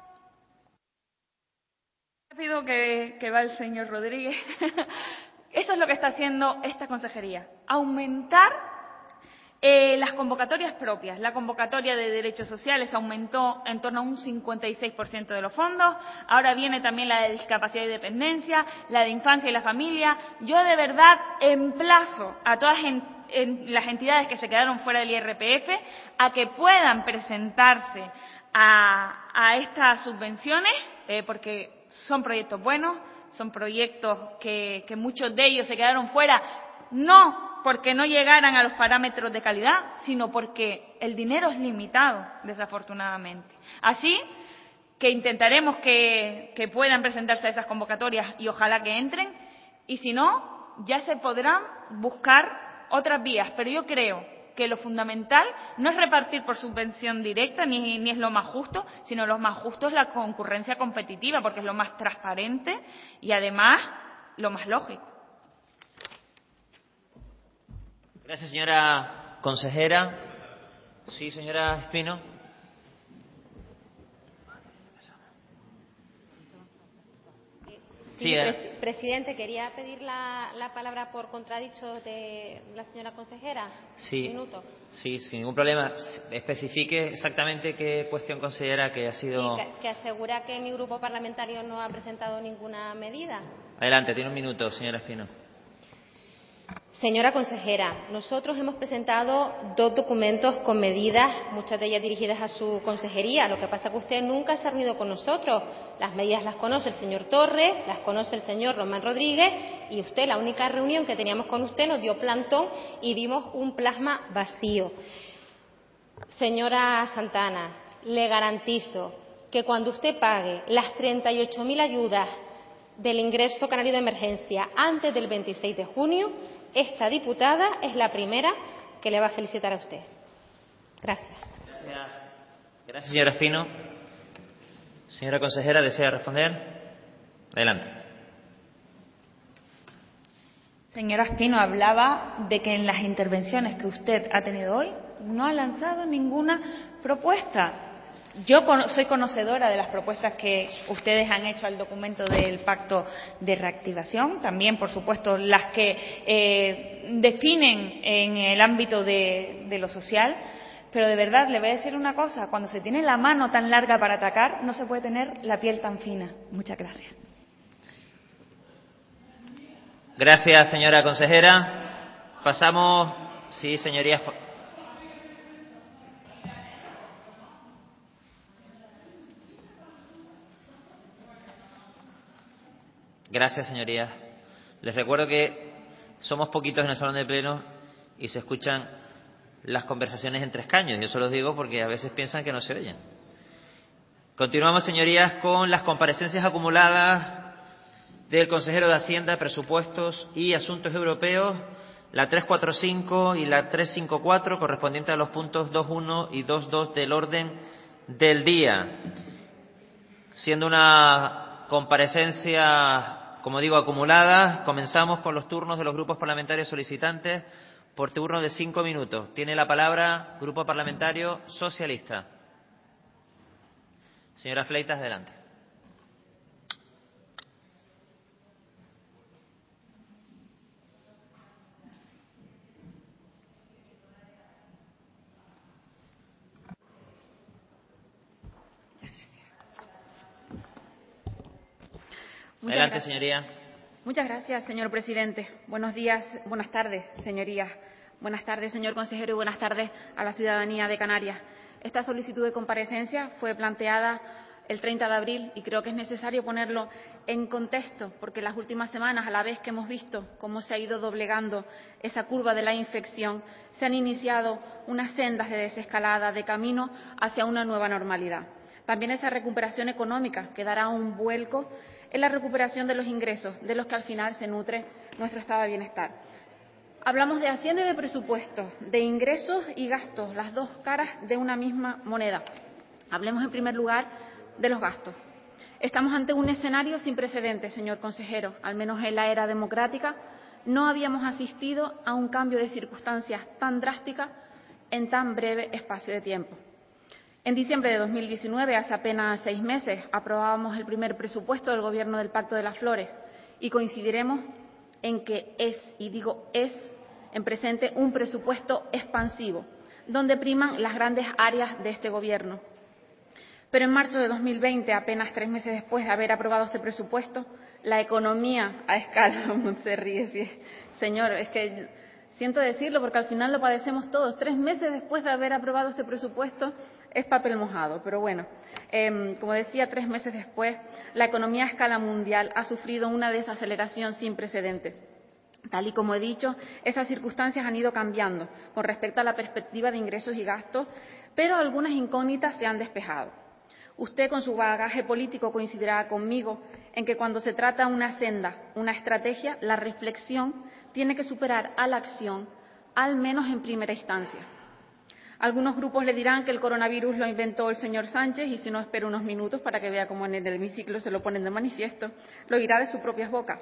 Pido que va el señor Rodríguez. Eso es lo que está haciendo esta consejería, aumentar las convocatorias propias. La convocatoria de derechos sociales aumentó en torno a un 56% de los fondos. Ahora viene también la de discapacidad y dependencia, la de infancia y la familia. Yo de verdad emplazo a todas las entidades que se quedaron fuera del IRPF a que puedan presentarse a estas subvenciones, porque son proyectos buenos, son proyectos que muchos de ellos se quedaron fuera, no porque no llegaran a los parámetros de calidad, sino porque el dinero es limitado, desafortunadamente. Así que intentaremos que puedan presentarse a esas convocatorias y ojalá que entren, y si no, ya se podrán buscar otras vías. Pero yo creo que lo fundamental no es repartir por subvención directa, ni es lo más justo, sino lo más justo es la concurrencia competitiva, porque es lo más transparente y además lo más lógico. Gracias, señora consejera. Sí, señora Espino. Sí, presidente, quería pedir la palabra por contradicho de la señora consejera. Sí, un minuto. Sí, sin ningún problema. Especifique exactamente qué cuestión considera que ha sido. Sí, que asegura que mi grupo parlamentario no ha presentado ninguna medida. Adelante, tiene un minuto, señora Espino. Señora consejera, nosotros hemos presentado 2 documentos con medidas, muchas de ellas dirigidas a su consejería. Lo que pasa es que usted nunca se ha reunido con nosotros. Las medidas las conoce el señor Torres, las conoce el señor Román Rodríguez, y usted, la única reunión que teníamos con usted, nos dio plantón y vimos un plasma vacío. Señora Santana, le garantizo que cuando usted pague las 38.000 ayudas del ingreso canario de emergencia antes del 26 de junio, esta diputada es la primera que le va a felicitar a usted. Gracias. Gracias, señora Espino. Señora consejera, ¿desea responder? Adelante. Señora Espino, hablaba de que en las intervenciones que usted ha tenido hoy no ha lanzado ninguna propuesta. Yo soy conocedora de las propuestas que ustedes han hecho al documento del Pacto de Reactivación, también, por supuesto, las que definen en el ámbito de lo social, pero de verdad le voy a decir una cosa: cuando se tiene la mano tan larga para atacar, no se puede tener la piel tan fina. Muchas gracias. Gracias, señora consejera. Pasamos. Sí, señorías. Gracias, señorías. Les recuerdo que somos poquitos en el salón de pleno y se escuchan las conversaciones entre escaños. Yo se los digo porque a veces piensan que no se oyen. Continuamos, señorías, con las comparecencias acumuladas del consejero de Hacienda, Presupuestos y Asuntos Europeos, la 345 y la 354, correspondientes a los puntos 2.1 y 2.2 del orden del día. Siendo una comparecencia, como digo, acumulada, comenzamos con los turnos de los grupos parlamentarios solicitantes por turno de 5 minutos. Tiene la palabra Grupo Parlamentario Socialista. Señora Fleitas, adelante. Adelante, señoría. Muchas gracias, señor presidente. Buenos días, buenas tardes, señorías. Buenas tardes, señor consejero, y buenas tardes a la ciudadanía de Canarias. Esta solicitud de comparecencia fue planteada el 30 de abril y creo que es necesario ponerlo en contexto, porque las últimas semanas, a la vez que hemos visto cómo se ha ido doblegando esa curva de la infección, se han iniciado unas sendas de desescalada, de camino hacia una nueva normalidad. También esa recuperación económica que dará un vuelco en la recuperación de los ingresos, de los que al final se nutre nuestro estado de bienestar. Hablamos de Hacienda y de presupuestos, de ingresos y gastos, las dos caras de una misma moneda. Hablemos en primer lugar de los gastos. Estamos ante un escenario sin precedentes, señor consejero. Al menos en la era democrática no habíamos asistido a un cambio de circunstancias tan drásticas en tan breve espacio de tiempo. En diciembre de 2019, hace apenas 6 meses, aprobábamos el primer presupuesto del Gobierno del Pacto de las Flores y coincidiremos en que es, y digo es, en presente un presupuesto expansivo, donde priman las grandes áreas de este Gobierno. Pero en marzo de 2020, apenas 3 meses después de haber aprobado este presupuesto, la economía a escala, se ríe, sí. Señor, es que siento decirlo porque al final lo padecemos todos. 3 meses después de haber aprobado este presupuesto, es papel mojado. Pero bueno, como decía, 3 meses después, la economía a escala mundial ha sufrido una desaceleración sin precedentes. Tal y como he dicho, esas circunstancias han ido cambiando con respecto a la perspectiva de ingresos y gastos, pero algunas incógnitas se han despejado. Usted, con su bagaje político, coincidirá conmigo en que cuando se trata de una senda, una estrategia, la reflexión tiene que superar a la acción, al menos en primera instancia. Algunos grupos le dirán que el coronavirus lo inventó el señor Sánchez y, si no, espero unos minutos para que vea cómo en el hemiciclo se lo ponen de manifiesto, lo dirá de sus propias bocas.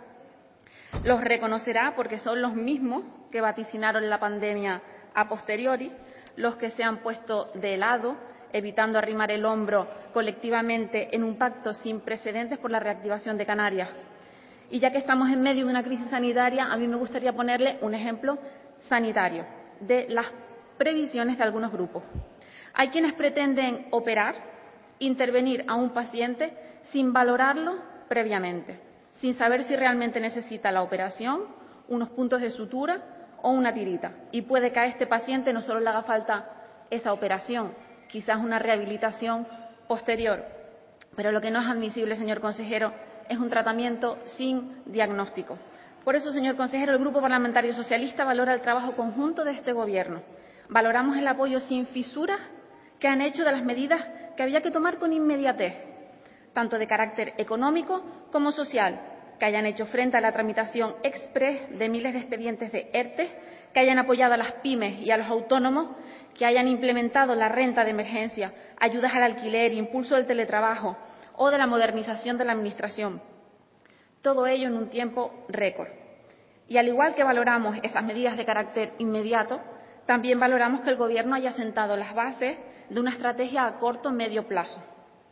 Los reconocerá porque son los mismos que vaticinaron la pandemia a posteriori, los que se han puesto de lado, evitando arrimar el hombro colectivamente en un pacto sin precedentes por la reactivación de Canarias. Y ya que estamos en medio de una crisis sanitaria, a mí me gustaría ponerle un ejemplo sanitario de las previsiones de algunos grupos. Hay quienes pretenden operar, intervenir a un paciente sin valorarlo previamente, sin saber si realmente necesita la operación, unos puntos de sutura o una tirita. Y puede que a este paciente no solo le haga falta esa operación, quizás una rehabilitación posterior. Pero lo que no es admisible, señor consejero, es un tratamiento sin diagnóstico. Por eso, señor consejero, el Grupo Parlamentario Socialista valora el trabajo conjunto de este Gobierno. Valoramos el apoyo sin fisuras que han hecho de las medidas que había que tomar con inmediatez, tanto de carácter económico como social, que hayan hecho frente a la tramitación exprés de miles de expedientes de ERTE, que hayan apoyado a las pymes y a los autónomos, que hayan implementado la renta de emergencia, ayudas al alquiler, impulso del teletrabajo o de la modernización de la Administración. Todo ello en un tiempo récord. Y al igual que valoramos esas medidas de carácter inmediato, también valoramos que el Gobierno haya sentado las bases de una estrategia a corto y medio plazo.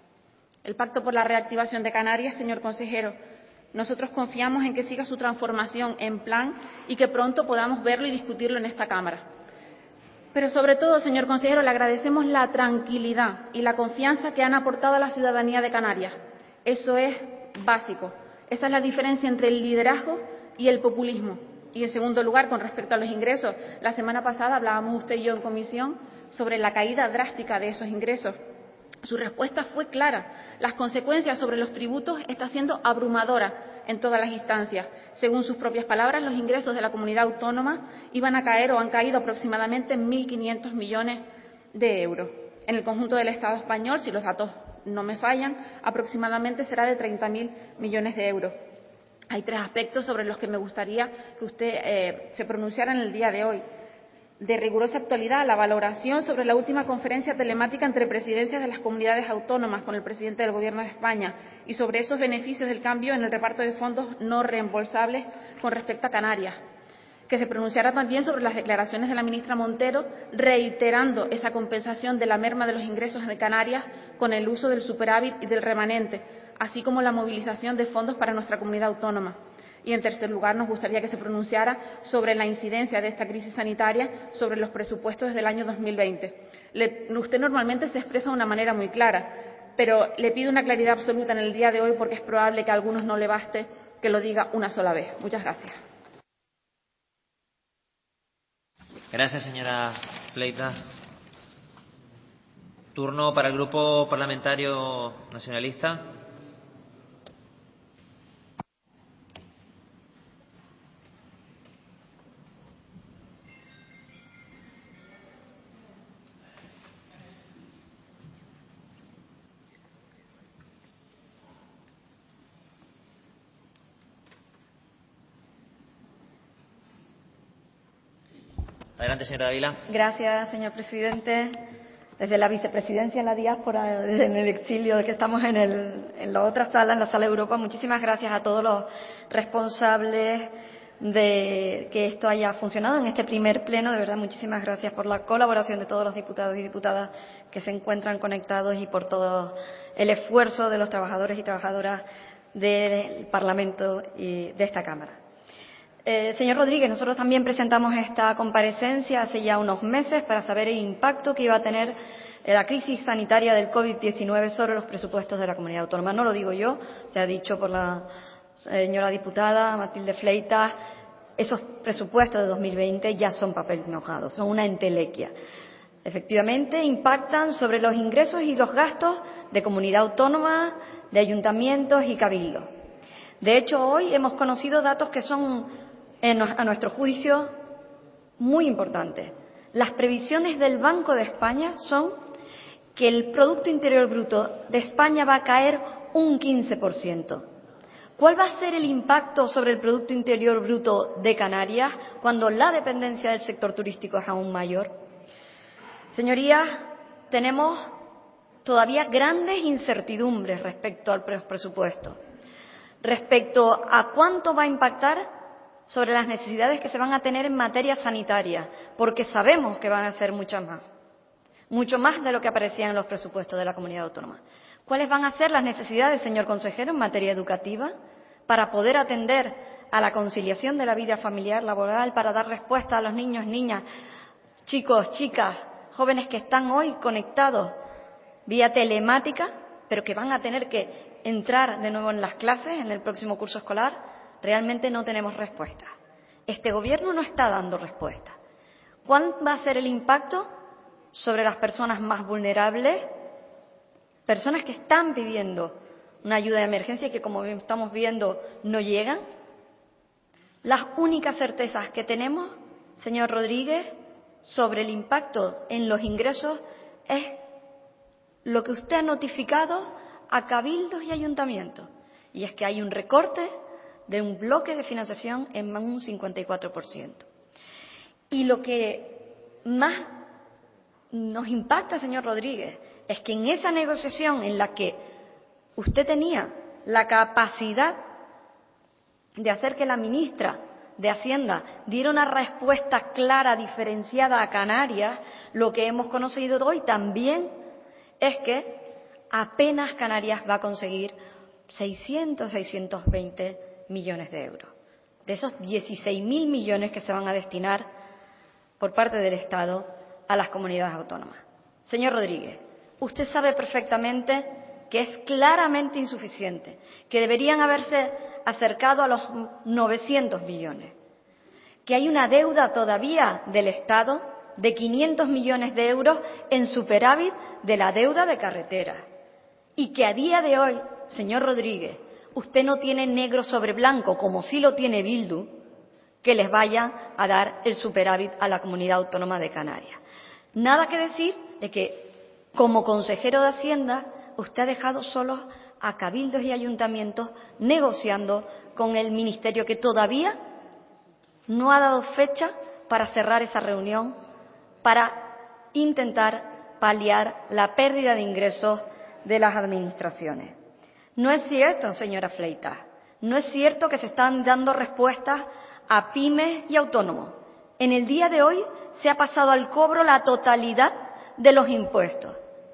El Pacto por la Reactivación de Canarias, señor consejero, nosotros confiamos en que siga su transformación en plan y que pronto podamos verlo y discutirlo en esta Cámara. Pero sobre todo, señor consejero, le agradecemos la tranquilidad y la confianza que han aportado a la ciudadanía de Canarias. Eso es básico. Esa es la diferencia entre el liderazgo y el populismo. Y, en segundo lugar, con respecto a los ingresos, la semana pasada hablábamos usted y yo en comisión sobre la caída drástica de esos ingresos. Su respuesta fue clara. Las consecuencias sobre los tributos están siendo abrumadoras en todas las instancias. Según sus propias palabras, los ingresos de la comunidad autónoma iban a caer o han caído aproximadamente en 1.500 millones de euros. En el conjunto del Estado español, si los datos no me fallan, aproximadamente será de 30.000 millones de euros. Hay 3 aspectos sobre los que me gustaría que usted se pronunciara en el día de hoy. De rigurosa actualidad, la valoración sobre la última conferencia telemática entre presidencias de las comunidades autónomas con el presidente del Gobierno de España y sobre esos beneficios del cambio en el reparto de fondos no reembolsables con respecto a Canarias. Que se pronunciara también sobre las declaraciones de la ministra Montero reiterando esa compensación de la merma de los ingresos de Canarias con el uso del superávit y del remanente, así como la movilización de fondos para nuestra comunidad autónoma. Y, en tercer lugar, nos gustaría que se pronunciara sobre la incidencia de esta crisis sanitaria sobre los presupuestos desde el año 2020. Usted normalmente se expresa de una manera muy clara, pero le pido una claridad absoluta en el día de hoy porque es probable que a algunos no le baste que lo diga una sola vez. Muchas gracias. Gracias, señora Fleita. Turno para el Grupo Parlamentario Nacionalista. Adelante, señora Ávila. Gracias, señor presidente. Desde la vicepresidencia en la diáspora, desde el exilio, que estamos en la otra sala, en la sala de Europa, muchísimas gracias a todos los responsables de que esto haya funcionado en este primer pleno. De verdad, muchísimas gracias por la colaboración de todos los diputados y diputadas que se encuentran conectados y por todo el esfuerzo de los trabajadores y trabajadoras del Parlamento y de esta Cámara. Señor Rodríguez, nosotros también presentamos esta comparecencia hace ya unos meses para saber el impacto que iba a tener la crisis sanitaria del COVID-19 sobre los presupuestos de la comunidad autónoma. No lo digo yo, se ha dicho por la señora diputada Matilde Fleitas, esos presupuestos de 2020 ya son papel mojado, son una entelequia. Efectivamente, impactan sobre los ingresos y los gastos de comunidad autónoma, de ayuntamientos y cabildos. De hecho, hoy hemos conocido datos que son, a nuestro juicio, muy importantes. Las previsiones del Banco de España son que el Producto Interior Bruto de España va a caer un 15%. ¿Cuál va a ser el impacto sobre el Producto Interior Bruto de Canarias cuando la dependencia del sector turístico es aún mayor? Señorías, tenemos todavía grandes incertidumbres respecto al presupuesto, respecto a cuánto va a impactar sobre las necesidades que se van a tener en materia sanitaria, porque sabemos que van a ser mucho más de lo que aparecía en los presupuestos de la comunidad autónoma. ¿Cuáles van a ser las necesidades, señor consejero, en materia educativa para poder atender a la conciliación de la vida familiar, laboral, para dar respuesta a los niños, niñas, chicos, chicas, jóvenes que están hoy conectados vía telemática, pero que van a tener que entrar de nuevo en las clases en el próximo curso escolar? Realmente no tenemos respuesta. Este Gobierno no está dando respuesta. ¿Cuál va a ser el impacto sobre las personas más vulnerables? Personas que están pidiendo una ayuda de emergencia y que, como estamos viendo, no llegan. Las únicas certezas que tenemos, señor Rodríguez, sobre el impacto en los ingresos es lo que usted ha notificado a cabildos y ayuntamientos, y es que hay un recorte de un bloque de financiación en un 54%. Y lo que más nos impacta, señor Rodríguez, es que en esa negociación en la que usted tenía la capacidad de hacer que la ministra de Hacienda diera una respuesta clara, diferenciada a Canarias, lo que hemos conocido hoy también es que apenas Canarias va a conseguir 620 millones de euros. De esos 16.000 millones que se van a destinar por parte del Estado a las comunidades autónomas. Señor Rodríguez, usted sabe perfectamente que es claramente insuficiente, que deberían haberse acercado a los 900 millones, que hay una deuda todavía del Estado de 500 millones de euros en superávit de la deuda de carreteras y que a día de hoy, señor Rodríguez, usted no tiene negro sobre blanco, como sí lo tiene Bildu, que les vayan a dar el superávit a la Comunidad Autónoma de Canarias. Nada que decir de que, como consejero de Hacienda, usted ha dejado solos a cabildos y ayuntamientos negociando con el Ministerio, que todavía no ha dado fecha para cerrar esa reunión, para intentar paliar la pérdida de ingresos de las administraciones. No es cierto, señora Fleitas, no es cierto que se están dando respuestas a pymes y autónomos. En el día de hoy se ha pasado al cobro la totalidad de los impuestos.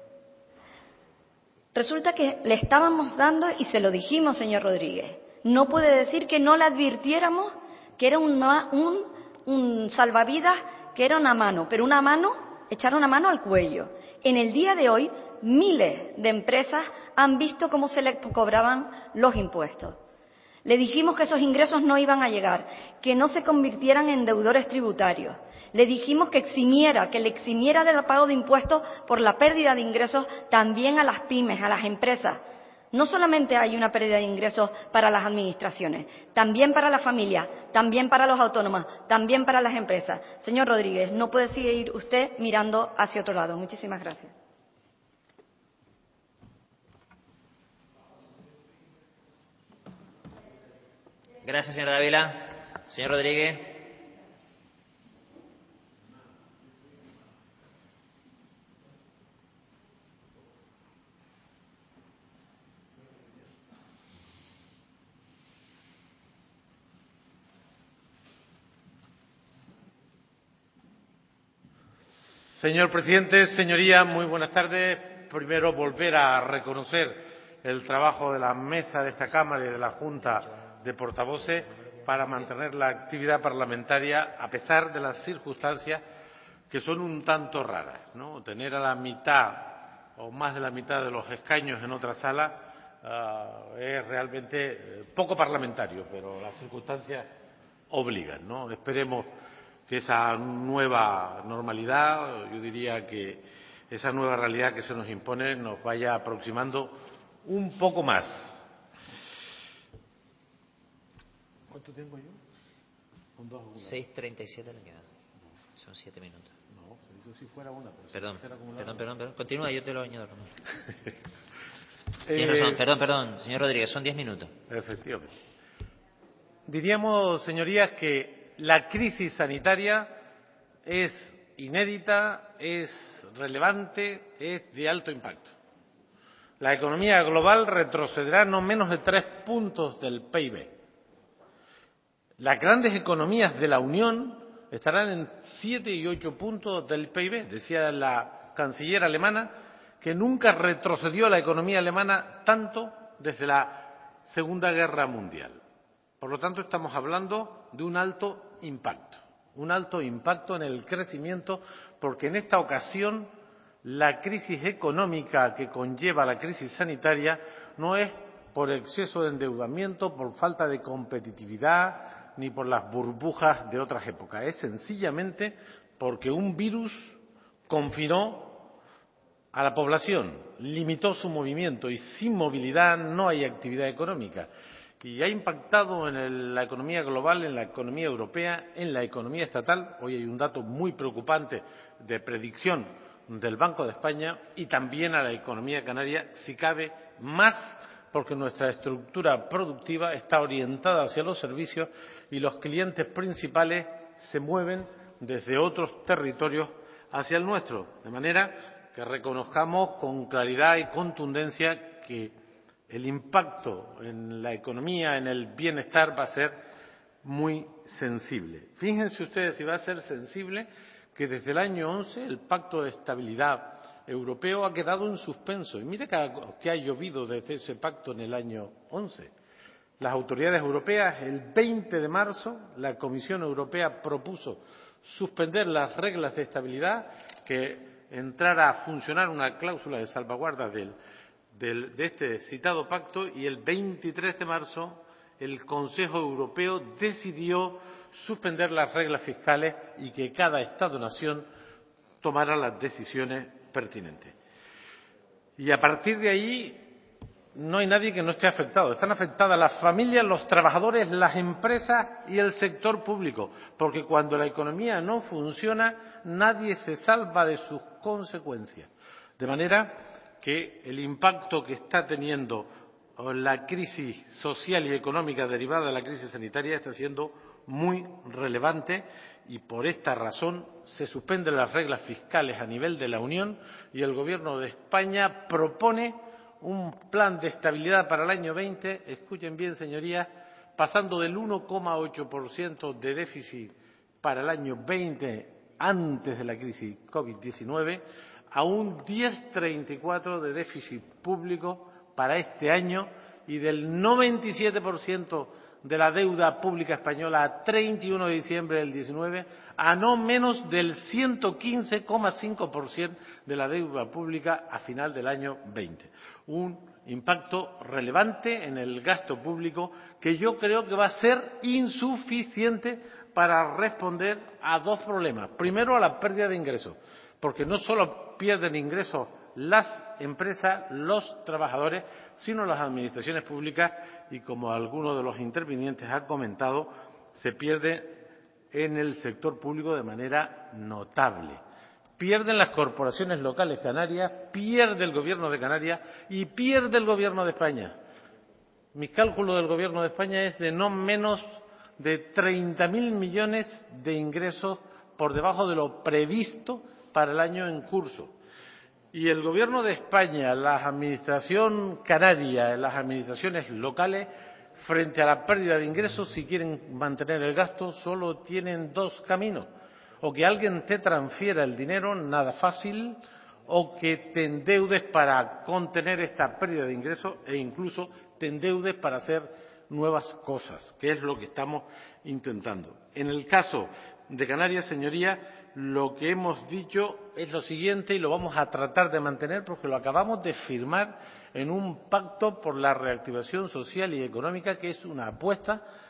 Resulta que le estábamos dando, y se lo dijimos, señor Rodríguez, no puede decir que no le advirtiéramos que era un salvavidas, que era una mano, pero una mano, echar una mano al cuello. En el día de hoy, miles de empresas han visto cómo se les cobraban los impuestos. Le dijimos que esos ingresos no iban a llegar, que no se convirtieran en deudores tributarios. Le dijimos que le eximiera del pago de impuestos por la pérdida de ingresos también a las pymes, a las empresas. No solamente hay una pérdida de ingresos para las administraciones, también para la familia, también para los autónomos, también para las empresas. Señor Rodríguez, no puede seguir usted mirando hacia otro lado. Muchísimas gracias. Gracias, señora Dávila. Señor Rodríguez. Señor presidente, señorías, muy buenas tardes. Primero, volver a reconocer el trabajo de la mesa de esta Cámara y de la Junta de Portavoces para mantener la actividad parlamentaria a pesar de las circunstancias que son un tanto raras, ¿no? Tener a la mitad o más de la mitad de los escaños en otra sala es realmente poco parlamentario, pero las circunstancias obligan, ¿no? Esperemos que esa nueva normalidad, yo diría que esa nueva realidad que se nos impone, nos vaya aproximando un poco más. ¿Cuánto tengo yo? 6:37 le quedan. Son 7 minutos. No, eso si fuera una. Perdón. Continúa, yo te lo añado. Tienes razón, perdón, señor Rodríguez, son 10 minutos. Efectivamente. Diríamos, señorías, que la crisis sanitaria es inédita, es relevante, es de alto impacto. La economía global retrocederá no menos de 3 puntos del PIB. Las grandes economías de la Unión estarán en 7 y 8 puntos del PIB. Decía la canciller alemana que nunca retrocedió la economía alemana tanto desde la Segunda Guerra Mundial. Por lo tanto, estamos hablando de un alto impacto en el crecimiento, porque en esta ocasión la crisis económica que conlleva la crisis sanitaria no es por exceso de endeudamiento, por falta de competitividad, ni por las burbujas de otras épocas. Es sencillamente porque un virus confinó a la población, limitó su movimiento y sin movilidad no hay actividad económica. Y ha impactado en la economía global, en la economía europea, en la economía estatal. Hoy hay un dato muy preocupante de predicción del Banco de España, y también a la economía canaria, si cabe más, porque nuestra estructura productiva está orientada hacia los servicios y los clientes principales se mueven desde otros territorios hacia el nuestro. De manera que reconozcamos con claridad y contundencia que el impacto en la economía, en el bienestar, va a ser muy sensible. Fíjense ustedes si va a ser sensible que desde el año 11 el Pacto de Estabilidad Europeo ha quedado en suspenso. Y mire que ha llovido desde ese pacto en el año 11. Las autoridades europeas, el 20 de marzo, la Comisión Europea propuso suspender las reglas de estabilidad, que entrara a funcionar una cláusula de salvaguarda de este citado pacto, y el 23 de marzo el Consejo Europeo decidió suspender las reglas fiscales y que cada Estado-nación tomara las decisiones pertinentes. Y a partir de ahí no hay nadie que no esté afectado. Están afectadas las familias, los trabajadores, las empresas y el sector público, porque cuando la economía no funciona, nadie se salva de sus consecuencias. De manera que el impacto que está teniendo la crisis social y económica derivada de la crisis sanitaria está siendo muy relevante, y por esta razón se suspenden las reglas fiscales a nivel de la Unión, y el Gobierno de España propone un plan de estabilidad para el año 20, escuchen bien, señorías, pasando del 1,8% de déficit para el año 20, antes de la crisis COVID-19, a un 10,34% de déficit público para este año, y del 97% de la deuda pública española a 31 de diciembre del 19 a no menos del 115,5% de la deuda pública a final del año 20. Un impacto relevante en el gasto público que yo creo que va a ser insuficiente para responder a dos problemas. Primero, a la pérdida de ingresos, porque no solo pierden ingresos las empresas, los trabajadores, sino las administraciones públicas, y como alguno de los intervinientes ha comentado, se pierde en el sector público de manera notable. Pierden las corporaciones locales canarias, pierde el Gobierno de Canarias y pierde el Gobierno de España. Mi cálculo del Gobierno de España es de no menos de 30.000 millones de ingresos por debajo de lo previsto para el año en curso. Y el Gobierno de España, la Administración canaria, las administraciones locales, frente a la pérdida de ingresos, si quieren mantener el gasto, solo tienen dos caminos: o que alguien te transfiera el dinero, nada fácil, o que te endeudes para contener esta pérdida de ingresos, e incluso te endeudes para hacer nuevas cosas, que es lo que estamos intentando. En el caso de Canarias, señorías, lo que hemos dicho es lo siguiente, y lo vamos a tratar de mantener porque lo acabamos de firmar en un pacto por la reactivación social y económica, que es una apuesta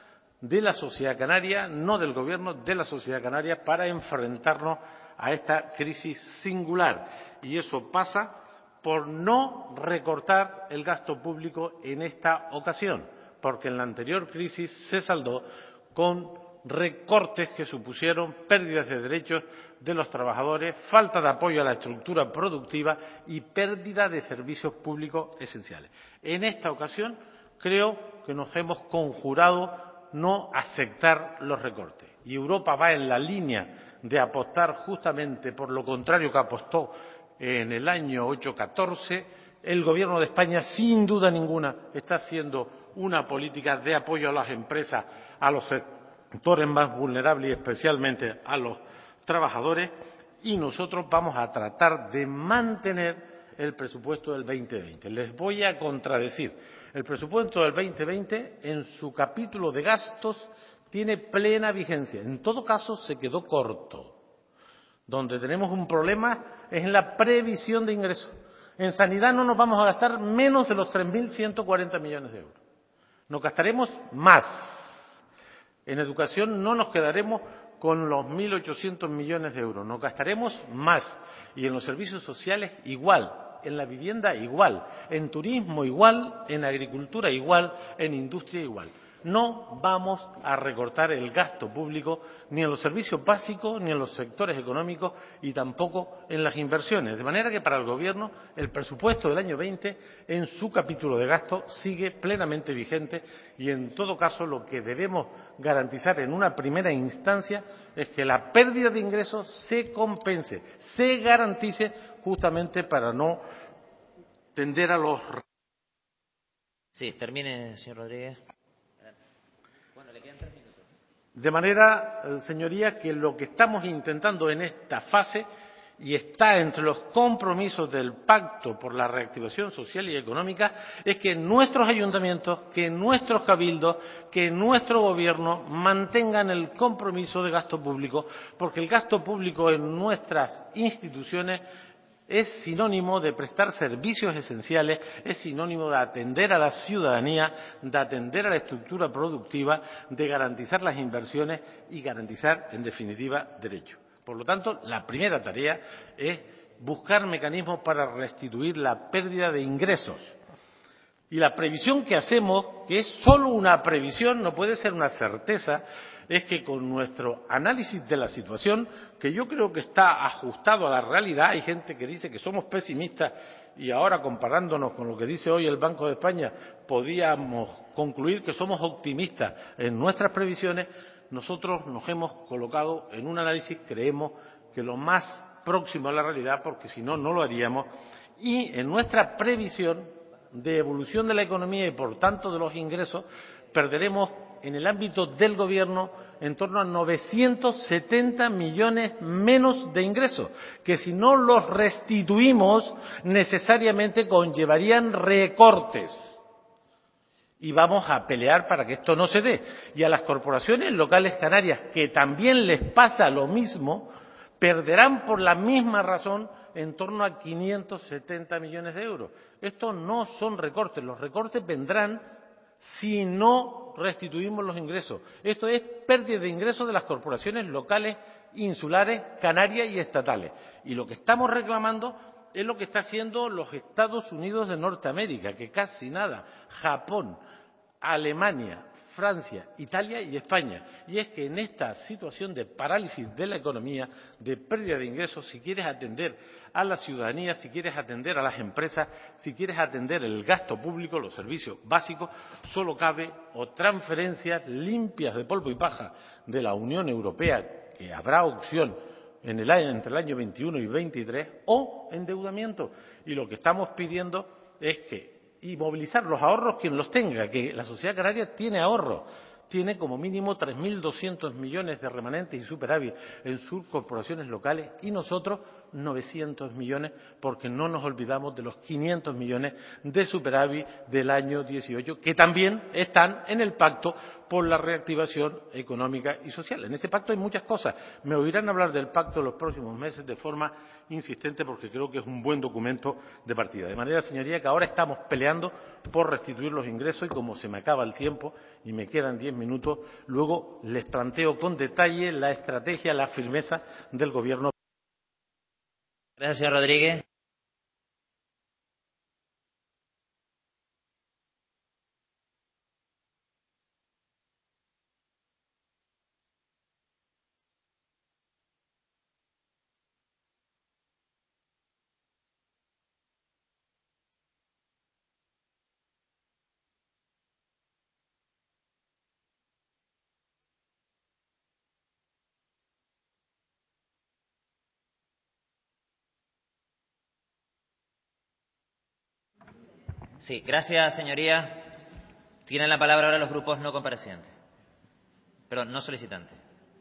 de la sociedad canaria, no del Gobierno, de la sociedad canaria, para enfrentarnos a esta crisis singular. Y eso pasa por no recortar el gasto público en esta ocasión, porque en la anterior crisis se saldó con recortes que supusieron pérdidas de derechos de los trabajadores, falta de apoyo a la estructura productiva y pérdida de servicios públicos esenciales. En esta ocasión creo que nos hemos conjurado no aceptar los recortes. Y Europa va en la línea de apostar justamente por lo contrario que apostó en el año 8-14. El Gobierno de España, sin duda ninguna, está haciendo una política de apoyo a las empresas, a los sectores más vulnerables y especialmente a los trabajadores, y nosotros vamos a tratar de mantener el presupuesto del 2020. Les voy a contradecir. El presupuesto del 2020, en su capítulo de gastos, tiene plena vigencia. En todo caso, se quedó corto. Donde tenemos un problema es en la previsión de ingresos. En sanidad no nos vamos a gastar menos de los 3.140 millones de euros. Nos gastaremos más. En educación no nos quedaremos con los 1.800 millones de euros. Nos gastaremos más. Y en los servicios sociales igual. En la vivienda igual. En turismo igual. En agricultura igual. En industria igual. No vamos a recortar el gasto público ni en los servicios básicos, ni en los sectores económicos y tampoco en las inversiones. De manera que para el Gobierno el presupuesto del año 20 en su capítulo de gasto sigue plenamente vigente y en todo caso lo que debemos garantizar en una primera instancia es que la pérdida de ingresos se compense, se garantice justamente para no tender a los... Sí, termine, señor Rodríguez. De manera, señorías, que lo que estamos intentando en esta fase, y está entre los compromisos del Pacto por la Reactivación Social y Económica, es que nuestros ayuntamientos, que nuestros cabildos, que nuestro gobierno mantengan el compromiso de gasto público, porque el gasto público en nuestras instituciones es sinónimo de prestar servicios esenciales, es sinónimo de atender a la ciudadanía, de atender a la estructura productiva, de garantizar las inversiones y garantizar, en definitiva, derechos. Por lo tanto, la primera tarea es buscar mecanismos para restituir la pérdida de ingresos. Y la previsión que hacemos, que es solo una previsión, no puede ser una certeza, es que con nuestro análisis de la situación, que yo creo que está ajustado a la realidad, hay gente que dice que somos pesimistas y ahora comparándonos con lo que dice hoy el Banco de España podíamos concluir que somos optimistas en nuestras previsiones, nosotros nos hemos colocado en un análisis, creemos que lo más próximo a la realidad, porque si no, no lo haríamos, y en nuestra previsión de evolución de la economía y por tanto de los ingresos, perderemos en el ámbito del Gobierno en torno a 970 millones menos de ingresos, que si no los restituimos necesariamente conllevarían recortes. Y vamos a pelear para que esto no se dé. Y a las corporaciones locales canarias, que también les pasa lo mismo, perderán por la misma razón en torno a 570 millones de euros. Estos no son recortes, los recortes vendrán si no restituimos los ingresos. Esto es pérdida de ingresos de las corporaciones locales, insulares, canarias y estatales. Y lo que estamos reclamando es lo que está haciendo los Estados Unidos de Norteamérica, que casi nada, Japón, Alemania, Francia, Italia y España. Y es que en esta situación de parálisis de la economía, de pérdida de ingresos, si quieres atender a la ciudadanía, si quieres atender a las empresas, si quieres atender el gasto público, los servicios básicos, solo cabe o transferencias limpias de polvo y paja de la Unión Europea, que habrá opción entre el año 21 y 23, o endeudamiento. Y lo que estamos pidiendo es que y movilizar los ahorros quien los tenga, que la sociedad canaria tiene ahorros, tiene como mínimo 3.200 millones de remanentes y superávit en sus corporaciones locales y nosotros 900 millones porque no nos olvidamos de los 500 millones de superávit del año 18 que también están en el Pacto por la Reactivación Económica y Social. En ese pacto hay muchas cosas. Me oirán hablar del pacto en los próximos meses de forma insistente porque creo que es un buen documento de partida. De manera, señoría, que ahora estamos peleando por restituir los ingresos y como se me acaba el tiempo y me quedan 10 minutos, luego les planteo con detalle la estrategia, la firmeza del Gobierno. Gracias, señor Rodríguez. Sí, gracias, señoría. Tienen la palabra ahora los grupos no comparecientes. Perdón, no solicitantes.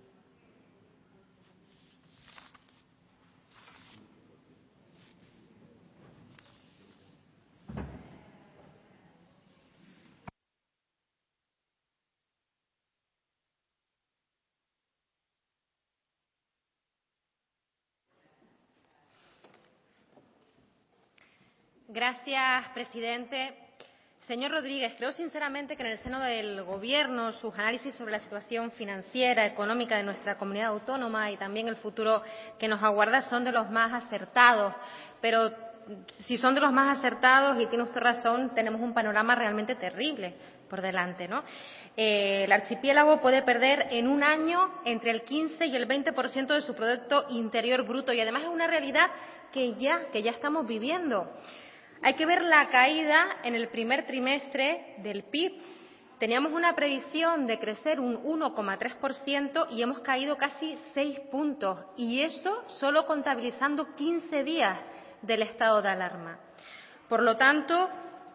Gracias, presidente. Señor Rodríguez, creo sinceramente que en el seno del Gobierno sus análisis sobre la situación financiera, económica de nuestra comunidad autónoma y también el futuro que nos aguarda son de los más acertados. Pero si son de los más acertados, y tiene usted razón, tenemos un panorama realmente terrible por delante, ¿no? El archipiélago puede perder en un año entre el 15 y el 20% de su Producto Interior Bruto y además es una realidad que ya estamos viviendo. Hay que ver la caída en el primer trimestre del PIB. Teníamos una previsión de crecer un 1,3% y hemos caído casi 6 puntos. Y eso solo contabilizando 15 días del estado de alarma. Por lo tanto,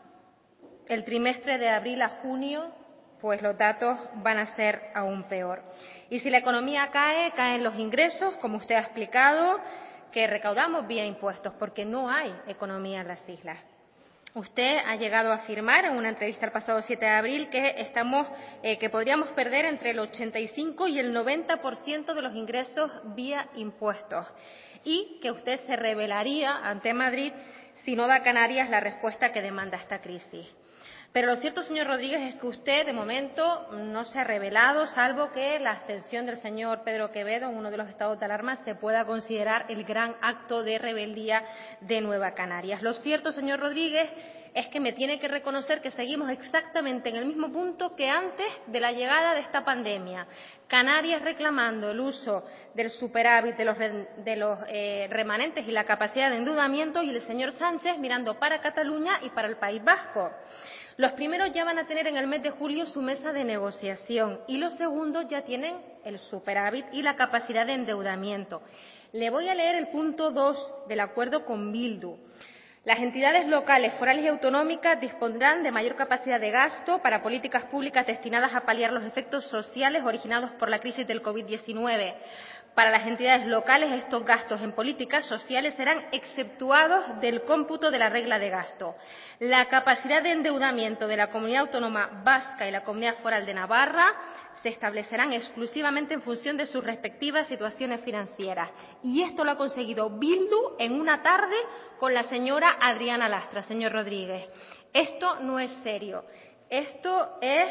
el trimestre de abril a junio, pues los datos van a ser aún peor. Y si la economía cae, caen los ingresos, como usted ha explicado, que recaudamos vía impuestos, porque no hay economía en las islas. Usted ha llegado a afirmar en una entrevista el pasado 7 de abril que podríamos perder entre el 85 y el 90% de los ingresos vía impuestos y que usted se rebelaría ante Madrid si no da a Canarias la respuesta que demanda esta crisis. Pero lo cierto, señor Rodríguez, es que usted, de momento, no se ha rebelado, salvo que la abstención del señor Pedro Quevedo en uno de los estados de alarma se pueda considerar el gran acto de rebeldía de Nueva Canarias. Lo cierto, señor Rodríguez, es que me tiene que reconocer que seguimos exactamente en el mismo punto que antes de la llegada de esta pandemia. Canarias reclamando el uso del superávit, de los remanentes y la capacidad de endeudamiento y el señor Sánchez mirando para Cataluña y para el País Vasco. Los primeros ya van a tener en el mes de julio su mesa de negociación y los segundos ya tienen el superávit y la capacidad de endeudamiento. Le voy a leer el punto 2 del acuerdo con Bildu. Las entidades locales, forales y autonómicas dispondrán de mayor capacidad de gasto para políticas públicas destinadas a paliar los efectos sociales originados por la crisis del COVID-19. Para las entidades locales, estos gastos en políticas sociales serán exceptuados del cómputo de la regla de gasto. La capacidad de endeudamiento de la Comunidad Autónoma Vasca y la Comunidad Foral de Navarra se establecerán exclusivamente en función de sus respectivas situaciones financieras. Y esto lo ha conseguido Bildu en una tarde con la señora Adriana Lastra, señor Rodríguez. Esto no es serio. Esto es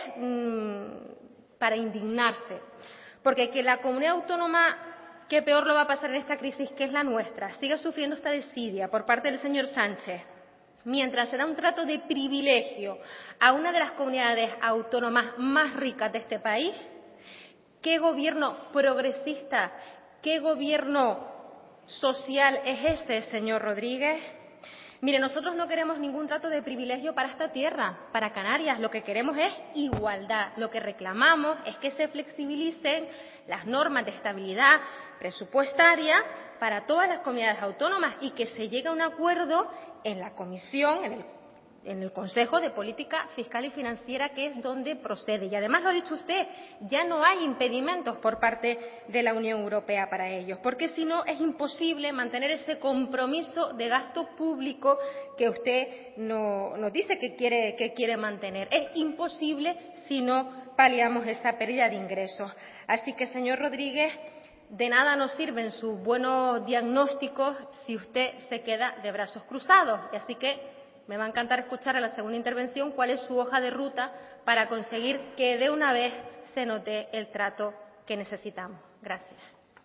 para indignarse. Porque que la comunidad autónoma que peor lo va a pasar en esta crisis, que es la nuestra, siga sufriendo esta desidia por parte del señor Sánchez, mientras se da un trato de privilegio a una de las comunidades autónomas más ricas de este país. ¿Qué gobierno progresista, qué gobierno social es ese, señor Rodríguez? Mire, nosotros no queremos ningún trato de privilegio para esta tierra, para Canarias. Lo que queremos es igualdad. Lo que reclamamos es que se flexibilicen las normas de estabilidad presupuestaria para todas las comunidades autónomas y que se llegue a un acuerdo en la Comisión, en el Consejo de Política Fiscal y Financiera, que es donde procede. Y además lo ha dicho usted, ya no hay impedimentos por parte de la Unión Europea para ellos, porque si no es imposible mantener ese compromiso de gasto público que usted nos dice que quiere mantener. Es imposible si no paliamos esa pérdida de ingresos. Así que, señor Rodríguez, de nada nos sirven sus buenos diagnósticos si usted se queda de brazos cruzados. Así que me va a encantar escuchar a la segunda intervención cuál es su hoja de ruta para conseguir que de una vez se note el trato que necesitamos. Gracias.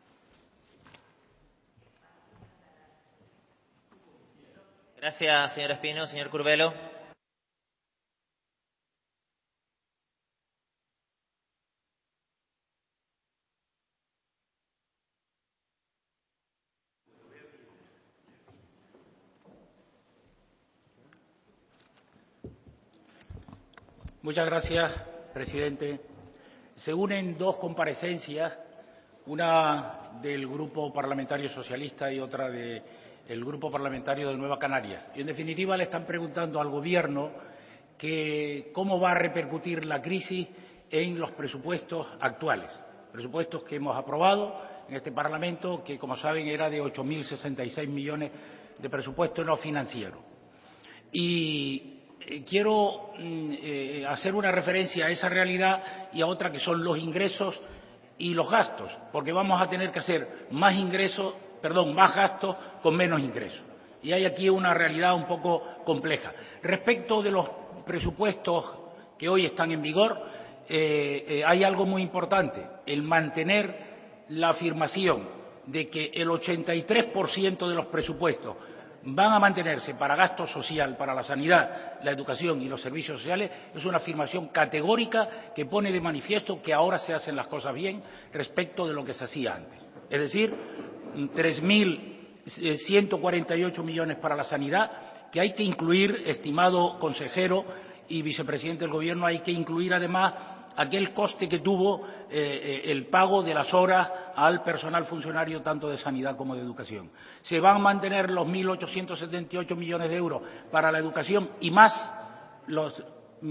Gracias, señor Espino. Señor Curbelo. Muchas gracias, presidente. Se unen dos comparecencias, una del Grupo Parlamentario Socialista y otra del Grupo Parlamentario de Nueva Canarias. Y, en definitiva, le están preguntando al Gobierno cómo va a repercutir la crisis en los presupuestos actuales, presupuestos que hemos aprobado en este Parlamento, que, como saben, era de 8.066 millones de presupuesto no financiero. Y quiero hacer una referencia a esa realidad y a otra que son los ingresos y los gastos, porque vamos a tener que hacer más gastos con menos ingresos. Y hay aquí una realidad un poco compleja. Respecto de los presupuestos que hoy están en vigor, hay algo muy importante, el mantener la afirmación de que el 83% de los presupuestos van a mantenerse para gasto social, para la sanidad, la educación y los servicios sociales, es una afirmación categórica que pone de manifiesto que ahora se hacen las cosas bien respecto de lo que se hacía antes. Es decir, 3.148 millones para la sanidad, que hay que incluir, estimado consejero y vicepresidente del Gobierno, hay que incluir además aquel coste que tuvo el pago de las horas al personal funcionario tanto de sanidad como de educación. Se van a mantener los 1.878 millones de euros para la educación y más los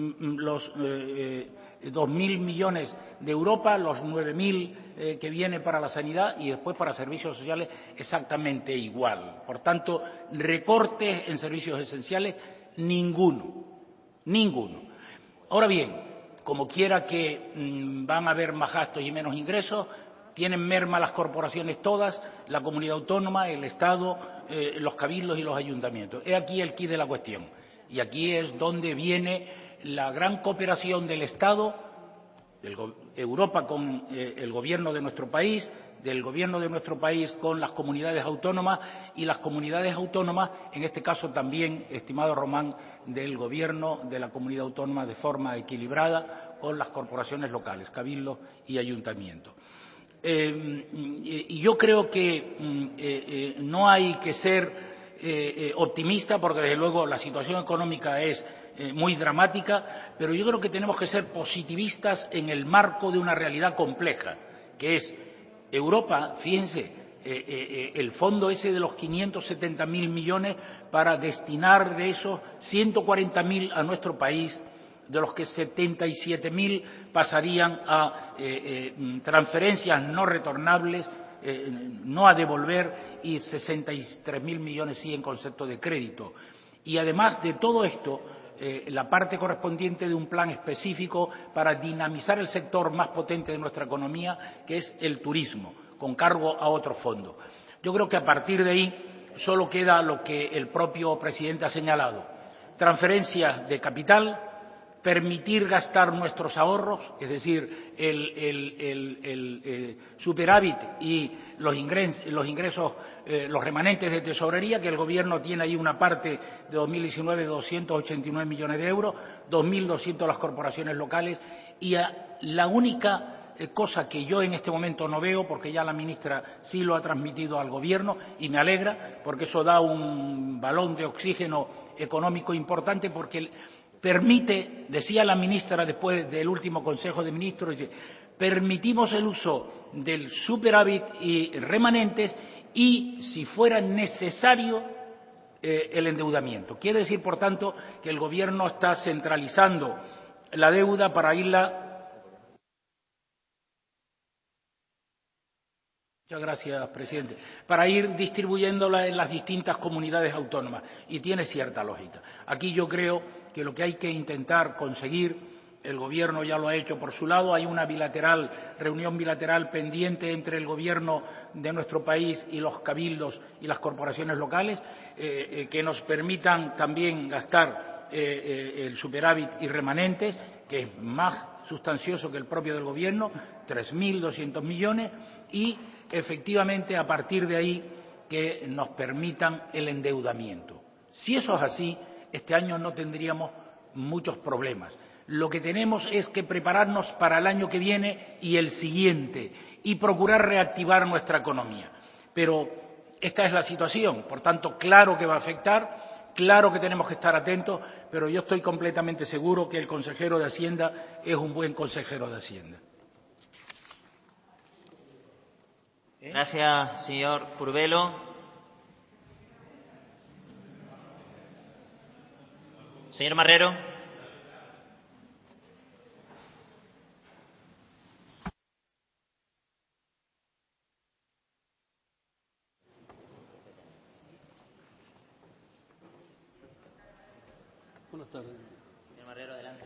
2.000 millones de Europa, los 9.000 que viene para la sanidad y después para servicios sociales exactamente igual. Por tanto, recortes en servicios esenciales, ninguno. Ahora bien, como quiera que van a haber más gastos y menos ingresos, tienen merma las corporaciones todas, la comunidad autónoma, el Estado, los cabildos y los ayuntamientos. He aquí el quid de la cuestión. Y aquí es donde viene la gran cooperación del Estado, Europa con el Gobierno de nuestro país, del Gobierno de nuestro país con las comunidades autónomas y las comunidades autónomas, en este caso también, estimado Román, del Gobierno de la comunidad autónoma de forma equilibrada con las corporaciones locales, cabildos y ayuntamientos. Y yo creo que no hay que ser optimista porque, desde luego, la situación económica es muy dramática, pero yo creo que tenemos que ser positivistas en el marco de una realidad compleja, que es Europa. Fíjense, el fondo ese de los 570.000 millones para destinar de esos 140.000 a nuestro país, de los que 77.000 pasarían a transferencias no retornables, no a devolver, y 63.000 millones sí en concepto de crédito. Y además de todo esto, la parte correspondiente de un plan específico para dinamizar el sector más potente de nuestra economía, que es el turismo, con cargo a otro fondo. Yo creo que a partir de ahí solo queda lo que el propio presidente ha señalado: transferencias de capital, permitir gastar nuestros ahorros, es decir, el superávit y los ingresos, los remanentes de tesorería, que el Gobierno tiene ahí una parte de 2019 de 289 millones de euros, 2.200 las corporaciones locales, y la única cosa que yo en este momento no veo, porque ya la ministra sí lo ha transmitido al Gobierno y me alegra, porque eso da un balón de oxígeno económico importante, porque permite, decía la ministra después del último Consejo de Ministros, permitimos el uso del superávit y remanentes y, si fuera necesario, el endeudamiento. Quiere decir, por tanto, que el Gobierno está centralizando la deuda para irla. Muchas gracias, presidente. Para ir distribuyéndola en las distintas comunidades autónomas, y tiene cierta lógica. Aquí yo creo que lo que hay que intentar conseguir el Gobierno ya lo ha hecho por su lado. Hay una reunión bilateral pendiente entre el Gobierno de nuestro país y los cabildos y las corporaciones locales que nos permitan también gastar el superávit y remanentes, que es más sustancioso que el propio del Gobierno, 3.200 millones, y efectivamente a partir de ahí que nos permitan el endeudamiento. Si eso es así, este año no tendríamos muchos problemas. Lo que tenemos es que prepararnos para el año que viene y el siguiente y procurar reactivar nuestra economía. Pero esta es la situación, por tanto, claro que va a afectar, claro que tenemos que estar atentos, pero yo estoy completamente seguro que el consejero de Hacienda es un buen consejero de Hacienda. Gracias, señor Curvelo. Señor Marrero. Buenas tardes. Señor Marrero, adelante.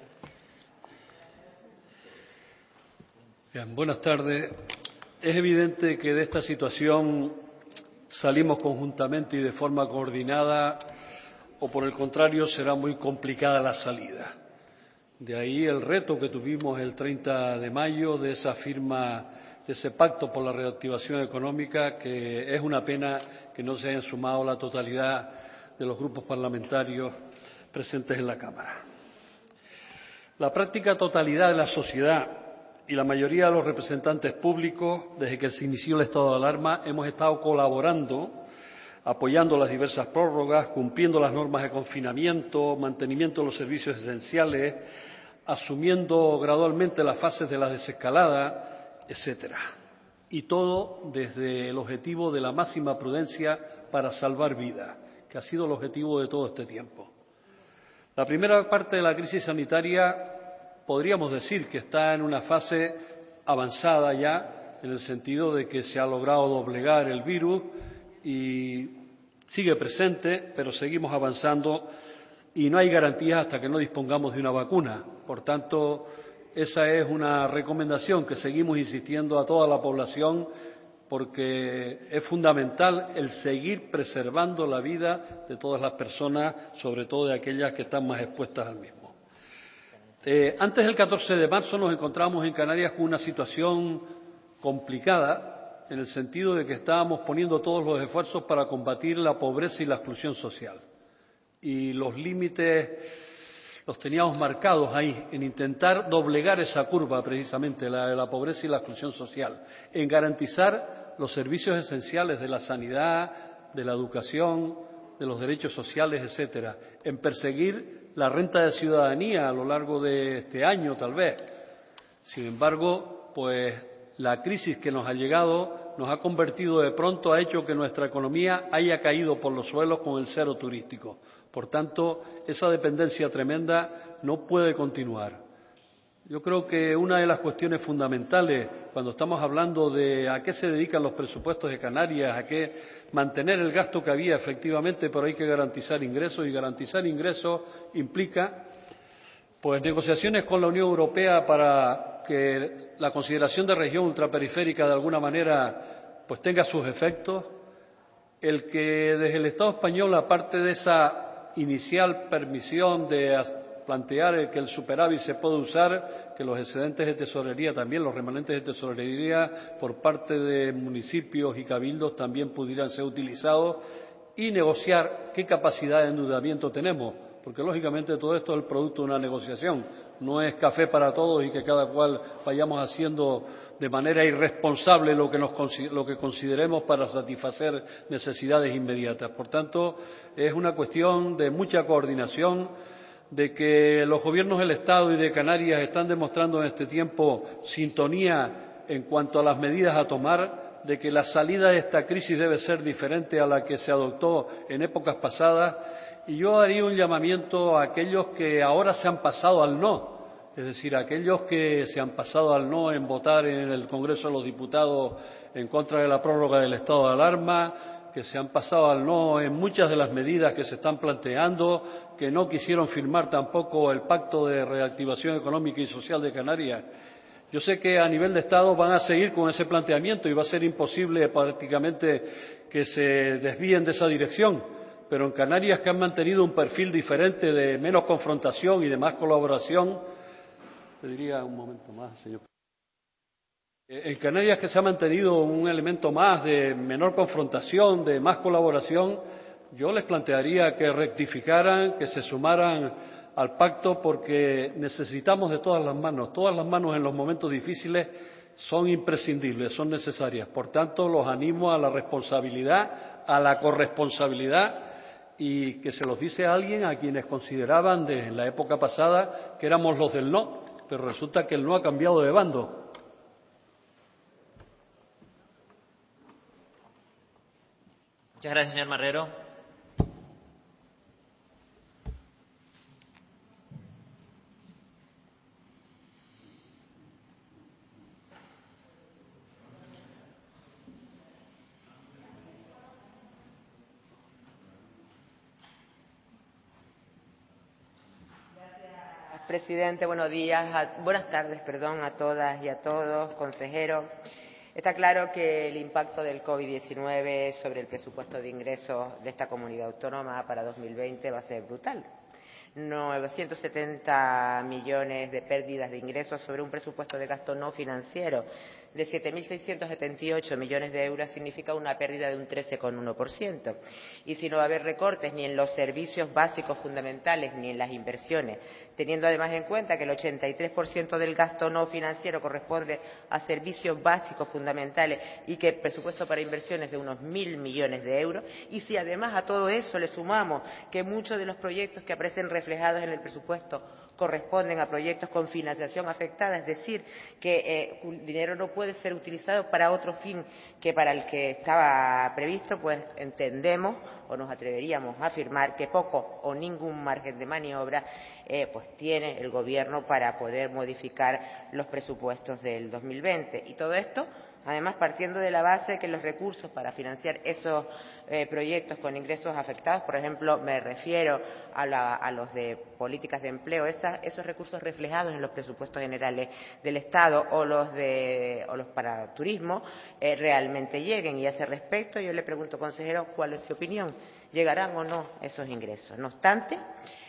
Bien, buenas tardes. Es evidente que de esta situación salimos conjuntamente y de forma coordinada, o por el contrario será muy complicada la salida. De ahí el reto que tuvimos el 30 de mayo de esa firma, de ese pacto por la reactivación económica, que es una pena que no se hayan sumado la totalidad de los grupos parlamentarios presentes en la Cámara. La práctica totalidad de la sociedad y la mayoría de los representantes públicos, desde que se inició el estado de alarma, hemos estado colaborando, apoyando las diversas prórrogas, cumpliendo las normas de confinamiento, mantenimiento de los servicios esenciales, asumiendo gradualmente las fases de la desescalada, etcétera. Y todo desde el objetivo de la máxima prudencia para salvar vidas, que ha sido el objetivo de todo este tiempo. La primera parte de la crisis sanitaria podríamos decir que está en una fase avanzada ya, en el sentido de que se ha logrado doblegar el virus y sigue presente, pero seguimos avanzando y no hay garantías hasta que no dispongamos de una vacuna. Por tanto, esa es una recomendación que seguimos insistiendo a toda la población, porque es fundamental el seguir preservando la vida de todas las personas, sobre todo de aquellas que están más expuestas al mismo. Antes del 14 de marzo nos encontramos en Canarias con una situación complicada, en el sentido de que estábamos poniendo todos los esfuerzos para combatir la pobreza y la exclusión social. Y los límites los teníamos marcados ahí, en intentar doblegar esa curva precisamente, la de la pobreza y la exclusión social, en garantizar los servicios esenciales de la sanidad, de la educación, de los derechos sociales, etcétera, en perseguir la renta de ciudadanía a lo largo de este año, tal vez. Sin embargo, pues la crisis que nos ha llegado nos ha convertido de pronto, ha hecho que nuestra economía haya caído por los suelos con el cero turístico. Por tanto, esa dependencia tremenda no puede continuar. Yo creo que una de las cuestiones fundamentales cuando estamos hablando de a qué se dedican los presupuestos de Canarias, a qué mantener el gasto que había efectivamente, pero hay que garantizar ingresos, y garantizar ingresos implica pues negociaciones con la Unión Europea para que la consideración de región ultraperiférica de alguna manera pues tenga sus efectos, el que desde el Estado español, aparte de esa inicial permisión de plantear que el superávit se puede usar, que los excedentes de tesorería también, los remanentes de tesorería por parte de municipios y cabildos también pudieran ser utilizados, y negociar qué capacidad de endeudamiento tenemos, porque lógicamente todo esto es el producto de una negociación, no es café para todos y que cada cual vayamos haciendo de manera irresponsable lo que consideremos para satisfacer necesidades inmediatas. Por tanto, es una cuestión de mucha coordinación, de que los gobiernos del Estado y de Canarias están demostrando en este tiempo sintonía en cuanto a las medidas a tomar, de que la salida de esta crisis debe ser diferente a la que se adoptó en épocas pasadas, y yo haría un llamamiento a aquellos que ahora se han pasado al no, es decir, a aquellos que se han pasado al no en votar en el Congreso de los Diputados en contra de la prórroga del estado de alarma, que se han pasado al no en muchas de las medidas que se están planteando, que no quisieron firmar tampoco el Pacto de Reactivación Económica y Social de Canarias. Yo sé que a nivel de Estado van a seguir con ese planteamiento y va a ser imposible prácticamente que se desvíen de esa dirección, pero en Canarias, que han mantenido un perfil diferente de menos confrontación y de más colaboración, te diría un momento más, señor. En Canarias, que se ha mantenido un elemento más de menor confrontación, de más colaboración, yo les plantearía que rectificaran, que se sumaran al pacto, porque necesitamos de todas las manos. Todas las manos en los momentos difíciles son imprescindibles, son necesarias. Por tanto, los animo a la responsabilidad, a la corresponsabilidad, y que se los dice a alguien a quienes consideraban de la época pasada que éramos los del no, pero resulta que el no ha cambiado de bando. Muchas gracias, señor Marrero. Presidente, buenos días, buenas tardes, perdón, a todas y a todos, consejero. Está claro que el impacto del COVID-19 sobre el presupuesto de ingresos de esta comunidad autónoma para 2020 va a ser brutal. 970 millones de pérdidas de ingresos sobre un presupuesto de gasto no financiero de 7.678 millones de euros significa una pérdida de un 13,1%. Y si no va a haber recortes ni en los servicios básicos fundamentales ni en las inversiones, teniendo además en cuenta que el 83% del gasto no financiero corresponde a servicios básicos fundamentales y que el presupuesto para inversiones es de unos 1.000 millones de euros, y si además a todo eso le sumamos que muchos de los proyectos que aparecen reflejados en el presupuesto corresponden a proyectos con financiación afectada, es decir, que el dinero no puede ser utilizado para otro fin que para el que estaba previsto, pues entendemos o nos atreveríamos a afirmar que poco o ningún margen de maniobra pues tiene el Gobierno para poder modificar los presupuestos del 2020. Y todo esto, además, partiendo de la base de que los recursos para financiar esos proyectos con ingresos afectados, por ejemplo, me refiero a los de políticas de empleo, esos recursos reflejados en los presupuestos generales del Estado o los para turismo, realmente lleguen. Y a ese respecto yo le pregunto, consejero, ¿cuál es su opinión? ¿Llegarán o no esos ingresos? No obstante,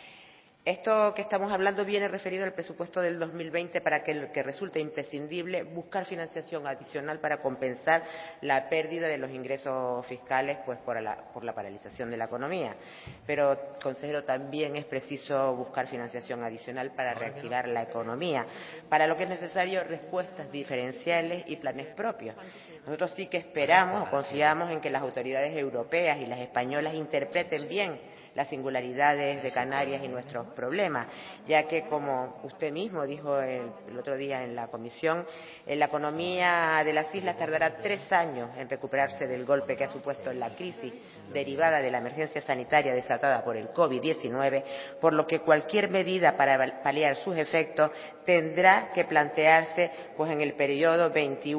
esto que estamos hablando viene referido al presupuesto del 2020 para que resulte imprescindible buscar financiación adicional para compensar la pérdida de los ingresos fiscales pues por la paralización de la economía. Pero, consejero, también es preciso buscar financiación adicional para reactivar la economía, para lo que es necesario respuestas diferenciales y planes propios. Nosotros sí que esperamos o confiamos en que las autoridades europeas y las españolas interpreten bien las singularidades de Canarias y nuestros problemas, ya que, como usted mismo dijo el otro día en la comisión, la economía de las islas tardará 3 años en recuperarse del golpe que ha supuesto la crisis derivada de la emergencia sanitaria desatada por el COVID-19, por lo que cualquier medida para paliar sus efectos tendrá que plantearse pues en el periodo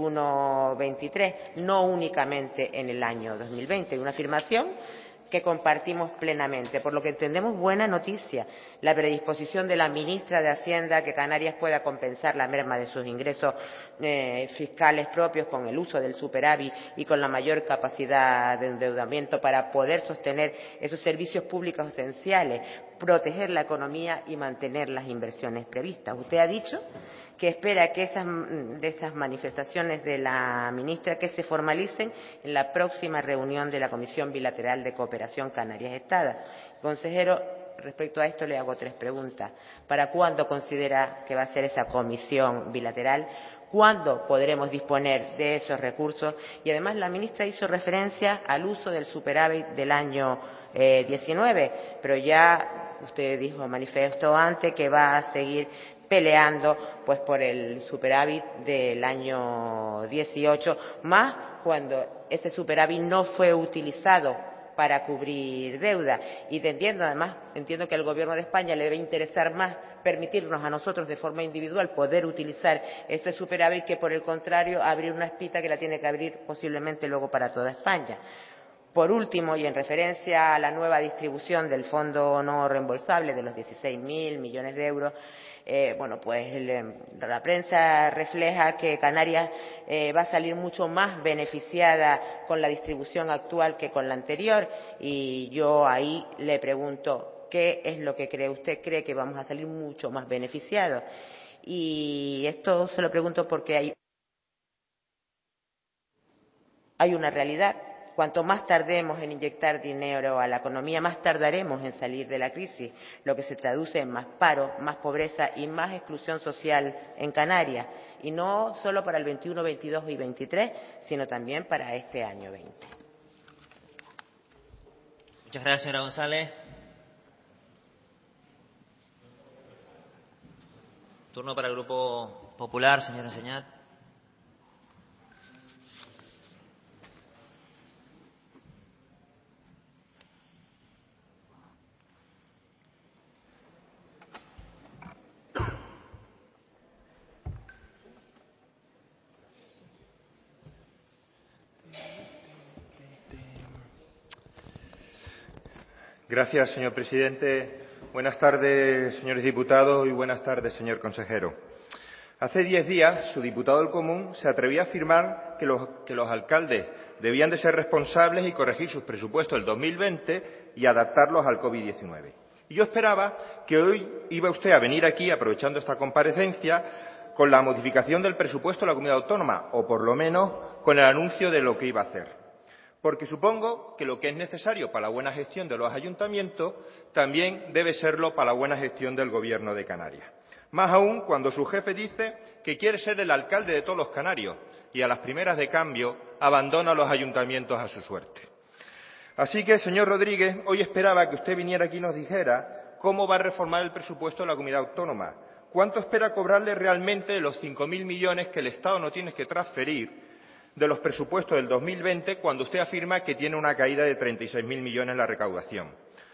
21-23, no únicamente en el año 2020. Una afirmación que compartimos plenamente, por lo que entendemos buena noticia la predisposición de la ministra de Hacienda a que Canarias pueda compensar la merma de sus ingresos fiscales propios con el uso del superávit y con la mayor capacidad de endeudamiento para poder sostener esos servicios públicos esenciales, proteger la economía y mantener las inversiones previstas. Usted ha dicho que espera que esas manifestaciones de la ministra que se formalicen en la próxima reunión de la Comisión Bilateral de Cooperación Canarias-Estado. Consejero, respecto a esto le hago 3 preguntas. ¿Para cuándo considera que va a ser esa comisión bilateral? ¿Cuándo podremos disponer de esos recursos? Y además la ministra hizo referencia al uso del superávit del año 19, pero ya usted manifestó antes que va a seguir peleando pues por el superávit del año 18, más cuando ese superávit no fue utilizado para cubrir deuda. Y entiendo que al Gobierno de España le debe interesar más permitirnos a nosotros de forma individual poder utilizar ese superávit que, por el contrario, abrir una espita que la tiene que abrir posiblemente luego para toda España. Por último, y en referencia a la nueva distribución del fondo no reembolsable de los 16.000 millones de euros, la prensa refleja que Canarias va a salir mucho más beneficiada con la distribución actual que con la anterior, y yo ahí le pregunto, ¿qué es lo que cree usted? ¿Cree que vamos a salir mucho más beneficiados? Y esto se lo pregunto porque hay una realidad. Cuanto más tardemos en inyectar dinero a la economía, más tardaremos en salir de la crisis, lo que se traduce en más paro, más pobreza y más exclusión social en Canarias. Y no solo para el 21, 22 y 23, sino también para este año 20. Muchas gracias, señora González. Turno para el Grupo Popular, señora Enseñat. Gracias, señor presidente. Buenas tardes, señores diputados, y buenas tardes, señor consejero. Hace 10 días, su diputado del Común se atrevía a afirmar que los alcaldes debían de ser responsables y corregir sus presupuestos del 2020 y adaptarlos al COVID-19. Y yo esperaba que hoy iba usted a venir aquí, aprovechando esta comparecencia, con la modificación del presupuesto de la comunidad autónoma, o por lo menos con el anuncio de lo que iba a hacer. Porque supongo que lo que es necesario para la buena gestión de los ayuntamientos también debe serlo para la buena gestión del Gobierno de Canarias. Más aún cuando su jefe dice que quiere ser el alcalde de todos los canarios y a las primeras de cambio abandona a los ayuntamientos a su suerte. Así que, señor Rodríguez, hoy esperaba que usted viniera aquí y nos dijera cómo va a reformar el presupuesto de la comunidad autónoma, cuánto espera cobrarle realmente de los 5.000 millones que el Estado no tiene que transferir de los presupuestos del 2020, cuando usted afirma que tiene una caída de 36.000 millones en la recaudación.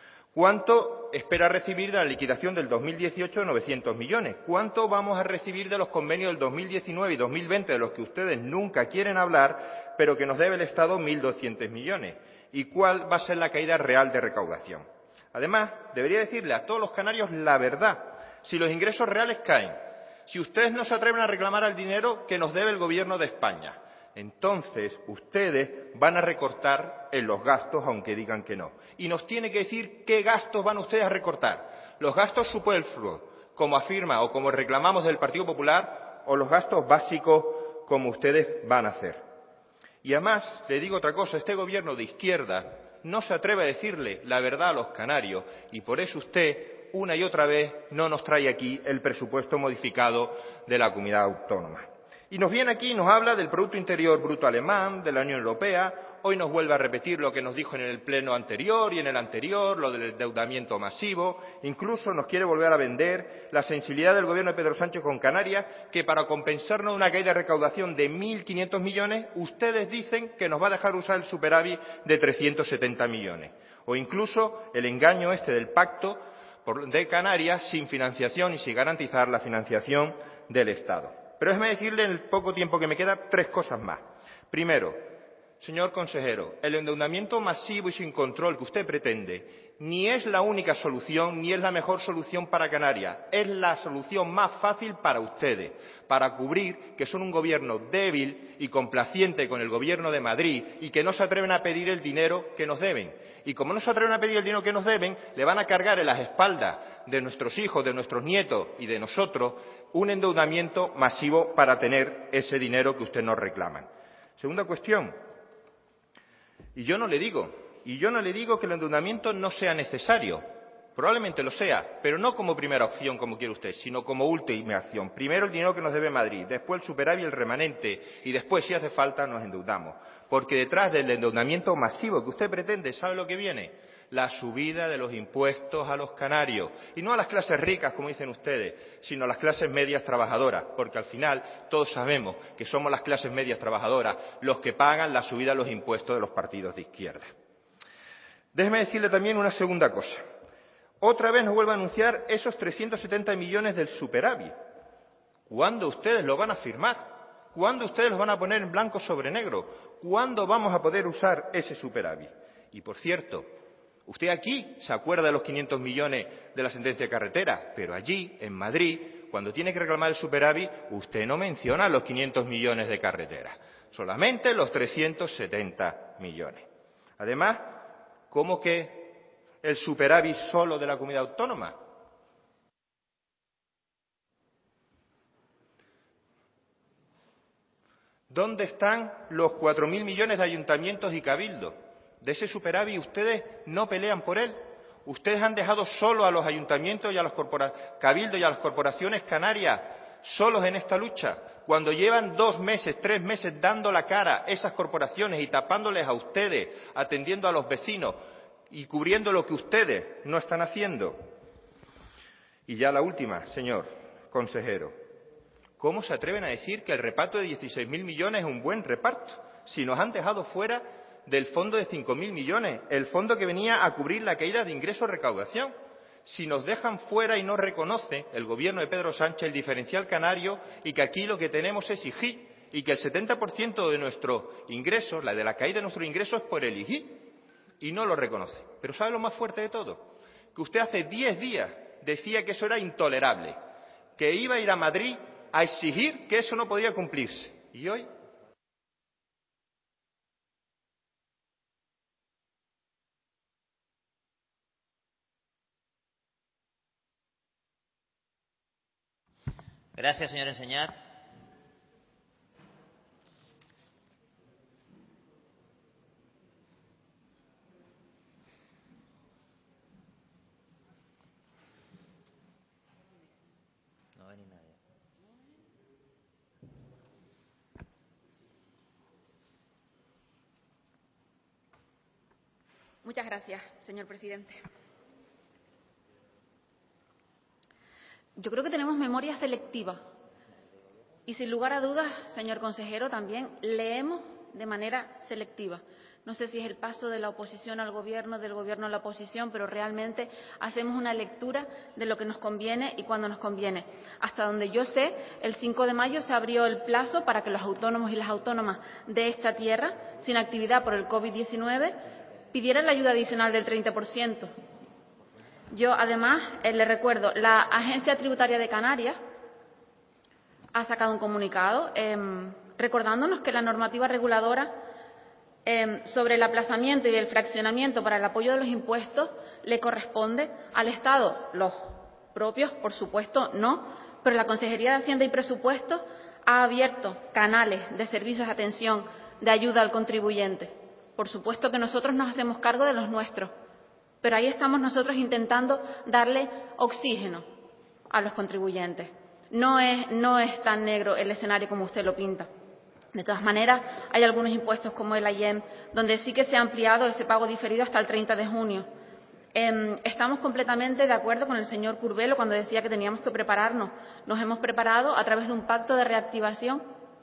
¿Cuánto espera recibir de la liquidación del 2018 de 900 millones? ¿Cuánto vamos a recibir de los convenios del 2019 y 2020, de los que ustedes nunca quieren hablar, pero que nos debe el Estado 1.200 millones? ¿Y cuál va a ser la caída real de recaudación? Además, debería decirle a todos los canarios la verdad. Si los ingresos reales caen, si ustedes no se atreven a reclamar el dinero que nos debe el Gobierno de España, entonces ustedes van a recortar en los gastos, aunque digan que no. Y nos tiene que decir qué gastos van ustedes a recortar. Los gastos superfluos, como afirma o como reclamamos del Partido Popular, o los gastos básicos, como ustedes van a hacer. Y además, le digo otra cosa, este Gobierno de izquierda no se atreve a decirle la verdad a los canarios, y por eso usted, una y otra vez, no nos trae aquí el presupuesto modificado de la comunidad autónoma. Y nos viene aquí y nos habla del Producto Interior Bruto alemán, de la Unión Europea. Hoy nos vuelve a repetir lo que nos dijo en el pleno anterior y en el anterior, lo del endeudamiento masivo. Incluso nos quiere volver a vender la sensibilidad del Gobierno de Pedro Sánchez con Canarias, que para compensarnos una caída de recaudación de 1.500 millones, ustedes dicen que nos va a dejar usar el superávit de 370 millones. O incluso el engaño este del pacto de Canarias sin financiación y sin garantizar la financiación del Estado. Pero déjeme decirle en el poco tiempo que me queda 3 cosas más. Primero, señor consejero, el endeudamiento masivo y sin control que usted pretende ni es la única solución ni es la mejor solución para Canarias. Es la solución más fácil para ustedes, para cubrir que son un gobierno débil y complaciente con el Gobierno de Madrid y que no se atreven a pedir el dinero que nos deben. Y como no se atreven a pedir el dinero que nos deben, le van a cargar en las espaldas de nuestros hijos, de nuestros nietos y de nosotros un endeudamiento masivo para tener ese dinero que ustedes nos reclaman. Segunda cuestión, y yo no le digo que el endeudamiento no sea necesario, probablemente lo sea, pero no como primera opción, como quiere usted, sino como última acción. Primero el dinero que nos debe Madrid, después el superávit y el remanente, y después, si hace falta, nos endeudamos. Porque detrás del endeudamiento masivo que usted pretende, ¿sabe lo que viene? La subida de los impuestos a los canarios. Y no a las clases ricas, como dicen ustedes, sino a las clases medias trabajadoras. Porque al final todos sabemos que somos las clases medias trabajadoras los que pagan la subida de los impuestos de los partidos de izquierda. Déjeme decirle también una segunda cosa. Otra vez nos vuelve a anunciar esos 370 millones del superávit. ¿Cuándo ustedes lo van a firmar? ¿Cuándo ustedes lo van a poner en blanco sobre negro? ¿Cuándo vamos a poder usar ese superávit? Y, por cierto, usted aquí se acuerda de los 500 millones de la sentencia de carretera, pero allí, en Madrid, cuando tiene que reclamar el superávit, usted no menciona los 500 millones de carretera, solamente los 370 millones. Además, ¿cómo que el superávit solo de la comunidad autónoma? ¿Dónde están los 4.000 millones de ayuntamientos y cabildos? De ese superávit ustedes no pelean por él. Ustedes han dejado solo a los ayuntamientos y a los cabildos y a las corporaciones canarias solos en esta lucha, cuando llevan 2 meses, 3 meses dando la cara esas corporaciones y tapándoles a ustedes, atendiendo a los vecinos y cubriendo lo que ustedes no están haciendo. Y ya la última, señor consejero. ¿Cómo se atreven a decir que el reparto de 16.000 millones es un buen reparto si nos han dejado fuera del fondo de 5.000 millones, el fondo que venía a cubrir la caída de ingresos-recaudación? Si nos dejan fuera y no reconoce el gobierno de Pedro Sánchez el diferencial canario y que aquí lo que tenemos es IGI y que el 70% de nuestros ingresos, la de la caída de nuestros ingresos, es por el IGI y no lo reconoce. Pero ¿sabe lo más fuerte de todo? Que usted hace 10 días decía que eso era intolerable, que iba a ir a Madrid a exigir que eso no podía cumplirse. ¿Y hoy? Gracias, señor Enseñat. No va a venir nadie. Muchas gracias, señor presidente. Yo creo que tenemos memoria selectiva y, sin lugar a dudas, señor consejero, también leemos de manera selectiva. No sé si es el paso de la oposición al gobierno, del gobierno a la oposición, pero realmente hacemos una lectura de lo que nos conviene y cuando nos conviene. Hasta donde yo sé, el 5 de mayo se abrió el plazo para que los autónomos y las autónomas de esta tierra, sin actividad por el COVID-19, pidieran la ayuda adicional del 30%. Yo, además, le recuerdo, la Agencia Tributaria de Canarias ha sacado un comunicado recordándonos que la normativa reguladora sobre el aplazamiento y el fraccionamiento para el apoyo de los impuestos le corresponde al Estado. Los propios, por supuesto, no, pero la Consejería de Hacienda y Presupuestos ha abierto canales de servicios de atención, de ayuda al contribuyente. Por supuesto que nosotros nos hacemos cargo de los nuestros, pero ahí estamos nosotros intentando darle oxígeno a los contribuyentes. No es tan negro el escenario como usted lo pinta. De todas maneras, hay algunos impuestos como el IEM, donde sí que se ha ampliado ese pago diferido hasta el 30 de junio. Estamos completamente de acuerdo con el señor Curvelo cuando decía que teníamos que prepararnos. Nos hemos preparado a través de un pacto de reactivación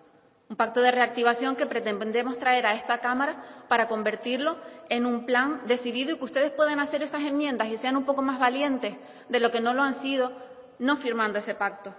que pretendemos traer a esta Cámara para convertirlo en un plan decidido y que ustedes puedan hacer esas enmiendas y sean un poco más valientes de lo que no lo han sido, no firmando ese pacto.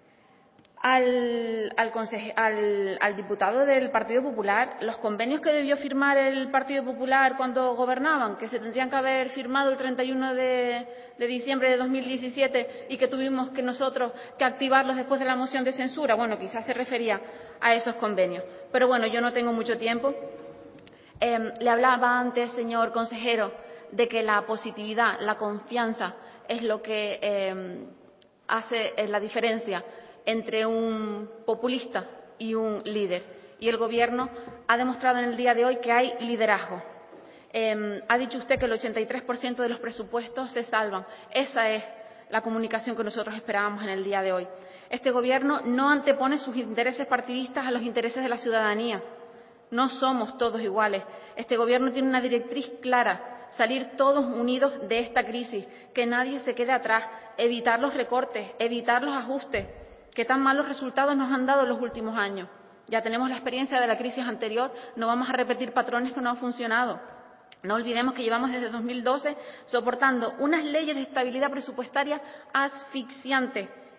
Al diputado del Partido Popular, los convenios que debió firmar el Partido Popular cuando gobernaban, que se tendrían que haber firmado el 31 de diciembre de 2017 y que tuvimos que nosotros que activarlos después de la moción de censura, bueno, quizás se refería a esos convenios. Pero bueno, yo no tengo mucho tiempo. Le hablaba antes, señor consejero, de que la positividad, la confianza es lo que hace la diferencia entre un populista y un líder. Y el Gobierno ha demostrado en el día de hoy que hay liderazgo. Ha dicho usted que el 83% de los presupuestos se salvan. Esa es la comunicación que nosotros esperábamos en el día de hoy. Este Gobierno no antepone sus intereses partidistas a los intereses de la ciudadanía. No somos todos iguales. Este Gobierno tiene una directriz clara: salir todos unidos de esta crisis, que nadie se quede atrás, evitar los recortes, evitar los ajustes, que tan malos resultados nos han dado en los últimos años. Ya tenemos la experiencia de la crisis anterior, no vamos a repetir patrones que no han funcionado. No olvidemos que llevamos desde 2012 soportando unas leyes de estabilidad presupuestaria asfixiantes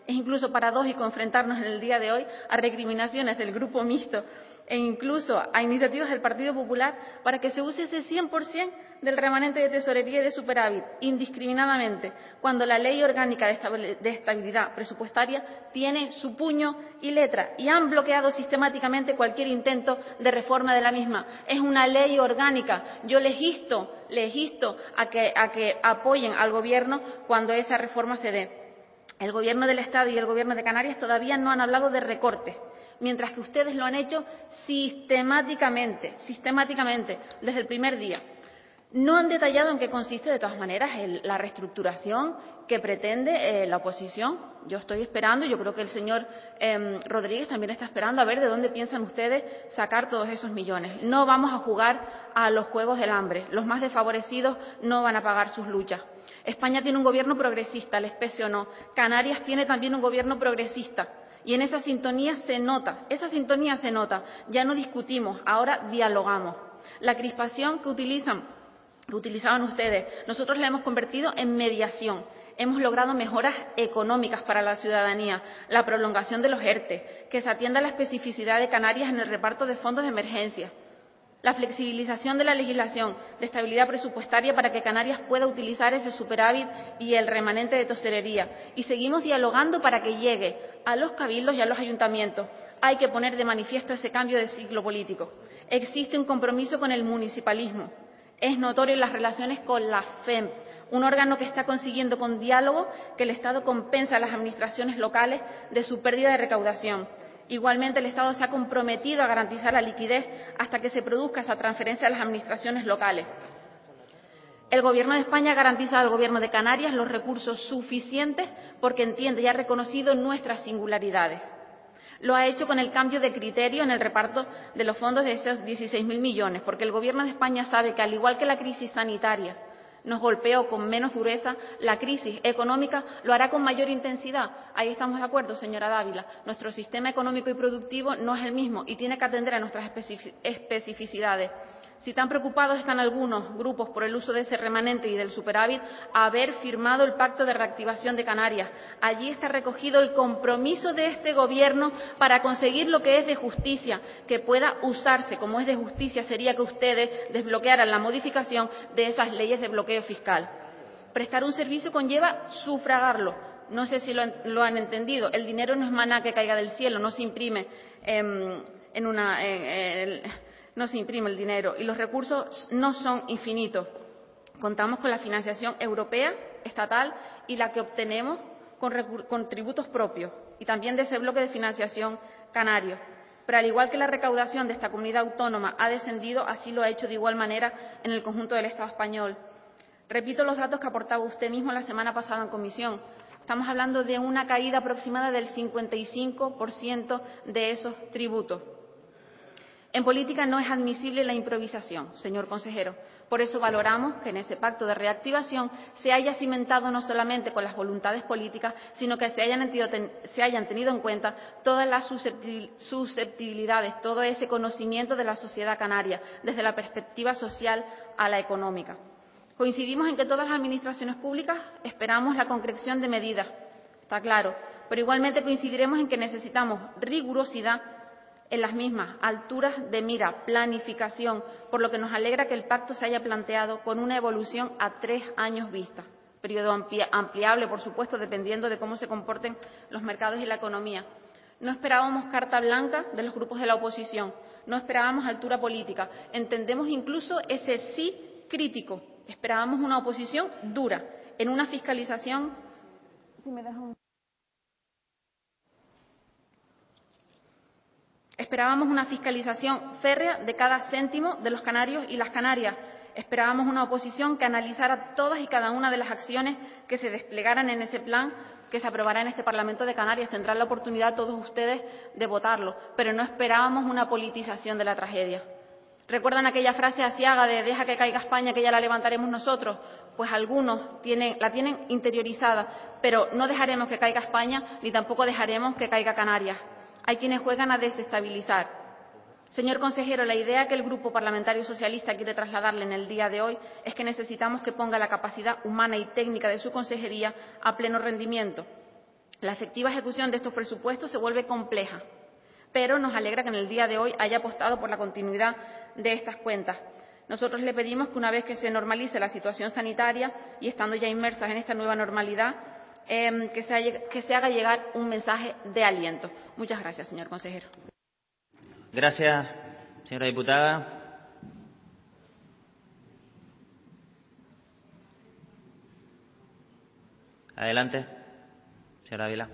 Es incluso paradójico enfrentarnos en el día de hoy a recriminaciones del Grupo Mixto e incluso a iniciativas del Partido Popular para que se use ese 100% del remanente de tesorería y de superávit indiscriminadamente, cuando la Ley Orgánica de Estabilidad Presupuestaria tiene su puño y letra y han bloqueado sistemáticamente cualquier intento de reforma de la misma. Es una ley orgánica. Yo les insto a que apoyen al Gobierno cuando esa reforma se dé. El Gobierno del Estado y el Gobierno de Canarias todavía no han hablado de recortes, mientras que ustedes lo han hecho sistemáticamente, desde el primer día. No han detallado en qué consiste, de todas maneras, la reestructuración que pretende la oposición. Yo estoy esperando, yo creo que el señor Rodríguez también está esperando a ver de dónde piensan ustedes sacar todos esos millones. No vamos a jugar a los juegos del hambre. Los más desfavorecidos no van a pagar sus luchas. España tiene un gobierno progresista, les pese o no. Canarias tiene también un gobierno progresista. Y en esa sintonía se nota, Ya no discutimos, ahora dialogamos. La crispación que utilizaban ustedes, nosotros la hemos convertido en mediación. Hemos logrado mejoras económicas para la ciudadanía, la prolongación de los ERTE, que se atienda a la especificidad de Canarias en el reparto de fondos de emergencia, la flexibilización de la legislación de estabilidad presupuestaria para que Canarias pueda utilizar ese superávit y el remanente de tesorería. Y seguimos dialogando para que llegue a los cabildos y a los ayuntamientos. Hay que poner de manifiesto ese cambio de ciclo político. Existe un compromiso con el municipalismo. Es notorio en las relaciones con la FEMP, un órgano que está consiguiendo con diálogo que el Estado compensa a las administraciones locales de su pérdida de recaudación. Igualmente, el Estado se ha comprometido a garantizar la liquidez hasta que se produzca esa transferencia a las administraciones locales. El Gobierno de España garantiza al Gobierno de Canarias los recursos suficientes porque entiende y ha reconocido nuestras singularidades. Lo ha hecho con el cambio de criterio en el reparto de los fondos de esos 16.000 millones, porque el Gobierno de España sabe que, al igual que la crisis sanitaria nos golpeó con menos dureza, la crisis económica lo hará con mayor intensidad. Ahí estamos de acuerdo, señora Dávila. Nuestro sistema económico y productivo no es el mismo y tiene que atender a nuestras especificidades. Si tan preocupados están algunos grupos por el uso de ese remanente y del superávit, haber firmado el Pacto de Reactivación de Canarias. Allí está recogido el compromiso de este Gobierno para conseguir lo que es de justicia, que pueda usarse como es de justicia sería que ustedes desbloquearan la modificación de esas leyes de bloqueo fiscal. Prestar un servicio conlleva sufragarlo. No sé si lo han entendido. El dinero no es maná que caiga del cielo, no se imprime no se imprime el dinero y los recursos no son infinitos. Contamos con la financiación europea, estatal y la que obtenemos con tributos propios y también de ese bloque de financiación canario. Pero al igual que la recaudación de esta comunidad autónoma ha descendido, así lo ha hecho de igual manera en el conjunto del Estado español. Repito los datos que aportaba usted mismo la semana pasada en comisión. Estamos hablando de una caída aproximada del 55% de esos tributos. En política no es admisible la improvisación, señor consejero. Por eso valoramos que en ese pacto de reactivación se haya cimentado no solamente con las voluntades políticas, sino que se hayan tenido en cuenta todas las susceptibilidades, todo ese conocimiento de la sociedad canaria, desde la perspectiva social a la económica. Coincidimos en que todas las administraciones públicas esperamos la concreción de medidas, está claro, pero igualmente coincidiremos en que necesitamos rigurosidad en las mismas, alturas de mira, planificación, por lo que nos alegra que el pacto se haya planteado con una evolución a 3 años vista, periodo ampliable, por supuesto, dependiendo de cómo se comporten los mercados y la economía. No esperábamos carta blanca de los grupos de la oposición, no esperábamos altura política, entendemos incluso ese sí crítico, esperábamos una oposición dura, en una fiscalización. Esperábamos una fiscalización férrea de cada céntimo de los canarios y las canarias. Esperábamos una oposición que analizara todas y cada una de las acciones que se desplegaran en ese plan que se aprobará en este Parlamento de Canarias. Tendrán la oportunidad todos ustedes de votarlo, pero no esperábamos una politización de la tragedia. ¿Recuerdan aquella frase asiaga de deja que caiga España que ya la levantaremos nosotros? Pues algunos la tienen interiorizada, pero no dejaremos que caiga España ni tampoco dejaremos que caiga Canarias. Hay quienes juegan a desestabilizar. Señor consejero, la idea que el Grupo Parlamentario Socialista quiere trasladarle en el día de hoy es que necesitamos que ponga la capacidad humana y técnica de su consejería a pleno rendimiento. La efectiva ejecución de estos presupuestos se vuelve compleja, pero nos alegra que en el día de hoy haya apostado por la continuidad de estas cuentas. Nosotros le pedimos que una vez que se normalice la situación sanitaria y estando ya inmersas en esta nueva normalidad, que se haga llegar un mensaje de aliento. Muchas gracias, señor consejero. Gracias, señora diputada. Adelante, señora Ávila.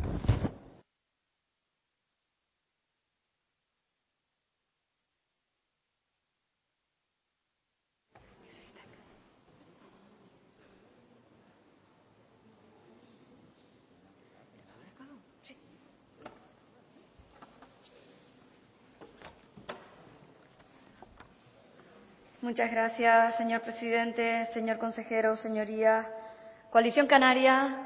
Muchas gracias, señor presidente, señor consejero, señorías. Coalición Canaria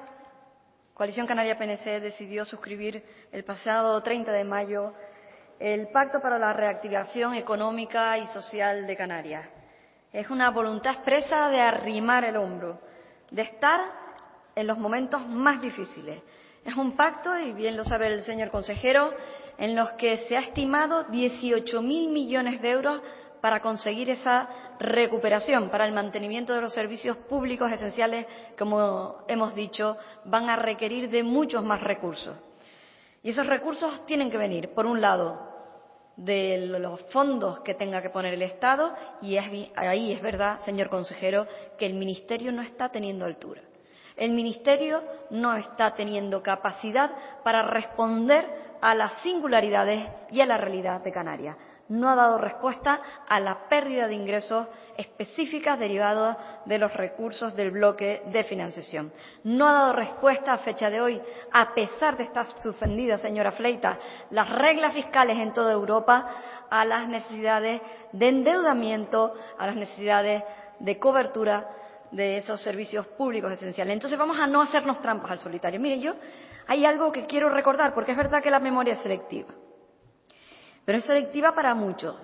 PNC decidió suscribir el pasado 30 de mayo el Pacto para la Reactivación Económica y Social de Canarias. Es una voluntad expresa de arrimar el hombro, de estar en los momentos más difíciles. Es un pacto, y bien lo sabe el señor consejero, en los que se ha estimado 18.000 millones de euros para conseguir esa recuperación, para el mantenimiento de los servicios públicos esenciales, como hemos dicho, van a requerir de muchos más recursos. Y esos recursos tienen que venir, por un lado, de los fondos que tenga que poner el Estado, y ahí es verdad, señor consejero, que el Ministerio no está teniendo altura. El Ministerio no está teniendo capacidad para responder a las singularidades y a la realidad de Canarias. No ha dado respuesta a la pérdida de ingresos específicas derivadas de los recursos del bloque de financiación. No ha dado respuesta a fecha de hoy, a pesar de estar suspendidas, señora Fleitas, las reglas fiscales en toda Europa, a las necesidades de endeudamiento, a las necesidades de cobertura de esos servicios públicos esenciales. Entonces vamos a no hacernos trampas al solitario. Mire, hay algo que quiero recordar, porque es verdad que la memoria es selectiva, pero es selectiva para muchos.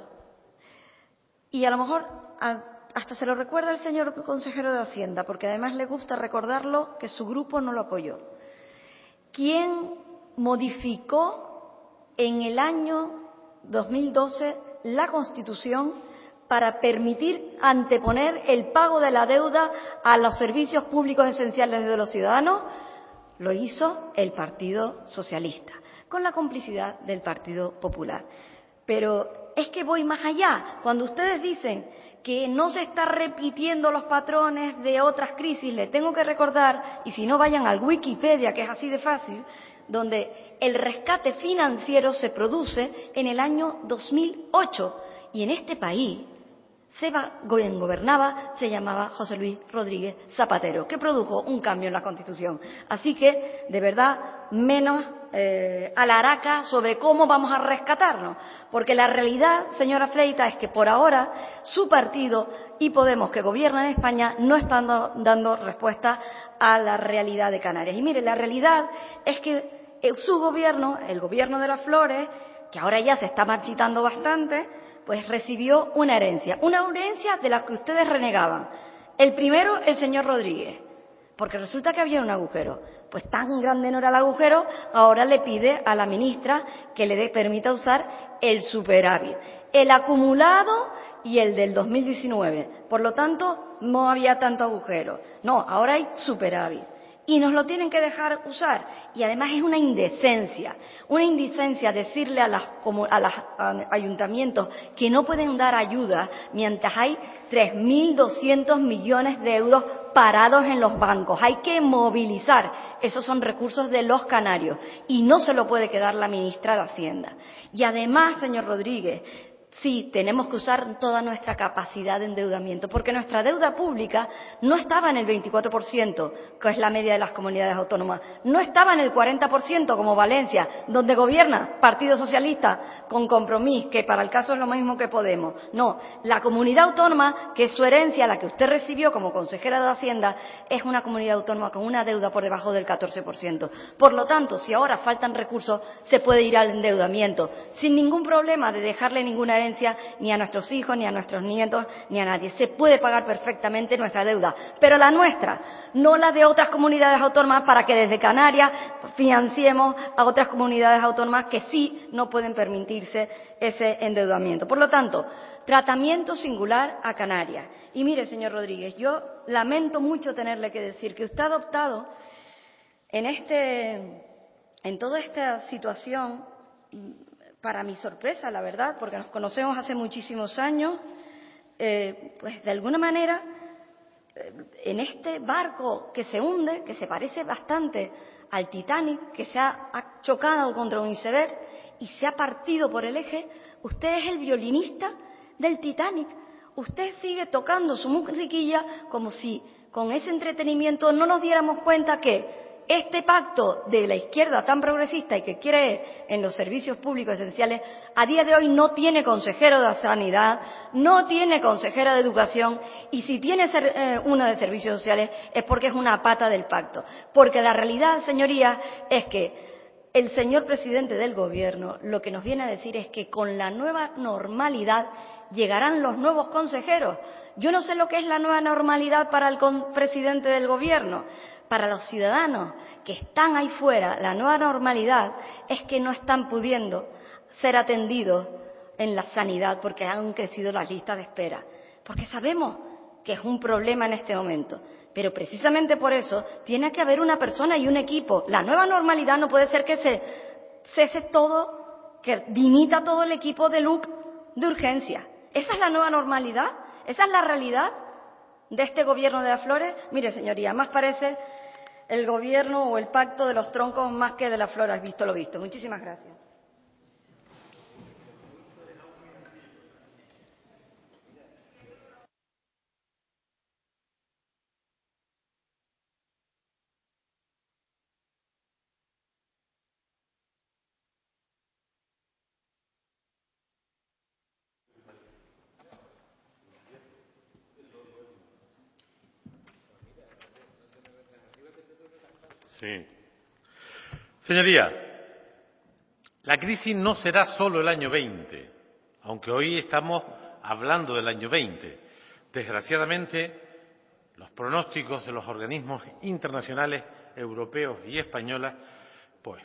Y a lo mejor hasta se lo recuerda el señor consejero de Hacienda, porque además le gusta recordarlo, que su grupo no lo apoyó. ¿Quién modificó en el año 2012 la Constitución para permitir anteponer el pago de la deuda a los servicios públicos esenciales de los ciudadanos? Lo hizo el Partido Socialista, con la complicidad del Partido Popular. Pero es que voy más allá. Cuando ustedes dicen que no se están repitiendo los patrones de otras crisis, le tengo que recordar, y si no vayan al Wikipedia, que es así de fácil, donde el rescate financiero se produce en el año 2008. Y en este país quien gobernaba se llamaba José Luis Rodríguez Zapatero, que produjo un cambio en la Constitución. Así que, de verdad, menos alaraca sobre cómo vamos a rescatarnos, porque la realidad, señora Fleitas, es que por ahora su partido y Podemos, que gobiernan en España, no están dando respuesta a la realidad de Canarias. Y mire, la realidad es que su gobierno, el gobierno de las Flores, que ahora ya se está marchitando bastante, pues recibió una herencia de la que ustedes renegaban. El primero, el señor Rodríguez, porque resulta que había un agujero. Pues tan grande no era el agujero, ahora le pide a la ministra que le permita usar el superávit, el acumulado y el del 2019. Por lo tanto, no había tanto agujero. No, ahora hay superávit. Y nos lo tienen que dejar usar. Y además es una indecencia decirle a los ayuntamientos que no pueden dar ayuda mientras hay 3.200 millones de euros parados en los bancos. Hay que movilizar. Esos son recursos de los canarios y no se lo puede quedar la ministra de Hacienda. Y además, señor Rodríguez, sí, tenemos que usar toda nuestra capacidad de endeudamiento, porque nuestra deuda pública no estaba en el 24%, que es la media de las comunidades autónomas, no estaba en el 40% como Valencia, donde gobierna Partido Socialista con Compromís, que para el caso es lo mismo que Podemos. No, la comunidad autónoma, que es su herencia, la que usted recibió como consejera de Hacienda, es una comunidad autónoma con una deuda por debajo del 14%. Por lo tanto, si ahora faltan recursos, se puede ir al endeudamiento, sin ningún problema de dejarle ninguna herencia ni a nuestros hijos, ni a nuestros nietos, ni a nadie. Se puede pagar perfectamente nuestra deuda, pero la nuestra, no la de otras comunidades autónomas, para que desde Canarias financiemos a otras comunidades autónomas que sí no pueden permitirse ese endeudamiento. Por lo tanto, tratamiento singular a Canarias. Y mire, señor Rodríguez, yo lamento mucho tenerle que decir que usted ha adoptado en toda esta situación, para mi sorpresa, la verdad, porque nos conocemos hace muchísimos años, pues de alguna manera, en este barco que se hunde, que se parece bastante al Titanic, que se ha chocado contra un iceberg y se ha partido por el eje, usted es el violinista del Titanic. Usted sigue tocando su musiquilla como si con ese entretenimiento no nos diéramos cuenta que este pacto de la izquierda tan progresista y que cree en los servicios públicos esenciales, a día de hoy no tiene consejero de Sanidad, no tiene consejera de Educación, y si tiene una de Servicios Sociales es porque es una pata del pacto. Porque la realidad, señorías, es que el señor presidente del Gobierno lo que nos viene a decir es que con la nueva normalidad llegarán los nuevos consejeros. Yo no sé lo que es la nueva normalidad para el presidente del Gobierno. Para los ciudadanos que están ahí fuera, la nueva normalidad es que no están pudiendo ser atendidos en la sanidad porque han crecido las listas de espera. Porque sabemos que es un problema en este momento. Pero precisamente por eso tiene que haber una persona y un equipo. La nueva normalidad no puede ser que se cese todo, que dimita todo el equipo de LUC de urgencia. ¿Esa es la nueva normalidad? ¿Esa es la realidad de este gobierno de las flores? Mire, señoría, más parece el gobierno o el pacto de los troncos más que de las flores, visto lo visto. Muchísimas gracias. Sí. Señoría, la crisis no será solo el año 20, aunque hoy estamos hablando del año 20. Desgraciadamente, los pronósticos de los organismos internacionales, europeos y españoles, pues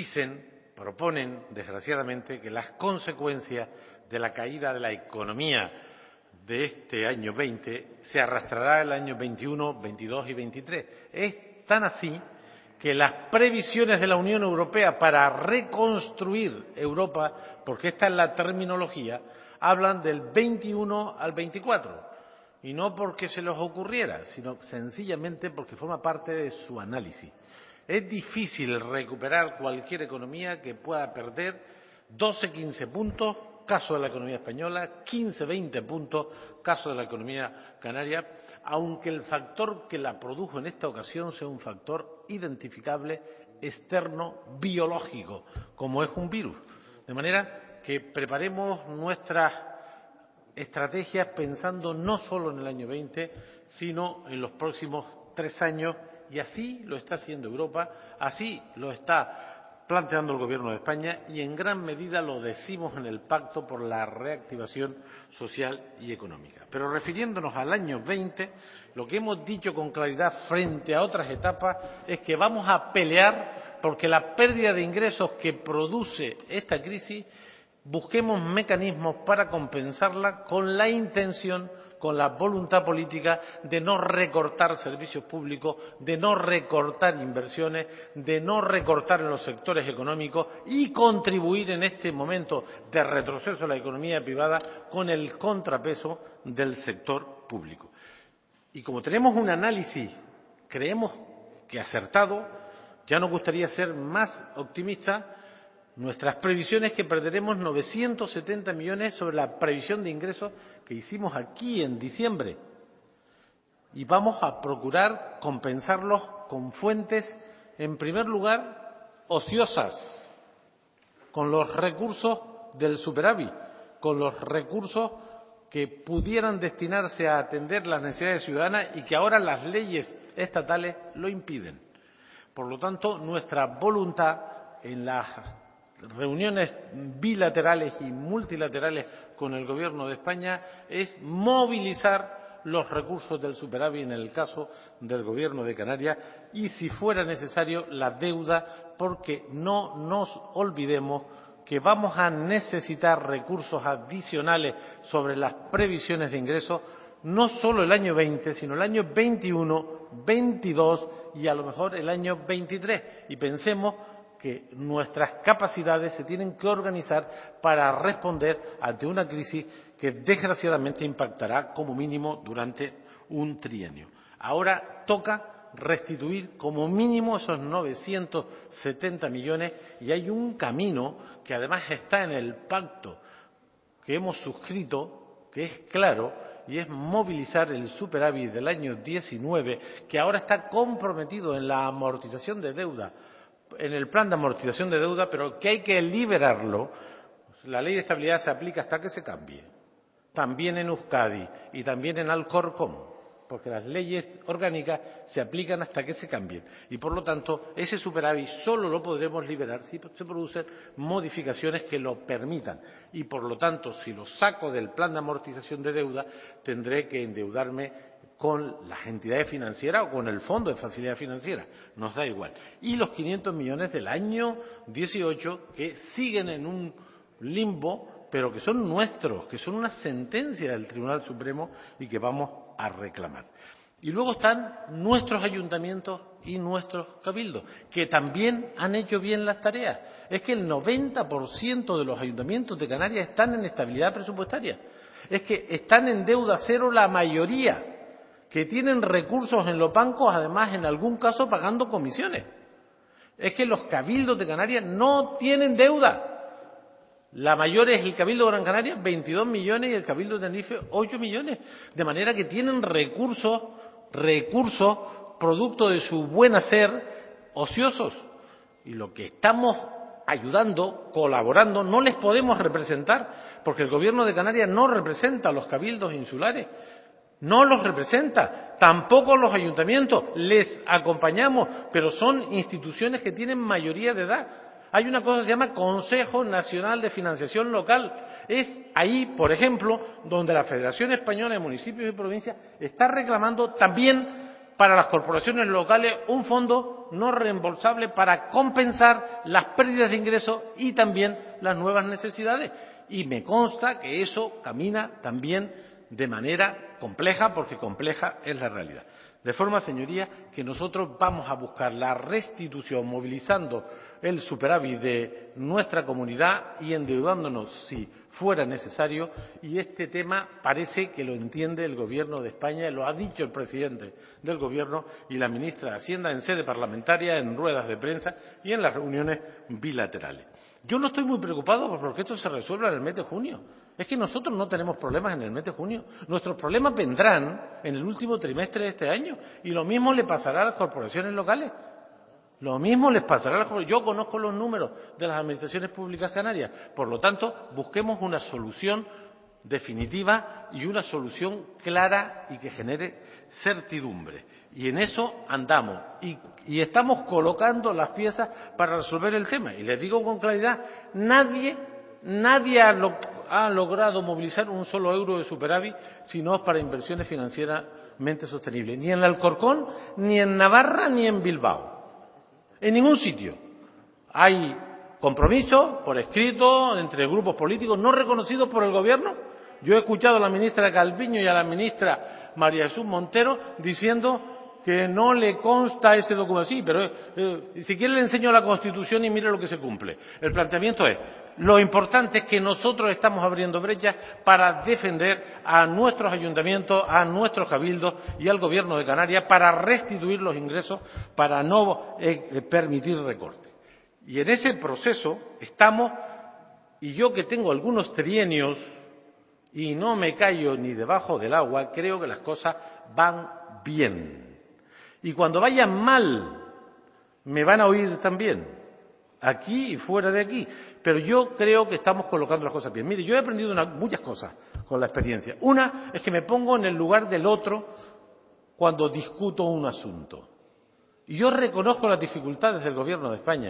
proponen, desgraciadamente, que las consecuencias de la caída de la economía de este año 20 se arrastrará el año 21, 22 y 23. Es tan así que las previsiones de la Unión Europea para reconstruir Europa, porque esta es la terminología, hablan del 21 al 24. Y no porque se les ocurriera, sino sencillamente porque forma parte de su análisis. Es difícil recuperar cualquier economía que pueda perder 12-15 puntos, caso de la economía española, 15-20 puntos, caso de la economía canaria, aunque el factor que la produjo en esta ocasión sea un factor identificable, externo, biológico, como es un virus. De manera que preparemos nuestras estrategias pensando no solo en el año 20, sino en los próximos 3 años, y así lo está haciendo Europa, así lo está planteando el Gobierno de España y en gran medida lo decimos en el Pacto por la Reactivación Social y Económica. Pero refiriéndonos al año 20, lo que hemos dicho con claridad frente a otras etapas es que vamos a pelear porque la pérdida de ingresos que produce esta crisis busquemos mecanismos para compensarla con la intención, con la voluntad política de no recortar servicios públicos, de no recortar inversiones, de no recortar en los sectores económicos y contribuir en este momento de retroceso de la economía privada con el contrapeso del sector público. Y como tenemos un análisis, creemos que acertado, ya nos gustaría ser más optimistas. Nuestras previsiones es que perderemos 970 millones sobre la previsión de ingresos que hicimos aquí en diciembre. Y vamos a procurar compensarlos con fuentes, en primer lugar, ociosas, con los recursos del superávit, con los recursos que pudieran destinarse a atender las necesidades ciudadanas y que ahora las leyes estatales lo impiden. Por lo tanto, nuestra voluntad en la reuniones bilaterales y multilaterales con el Gobierno de España es movilizar los recursos del superávit en el caso del Gobierno de Canarias y, si fuera necesario, la deuda, porque no nos olvidemos que vamos a necesitar recursos adicionales sobre las previsiones de ingresos, no solo el año 20, sino el año 21, 22 y a lo mejor el año 23. Y pensemos que nuestras capacidades se tienen que organizar para responder ante una crisis que desgraciadamente impactará como mínimo durante un trienio. Ahora toca restituir como mínimo esos 970 millones y hay un camino que además está en el pacto que hemos suscrito, que es claro, y es movilizar el superávit del año 19, que ahora está comprometido en la amortización de deuda, en el plan de amortización de deuda, pero que hay que liberarlo. La ley de estabilidad se aplica hasta que se cambie, también en Euskadi y también en Alcorcón, porque las leyes orgánicas se aplican hasta que se cambien y, por lo tanto, ese superávit solo lo podremos liberar si se producen modificaciones que lo permitan y, por lo tanto, si lo saco del plan de amortización de deuda, tendré que endeudarme con las entidades financieras o con el Fondo de Facilidad Financiera, nos da igual. Y los 500 millones del año 18 que siguen en un limbo, pero que son nuestros, que son una sentencia del Tribunal Supremo y que vamos a reclamar. Y luego están nuestros ayuntamientos y nuestros cabildos, que también han hecho bien las tareas. Es que el 90% de los ayuntamientos de Canarias están en estabilidad presupuestaria. Es que están en deuda cero la mayoría, que tienen recursos en los bancos, además en algún caso pagando comisiones. Es que los cabildos de Canarias no tienen deuda. La mayor es el Cabildo de Gran Canaria, 22 millones, y el Cabildo de Tenerife, 8 millones. De manera que tienen recursos producto de su buen hacer, ociosos. Y lo que estamos ayudando, colaborando, no les podemos representar, porque el Gobierno de Canarias no representa a los cabildos insulares. No los representa, tampoco los ayuntamientos, les acompañamos, pero son instituciones que tienen mayoría de edad. Hay una cosa que se llama Consejo Nacional de Financiación Local. Es ahí, por ejemplo, donde la Federación Española de Municipios y Provincias está reclamando también para las corporaciones locales un fondo no reembolsable para compensar las pérdidas de ingresos y también las nuevas necesidades. Y me consta que eso camina también de manera compleja, porque compleja es la realidad. De forma, señoría, que nosotros vamos a buscar la restitución movilizando el superávit de nuestra comunidad y endeudándonos si fuera necesario, y este tema parece que lo entiende el Gobierno de España, lo ha dicho el presidente del Gobierno y la ministra de Hacienda en sede parlamentaria, en ruedas de prensa y en las reuniones bilaterales. Yo no estoy muy preocupado porque esto se resuelva en el mes de junio. Es que nosotros no tenemos problemas en el mes de junio. Nuestros problemas vendrán en el último trimestre de este año. Y lo mismo le pasará a las corporaciones locales. Lo mismo les pasará a las corporaciones. Yo conozco los números de las administraciones públicas canarias. Por lo tanto, busquemos una solución definitiva y una solución clara y que genere certidumbre. Y en eso andamos. Y estamos colocando las piezas para resolver el tema. Y les digo con claridad, nadie ha logrado movilizar un solo euro de superávit si no es para inversiones financieramente sostenibles. Ni en Alcorcón, ni en Navarra, ni en Bilbao. En ningún sitio. Hay compromiso por escrito entre grupos políticos no reconocidos por el Gobierno. Yo he escuchado a la ministra Calviño y a la ministra María Jesús Montero diciendo que no le consta ese documento. Sí, pero si quiere le enseño la Constitución y mire lo que se cumple. El planteamiento es, lo importante es que nosotros estamos abriendo brechas para defender a nuestros ayuntamientos, a nuestros cabildos y al Gobierno de Canarias para restituir los ingresos, para no permitir recortes. Y en ese proceso estamos, y yo que tengo algunos trienios y no me callo ni debajo del agua, creo que las cosas van bien. Y cuando vayan mal, me van a oír también, aquí y fuera de aquí. Pero yo creo que estamos colocando las cosas bien. Mire, yo he aprendido muchas cosas con la experiencia. Una es que me pongo en el lugar del otro cuando discuto un asunto. Y yo reconozco las dificultades del Gobierno de España.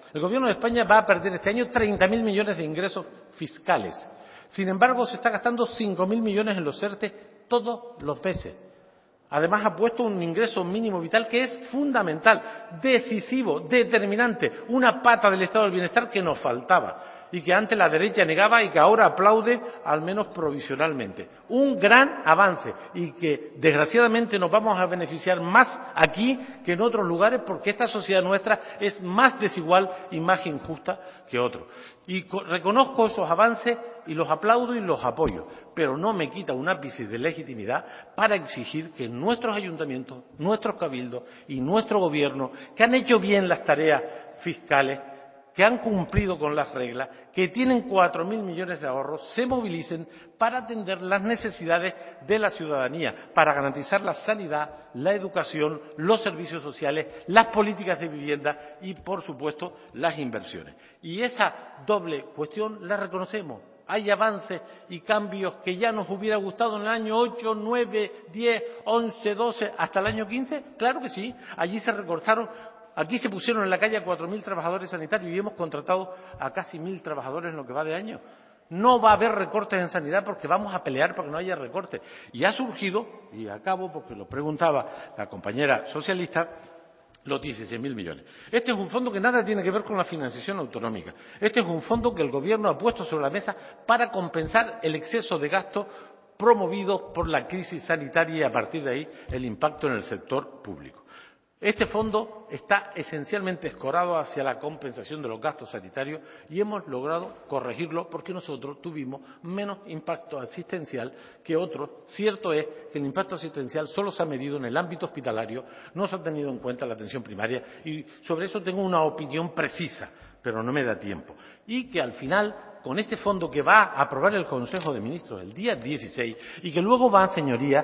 El Gobierno de España va a perder este año 30.000 millones de ingresos fiscales. Sin embargo, se está gastando 5.000 millones en los ERTE todos los meses. Además, ha puesto un ingreso mínimo vital que es fundamental, decisivo, determinante, una pata del Estado del Bienestar que nos faltaba y que antes la derecha negaba y que ahora aplaude, al menos provisionalmente. Un gran avance y que, desgraciadamente, nos vamos a beneficiar más aquí que en otros lugares porque esta sociedad nuestra es más desigual y más injusta que otros. Y reconozco esos avances y los aplaudo y los apoyo, pero no me quita un ápice de legitimidad para exigir que nuestros ayuntamientos, nuestros cabildos y nuestro gobierno, que han hecho bien las tareas fiscales, que han cumplido con las reglas, que tienen 4.000 millones de ahorros, se movilicen para atender las necesidades de la ciudadanía, para garantizar la sanidad, la educación, los servicios sociales, las políticas de vivienda y, por supuesto, las inversiones. Y esa doble cuestión la reconocemos. Hay avances y cambios que ya nos hubiera gustado en el año 8, 9, 10, 11, 12, hasta el año 15. Claro que sí. Allí se recortaron. Aquí se pusieron en la calle a 4.000 trabajadores sanitarios y hemos contratado a casi 1.000 trabajadores en lo que va de año. No va a haber recortes en sanidad porque vamos a pelear porque no haya recortes. Y ha surgido, y acabo porque lo preguntaba la compañera socialista, los 16.000 millones. Este es un fondo que nada tiene que ver con la financiación autonómica. Este es un fondo que el Gobierno ha puesto sobre la mesa para compensar el exceso de gasto promovido por la crisis sanitaria y, a partir de ahí, el impacto en el sector público. Este fondo está esencialmente escorado hacia la compensación de los gastos sanitarios y hemos logrado corregirlo porque nosotros tuvimos menos impacto asistencial que otros. Cierto es que el impacto asistencial solo se ha medido en el ámbito hospitalario, no se ha tenido en cuenta la atención primaria y sobre eso tengo una opinión precisa, pero no me da tiempo. Y que al final, con este fondo que va a aprobar el Consejo de Ministros el día 16 y que luego va, señorías,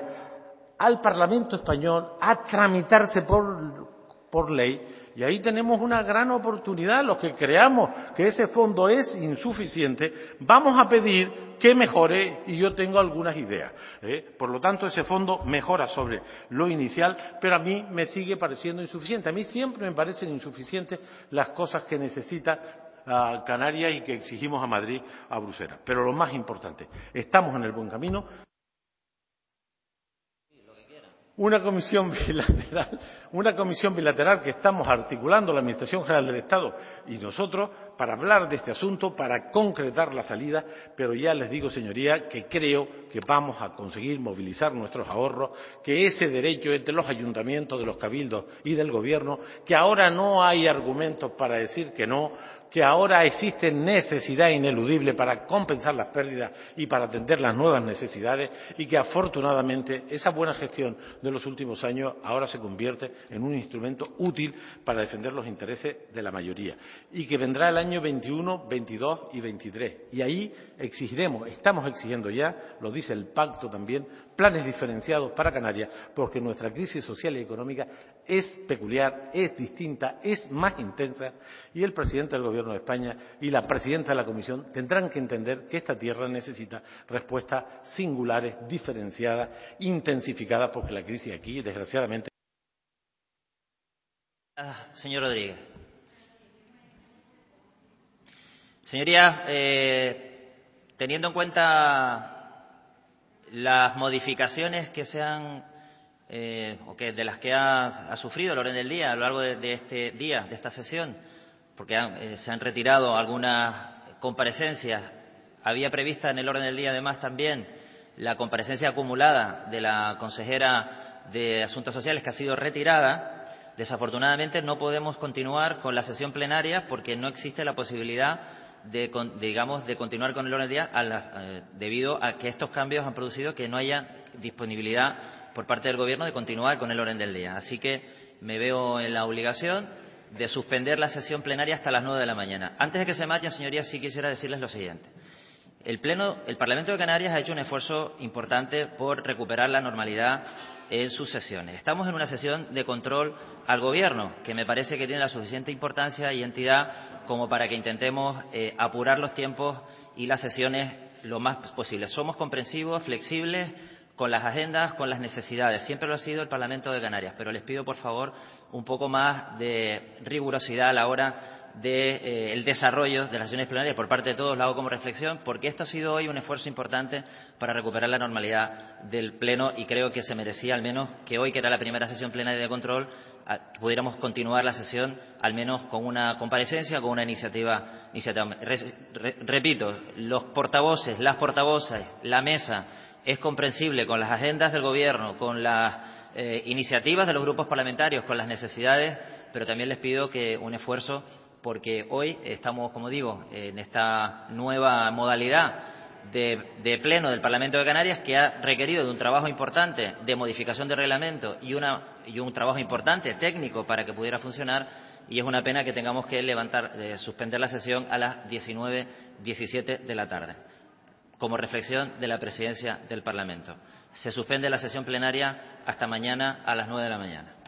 al Parlamento español a tramitarse por ley, y ahí tenemos una gran oportunidad. Los que creamos que ese fondo es insuficiente, vamos a pedir que mejore y yo tengo algunas ideas. Por lo tanto, ese fondo mejora sobre lo inicial, pero a mí me sigue pareciendo insuficiente. A mí siempre me parecen insuficientes las cosas que necesita Canarias y que exigimos a Madrid, a Bruselas. Pero lo más importante, estamos en el buen camino. Una comisión bilateral que estamos articulando la Administración General del Estado y nosotros para hablar de este asunto, para concretar la salida, pero ya les digo, señorías, que creo que vamos a conseguir movilizar nuestros ahorros, que ese derecho es de los ayuntamientos, de los cabildos y del Gobierno, que ahora no hay argumentos para decir que no, que ahora existe necesidad ineludible para compensar las pérdidas y para atender las nuevas necesidades y que afortunadamente esa buena gestión de los últimos años ahora se convierte en un instrumento útil para defender los intereses de la mayoría y que vendrá el año 21, 22 y 23 y ahí exigiremos, estamos exigiendo ya, lo dice el pacto también, planes diferenciados para Canarias porque nuestra crisis social y económica es peculiar, es distinta, es más intensa y el presidente del Gobierno de España y la presidenta de la Comisión tendrán que entender que esta tierra necesita respuestas singulares, diferenciadas, intensificadas, porque la crisis aquí, desgraciadamente. Señor Rodríguez. Señorías, teniendo en cuenta las modificaciones que se han o que de las que ha sufrido el orden del día a lo largo de este día, de esta sesión, porque se han retirado algunas comparecencias. Había prevista en el orden del día, además, también la comparecencia acumulada de la consejera de Asuntos Sociales, que ha sido retirada. Desafortunadamente, no podemos continuar con la sesión plenaria porque no existe la posibilidad de continuar con el orden del día debido a que estos cambios han producido que no haya disponibilidad por parte del Gobierno de continuar con el orden del día. Así que me veo en la obligación de suspender la sesión plenaria hasta las 9 de la mañana. Antes de que se marchen, señorías, sí quisiera decirles lo siguiente. El Parlamento de Canarias ha hecho un esfuerzo importante por recuperar la normalidad en sus sesiones. Estamos en una sesión de control al Gobierno, que me parece que tiene la suficiente importancia y entidad como para que intentemos apurar los tiempos y las sesiones lo más posible. Somos comprensivos, flexibles, con las agendas, con las necesidades. Siempre lo ha sido el Parlamento de Canarias, pero les pido, por favor, un poco más de rigurosidad a la hora del desarrollo de las sesiones plenarias por parte de todos. Lo hago como reflexión porque esto ha sido hoy un esfuerzo importante para recuperar la normalidad del Pleno y creo que se merecía al menos que hoy, que era la primera sesión plenaria de control, pudiéramos continuar la sesión al menos con una comparecencia, con una iniciativa. Repito, los portavoces, las portavoces, la mesa es comprensible con las agendas del Gobierno, con las iniciativas de los grupos parlamentarios, con las necesidades, pero también les pido que un esfuerzo porque hoy estamos, como digo, en esta nueva modalidad de pleno del Parlamento de Canarias que ha requerido de un trabajo importante de modificación de reglamento y un trabajo importante técnico para que pudiera funcionar, y es una pena que tengamos que suspender la sesión a las 19:17 de la tarde. Como reflexión de la Presidencia del Parlamento, se suspende la sesión plenaria hasta mañana a las 9 de la mañana.